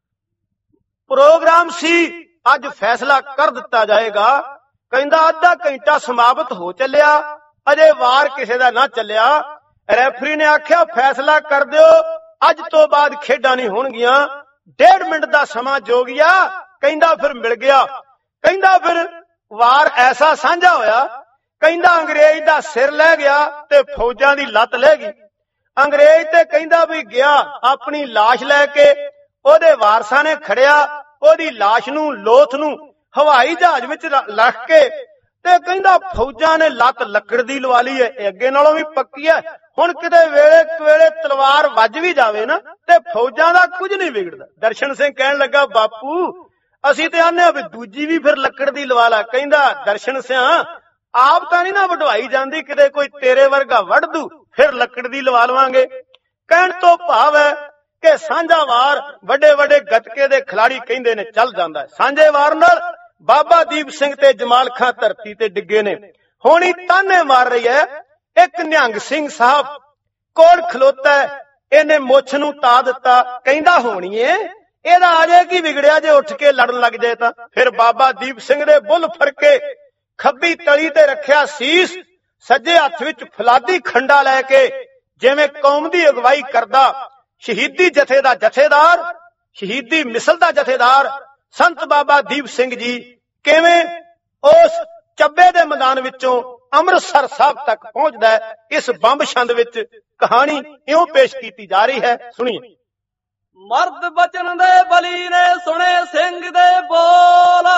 ਪ੍ਰੋਗਰਾਮ ਸੀ, ਅੱਜ ਫੈਸਲਾ ਕਰ ਦਿੱਤਾ ਜਾਏਗਾ। ਕਹਿੰਦਾ, ਅੱਧਾ ਘੰਟਾ ਸਮਾਪਤ ਹੋ ਚੱਲਿਆ, ਅਜੇ ਵਾਰ ਕਿਸੇ ਦਾ ਨਾ ਚੱਲਿਆ। ਰੈਫਰੀ ਨੇ ਆਖਿਆ, ਫੈਸਲਾ ਕਰ ਦਿਓ, ਅੱਜ ਤੋਂ ਬਾਅਦ ਖੇਡਾਂ ਨਹੀਂ ਹੋਣਗੀਆਂ। ਡੇਢ ਮਿੰਟ ਦਾ ਸਮਾਂ ਜੋਗਿਆ। ਕਹਿੰਦਾ, ਫਿਰ ਮਿਲ ਗਿਆ। ਕਹਿੰਦਾ, ਫਿਰ ਵਾਰ ਐਸਾ ਸਾਂਝਾ ਹੋਇਆ। ਕਹਿੰਦਾ, ਅੰਗਰੇਜ਼ ਦਾ ਸਿਰ ਲੈ ਗਿਆ ਤੇ ਫੌਜਾਂ ਦੀ ਲੱਤ ਲੈ ਗਈ। ਅੰਗਰੇਜ਼ ਤੇ ਕਹਿੰਦਾ ਵੀ ਗਿਆ, ਆਪਣੀ ਲਾਸ਼ ਲੈ ਕੇ ਉਹਦੇ ਵਾਰਸਾਂ ਨੇ ਖੜਿਆ। ਉਹਦੀ ਲਾਸ਼ ਨੂੰ, ਲੋਥ ਨੂੰ ਹਵਾਈ ਜਹਾਜ਼ ਵਿੱਚ ਰੱਖ ਕੇ ਤੇ ਕਹਿੰਦਾ, ਫੌਜਾਂ ਨੇ ਲੱਤ ਲੱਕੜ ਦੀ ਲਵਾ ਲਈ ਹੈ, ਇਹ ਅੱਗੇ ਨਾਲੋਂ ਵੀ ਪੱਕੀ ਹੈ। ਹੁਣ ਕਿਤੇ ਵੇਲੇ ਕਵੇਲੇ ਤਲਵਾਰ ਵੱਜ ਵੀ ਜਾਵੇ ਨਾ ਤੇ ਫੌਜਾਂ ਦਾ ਕੁਝ ਨਹੀਂ ਵਿਗੜਦਾ। ਦਰਸ਼ਨ ਸਿੰਘ ਕਹਿਣ ਲੱਗਾ, ਬਾਪੂ ਅਸੀਂ ਤੇ ਆਨੇ ਆ ਵੀ ਦੂਜੀ ਵੀ ਫਿਰ ਲੱਕੜ ਦੀ ਲਵਾ ਲਾ। ਕਹਿੰਦਾ, ਦਰਸ਼ਨ ਸਿੰਘ ਆਪ ਤਾਂ ਨਹੀਂ ਨਾ ਵਢਵਾਈ ਜਾਂਦੀ, ਕਿਤੇ ਕੋਈ ਤੇਰੇ ਵਰਗਾ ਵੱਢ ਦੂ, ਫਿਰ ਲੱਕੜ ਦੀ ਲਵਾ ਲਵਾਂਗੇ। ਕਹਿਣ ਤੋਂ ਭਾਵ ਹੈ ਕਿ ਸਾਂਝਾ ਵਾਰ ਵੱਡੇ ਵੱਡੇ ਗੱਤਕੇ ਦੇ ਖਿਲਾੜੀ ਕਹਿੰਦੇ ਨੇ ਚੱਲ ਜਾਂਦਾ ਹੈ। ਸਾਂਝੇ ਵਾਰ ਨਾਲ ਬਾਬਾ ਦੀਪ ਸਿੰਘ ਤੇ ਜਮਾਲ ਖਾਂ ਧਰਤੀ ਤੇ ਡਿੱਗੇ ਨੇ। ਹੁਣ ਹੀ ਤਾਨੇ ਮਾਰ ਰਹੀ ਹੈ। ਇੱਕ ਨਿਹੰਗ ਸਿੰਘ ਸਾਹਿਬ ਕੋਲ ਖਲੋਤਾ ਹੈ, ਇਹਨੇ ਮੁੱਛ ਨੂੰ ਤਾ ਦਿੱਤਾ। ਕਹਿੰਦਾ, ਹੋਣੀਏ ਇਹਦਾ ਅਜੇ ਕੀ ਵਿਗੜਿਆ ਜੇ ਉੱਠ ਕੇ ਲੜਨ ਲੱਗ ਜਾਏ ਤਾਂ। ਫਿਰ ਬਾਬਾ ਦੀਪ ਸਿੰਘ ਦੇ ਬੁੱਲ ਫਰਕੇ ਖੱਬੀ ਤਲੀ ਤੇ ਰੱਖਿਆ ਸੀਸ, ਸੱਜੇ ਹੱਥ ਵਿੱਚ ਫੁਲਾਦੀ ਖੰਡਾ ਲੈ ਕੇ ਜਿਵੇਂ ਕੌਮ ਦੀ ਅਗਵਾਈ ਕਰਦਾ ਸ਼ਹੀਦੀ ਜਥੇ ਦਾ ਜਥੇਦਾਰ, ਸ਼ਹੀਦੀ ਮਿਸਲ ਦਾ ਜਥੇਦਾਰ ਸੰਤ ਬਾਬਾ ਦੀਪ ਸਿੰਘ ਜੀ ਕਿਵੇਂ ਉਸ ਚੱਬੇ ਦੇ ਮੈਦਾਨ ਵਿੱਚੋਂ ਅੰਮ੍ਰਿਤਸਰ ਸਾਹਿਬ ਤੱਕ ਪਹੁੰਚਦਾ ਹੈ। ਇਸ ਬੰਬ ਛੰਦ ਵਿੱਚ ਕਹਾਣੀ ਇਉਂ ਪੇਸ਼ ਕੀਤੀ ਜਾ ਰਹੀ ਹੈ, ਸੁਣੀਏ। ਮਰਦ ਬਚਨ ਦੇ ਬਲੀ ਨੇ ਸੁਣੇ ਸਿੰਘ ਦੇ ਬੋਲ,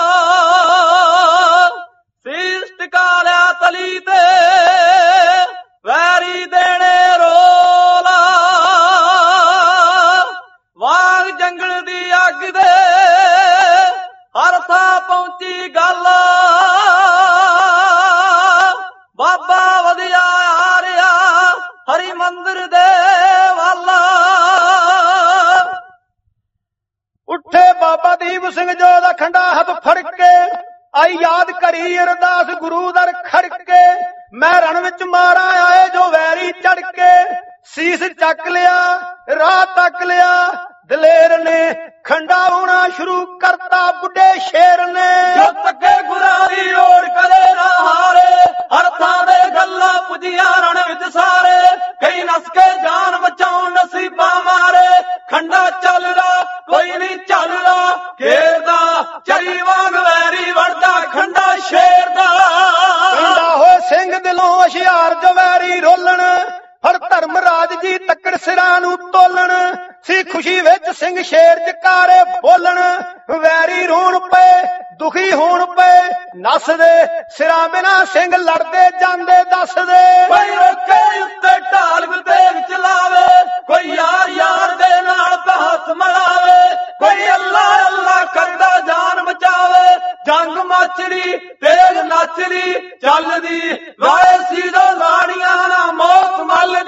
ਸੀਸ ਟਿਕਾ ਲਿਆ ਤਲੀ ਤੇ ਵੈਰੀ ਦੇਣੇ ਰੋਲ। ਵਾਂਗ ਜੰਗਲ ਦੀ ਅੱਗ ਦੇ ਹਰ ਥਾਂ ਪਹੁੰਚੀ ਗੱਲ, ਬਾਬਾ ਵਧੀਆ ਆ ਰਿਹਾ ਹਰੀ ਮੰਦਰ ਦੇ ਵੱਲ। ਉੱਠੇ ਬਾਬਾ ਦੀਪ ਸਿੰਘ ਜੋ ਦਾ ਖੰਡਾ ਹੱਥ ਫੜ ਕੇ, ਆਈ ਯਾਦ ਕਰੀ ਅਰਦਾਸ ਗੁਰੂ ਦਰ ਖੜ ਕੇ। ਮੈਂ ਰਣ ਵਿੱਚ ਮਾਰਾ ਆਏ ਜੋ ਵੈਰੀ ਚੜ ਕੇ, ਸੀਸ ਚੱਕ ਲਿਆ ਰਾਹ ਤੱਕ ਲਿਆ ਦਲੇਰ ਨੇ, ਖੰਡਾ ਹੋਣਾ ਸ਼ੁਰੂ ਕਰਤਾ ਬੁੱਢੇ ਸ਼ੇਰ ਨੇ। ਜੋ ਤੱਕੇ ਗੁਰਾਂ ਦੀ ਲੋੜ ਕਦੇ ਨਾ ਹਾਰੇ, ਹਰ ਥਾਂ ਦੇ ਗੱਲਾਂ ਪੁੱਜੀਆਂ ਰਣ ਵਿੱਚ ਸਾਰੇ। ਕਈ ਨਸ ਕੇ ਜਾਨ ਬਚਾਉਣ ਨਸੀਬਾਂ ਮਾਰੇ, ਖੰਡਾ ਚੱਲਦਾ ਕੋਈ ਨਹੀਂ ਚੱਲਦਾ, ਘੇਰਦਾ ਚਰੀ ਵਾਂਗ ਵੈਰੀ ਵੜਦਾ ਖੰਡਾ ਖੂਨ ਪਏ ਨੱਸਦੇ, ਸਿਰਾਂ ਬਿਨਾ ਸਿੰਘ ਲੜਦੇ ਜਾਂਦੇ ਦੱਸਦੇ। ਕੋਈ ਰੋਕੇ ਉੱਤੇ ਢਾਲ ਗੁਰਤੇਗ ਚਲਾਵੇ, ਕੋਈ ਯਾਰ ਯਾਰ ਦੇ ਨਾਲ ਹੱਥ ਮਿਲਾਵੇ, ਕੋਈ ਅੱਲਾ ਅੱਲਾ ਕਰਦਾ ਜਾਨ ਬਚਾਵੇ। ਜੰਗ ਮਚਦੀ ਤੇਗ ਨੱਚਦੀ ਚੱਲਦੀ, ਵਾਏ ਸੀਦੋ ਲਾੜੀਆਂ ਨਾ ਮੌਤ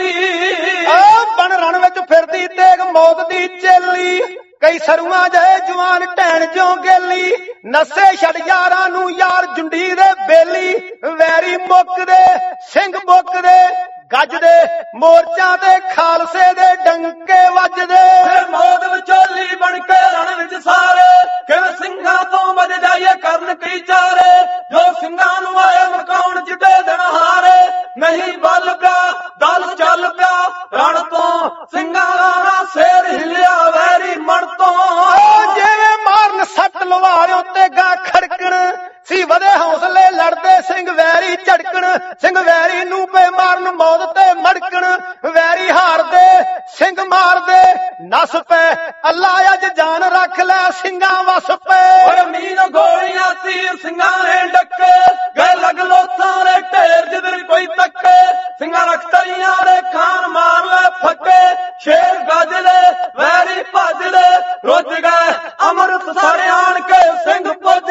ਮੱਲਦੀ। ਆ ਬਣ ਰਣ ਵਿੱਚ ਫਿਰਦੀ ਤੇਗ ਮੌਤ ਦੀ ਚੇਲੀ, ਕਈ ਸਰੂਆਂ ਜਏ ਜਵਾਨ ਢੈਣ ਜਿਉਂ ਗੇਲੀ। ਨੱਸੇ ਛੱਡ ਯਾਰਾਂ ਨੂੰ ਯਾਰ ਜੁੰਡੀ ਦੇ ਬੇਲੀ, ਵੈਰੀ ਮੁੱਕਦੇ ਸਿੰਘ ਮੁੱਕਦੇ ਗੱਜਦੇ, ਮੋਰਚਾਂ ਤੇ ਖਾਲਸੇ ਦੇ ਡੰਕੇ ਵੱਜਦੇ। ਫਿਰ ਮੌਤ ਵਿਚੋਲੀ ਬਣ ਕੇ ਰਣ ਵਿੱਚ ਸਾਰੇ, ਕਿਵੇਂ ਸਿੰਘਾਂ ਤੋਂ ਬਚ ਜਾਈਏ ਕਰਨ ਕਈ ਚਾਰੇ। ਜੋ ਸਿੰਘਾਂ ਨੂੰ ਆਏ ਮਕਾਉਣ ਜਿੱਡੇ ਦਿਨ ਹਾਰੇ, ਨਹੀਂ ਬਲ ਪਿਆ ਦਲ ਚੱਲ ਪਿਆ ਰਣ ਤੋਂ, ਸਿੰਘਾਂ ਦਾ ਸਿਰ ਹਿਲਿਆ ਵੈਰੀ ਮਣ ਤੋਂ। ਜਿਵੇਂ ਮਾਰਨ ਸੱਟ ਲਵਾਰਿਓ ਤੇ ਗਾ ਖੜਕਣ, ਸੀ ਵਧੇ ਹੌਸਲੇ ਲੜਦੇ ਸਿੰਘ ਵੈਰੀ ਝੜਕਣ। ਸਿੰਘ ਵੈਰੀ ਨੂੰ ਪੇ ਮਾਰਨ ਮੌਤ ਤੇ ਮੜਕਣ, ਵੈਰੀ ਹਾਰਦੇ ਸਿੰਘ ਮਾਰਦੇ ਨੱਸ ਪੈ। ਅੱਲਾ ਅੱਜ ਜਾਨ ਰੱਖ ਲੈ ਸਿੰਘਾਂ ਵਸ ਪਏ। ਓਏ ਮੀਨ ਗੋਲੀਆਂ ਤੀਰ ਸਿੰਘਾਂ ਨੇ ਡੱਕੇ, ਗਏ ਲਗ ਲੋਥਾਂ ਦੇ ਢੇਰ ਜਿੱਧਰ ਕੋਈ ਤੱਕੇ। ਸਿੰਘਾਂ ਰਖਤਰੀਆਂ ਦੇ ਖਾਨ ਮਾਰ ਲੈ ਫੱਕੇ, ਸ਼ੇਰ ਗੱਜਦੇ ਵੈਰੀ ਭੱਜਦੇ ਰੁੱਝ ਗਏ। ਅੰਮ੍ਰਿਤ ਸਾਰੇ ਆਣ ਕੇ ਸਿੰਘ ਪੁੱਜ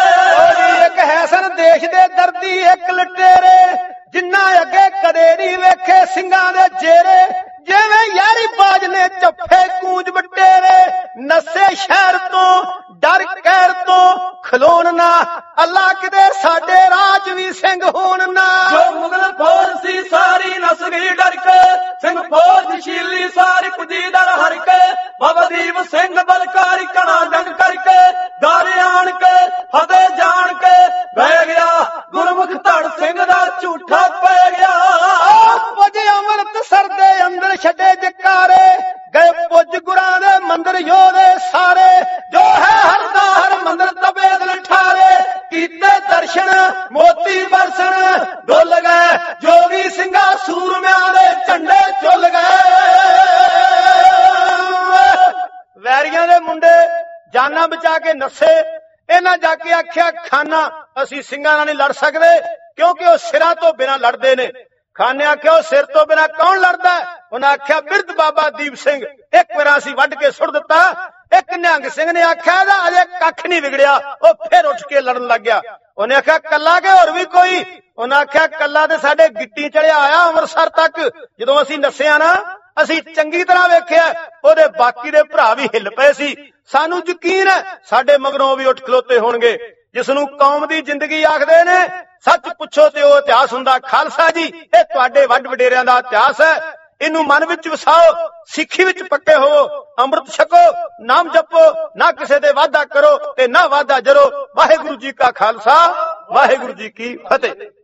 ਗਏ। ਇੱਕ ਹੈਸਨ ਦੇਸ਼ ਦੇ ਦਰਦੀ ਇੱਕ ਲਟੇਰੇ, ਜਿੰਨਾ ਅੱਗੇ ਕਦੇ ਨਹੀਂ ਵੇਖੇ ਸਿੰਘਾਂ ਦੇ ਜੇਰੇ। ਜਿਵੇਂ ਯਾਰੀ ਬਾਜ ਨੇ ਚੱਫੇ ਕੂੰਜ ਬਟੇਰੇ, ਨੱਸੇ ਸ਼ਹਿਰ ਤੋਂ ਡਰ ਕਹਿਰ ਤੋਂ ਖਲੋਣ ਨਾ। ਅੱਲਾ ਕਿਤੇ ਸਾਡੇ ਰਾਜ ਵੀ ਸਿੰਘ ਹੋਣ ਨਾ। ਜੋ ਮੁਗਲ ਫੌਜ ਸੀ ਸਾਰੀ ਨਸ ਗਈ ਡਰ ਕੇ, ਸਿੰਘ ਫੌਜ ਸ਼ੀਲੀ ਸਾਰੀ ਪੁੱਜੀ ਦਰ ਹਰ ਕੇ। ਬਾਬਾ ਦੀਪ ਸਿੰਘ ਬਲਕਾਰੀ ਕਣਾ ਜੰਗ ਕਰਕੇ, ਦਾਰੇ ਆਣ ਕੇ ਫਤਿਹ ਜਾਣ ਕੇ ਬਹਿ ਗਿਆ। ਗੁਰਮੁਖ ਧੜ ਸਿੰਘ ਦਾ ਝੂਠਾ ਪੈ ਗਿਆ। ਪੁੱਜ ਅੰਮ੍ਰਿਤਸਰ ਦੇ ਅੰਦਰ ਛੱਡੇ ਜਕਾਰੇ, ਗਏ ਪੁੱਜ ਗੁਰਾਂ ਦੇ ਮੰਦਰ ਯੋਧੇ ਸਾਰੇ। ਜੋ ਹੈ ਹਰ ਦਾ ਹਰ ਮੰਦਰ ਤਬੇ ਦਿਲ ਠਾਰੇ, ਕੀਤੇ ਦਰਸ਼ਨ ਮੋਤੀ ਬਰਸਣ ਡੁੱਲ ਗਏ। ਜੋਗੀ ਸਿੰਘਾਂ ਸੂਰਮਿਆਂ ਦੇ ਝੰਡੇ ਝੁੱਲ ਗਏ। ਵੈਰੀਆਂ ਦੇ ਮੁੰਡੇ ਜਾਨਾਂ ਬਚਾ ਕੇ ਨੱਸੇ। ਇਹਨਾਂ ਜਾ ਕੇ ਆਖਿਆ ਖਾਨਾ ਅਸੀਂ ਸਿੰਘਾਂ ਨਾਲ ਨਹੀਂ ਲੜ ਸਕਦੇ, ਕਿਉਂਕਿ ਉਹ ਸਿਰਾਂ ਤੋਂ ਬਿਨਾਂ ਲੜਦੇ ਨੇ। ਖਾਨੇ ਆਖਿਆ ਉਹ ਸਿਰ ਤੋਂ ਬਿਨਾਂ ਕੌਣ ਲੜਦਾ? ਉਹਨਾਂ ਆਖਿਆ ਬਿਰਧ ਬਾਬਾ ਦੀਪ ਸਿੰਘ। ਇੱਕ ਵਾਰ ਅਸੀਂ ਵੱਢ ਕੇ ਸੁੱਟ ਦਿੱਤਾ। ਇੱਕ ਨਿਹੰਗ ਸਿੰਘ ਨੇ ਆਖਿਆ ਇਹਦਾ ਅਜੇ ਕੱਖ ਨਹੀਂ ਵਿਗੜਿਆ। ਉਹ ਫਿਰ ਉੱਠ ਕੇ ਲੜਨ ਲੱਗ ਗਿਆ। ਉਹਨੇ ਆਖਿਆ ਕੱਲਾ ਕਿ ਹੋਰ ਵੀ ਕੋਈ? ਉਹਨਾਂ ਆਖਿਆ ਕੱਲਾ ਤੇ ਸਾਡੇ ਗਿੱਟੀ ਚੜਿਆ ਆਇਆ ਅੰਮ੍ਰਿਤਸਰ ਤੱਕ। ਜਦੋਂ ਅਸੀਂ ਨੱਸਿਆ ਨਾ, ਅਸੀਂ ਚੰਗੀ ਤਰ੍ਹਾਂ ਵੇਖਿਆ ਉਹਦੇ ਬਾਕੀ ਦੇ ਭਰਾ ਵੀ ਹਿੱਲ ਪਏ ਸੀ। ਸਾਨੂੰ ਯਕੀਨ ਹੈ ਸਾਡੇ ਮਗਰੋਂ ਵੀ ਉੱਠ ਖਲੋਤੇ ਹੋਣਗੇ। ਜਿਸ ਨੂੰ ਕੌਮ ਦੀ ਜ਼ਿੰਦਗੀ ਆਖਦੇ ਨੇ, ਸੱਚ ਪੁੱਛੋ ਤੇ ਉਹ ਇਤਿਹਾਸ ਹੁੰਦਾ ਖਾਲਸਾ ਜੀ। ਇਹ ਤੁਹਾਡੇ ਵੱਡ ਵਡੇਰਿਆਂ ਦਾ ਇਤਿਹਾਸ ਹੈ। ਇਹਨੂੰ ਮਨ ਵਿੱਚ ਵਸਾਓ, ਸਿੱਖੀ ਵਿੱਚ ਪੱਕੇ ਹੋਵੋ, ਅੰਮ੍ਰਿਤ ਛਕੋ, ਨਾਮ ਜਪੋ, ਨਾ ਕਿਸੇ ਦੇ ਵਾਅਦਾ ਕਰੋ ਤੇ ਨਾ ਵਾਅਦਾ ਜਰੋ। ਵਾਹਿਗੁਰੂ ਜੀ ਕਾ ਖਾਲਸਾ, ਵਾਹਿਗੁਰੂ ਜੀ ਕੀ ਫਤਿਹ।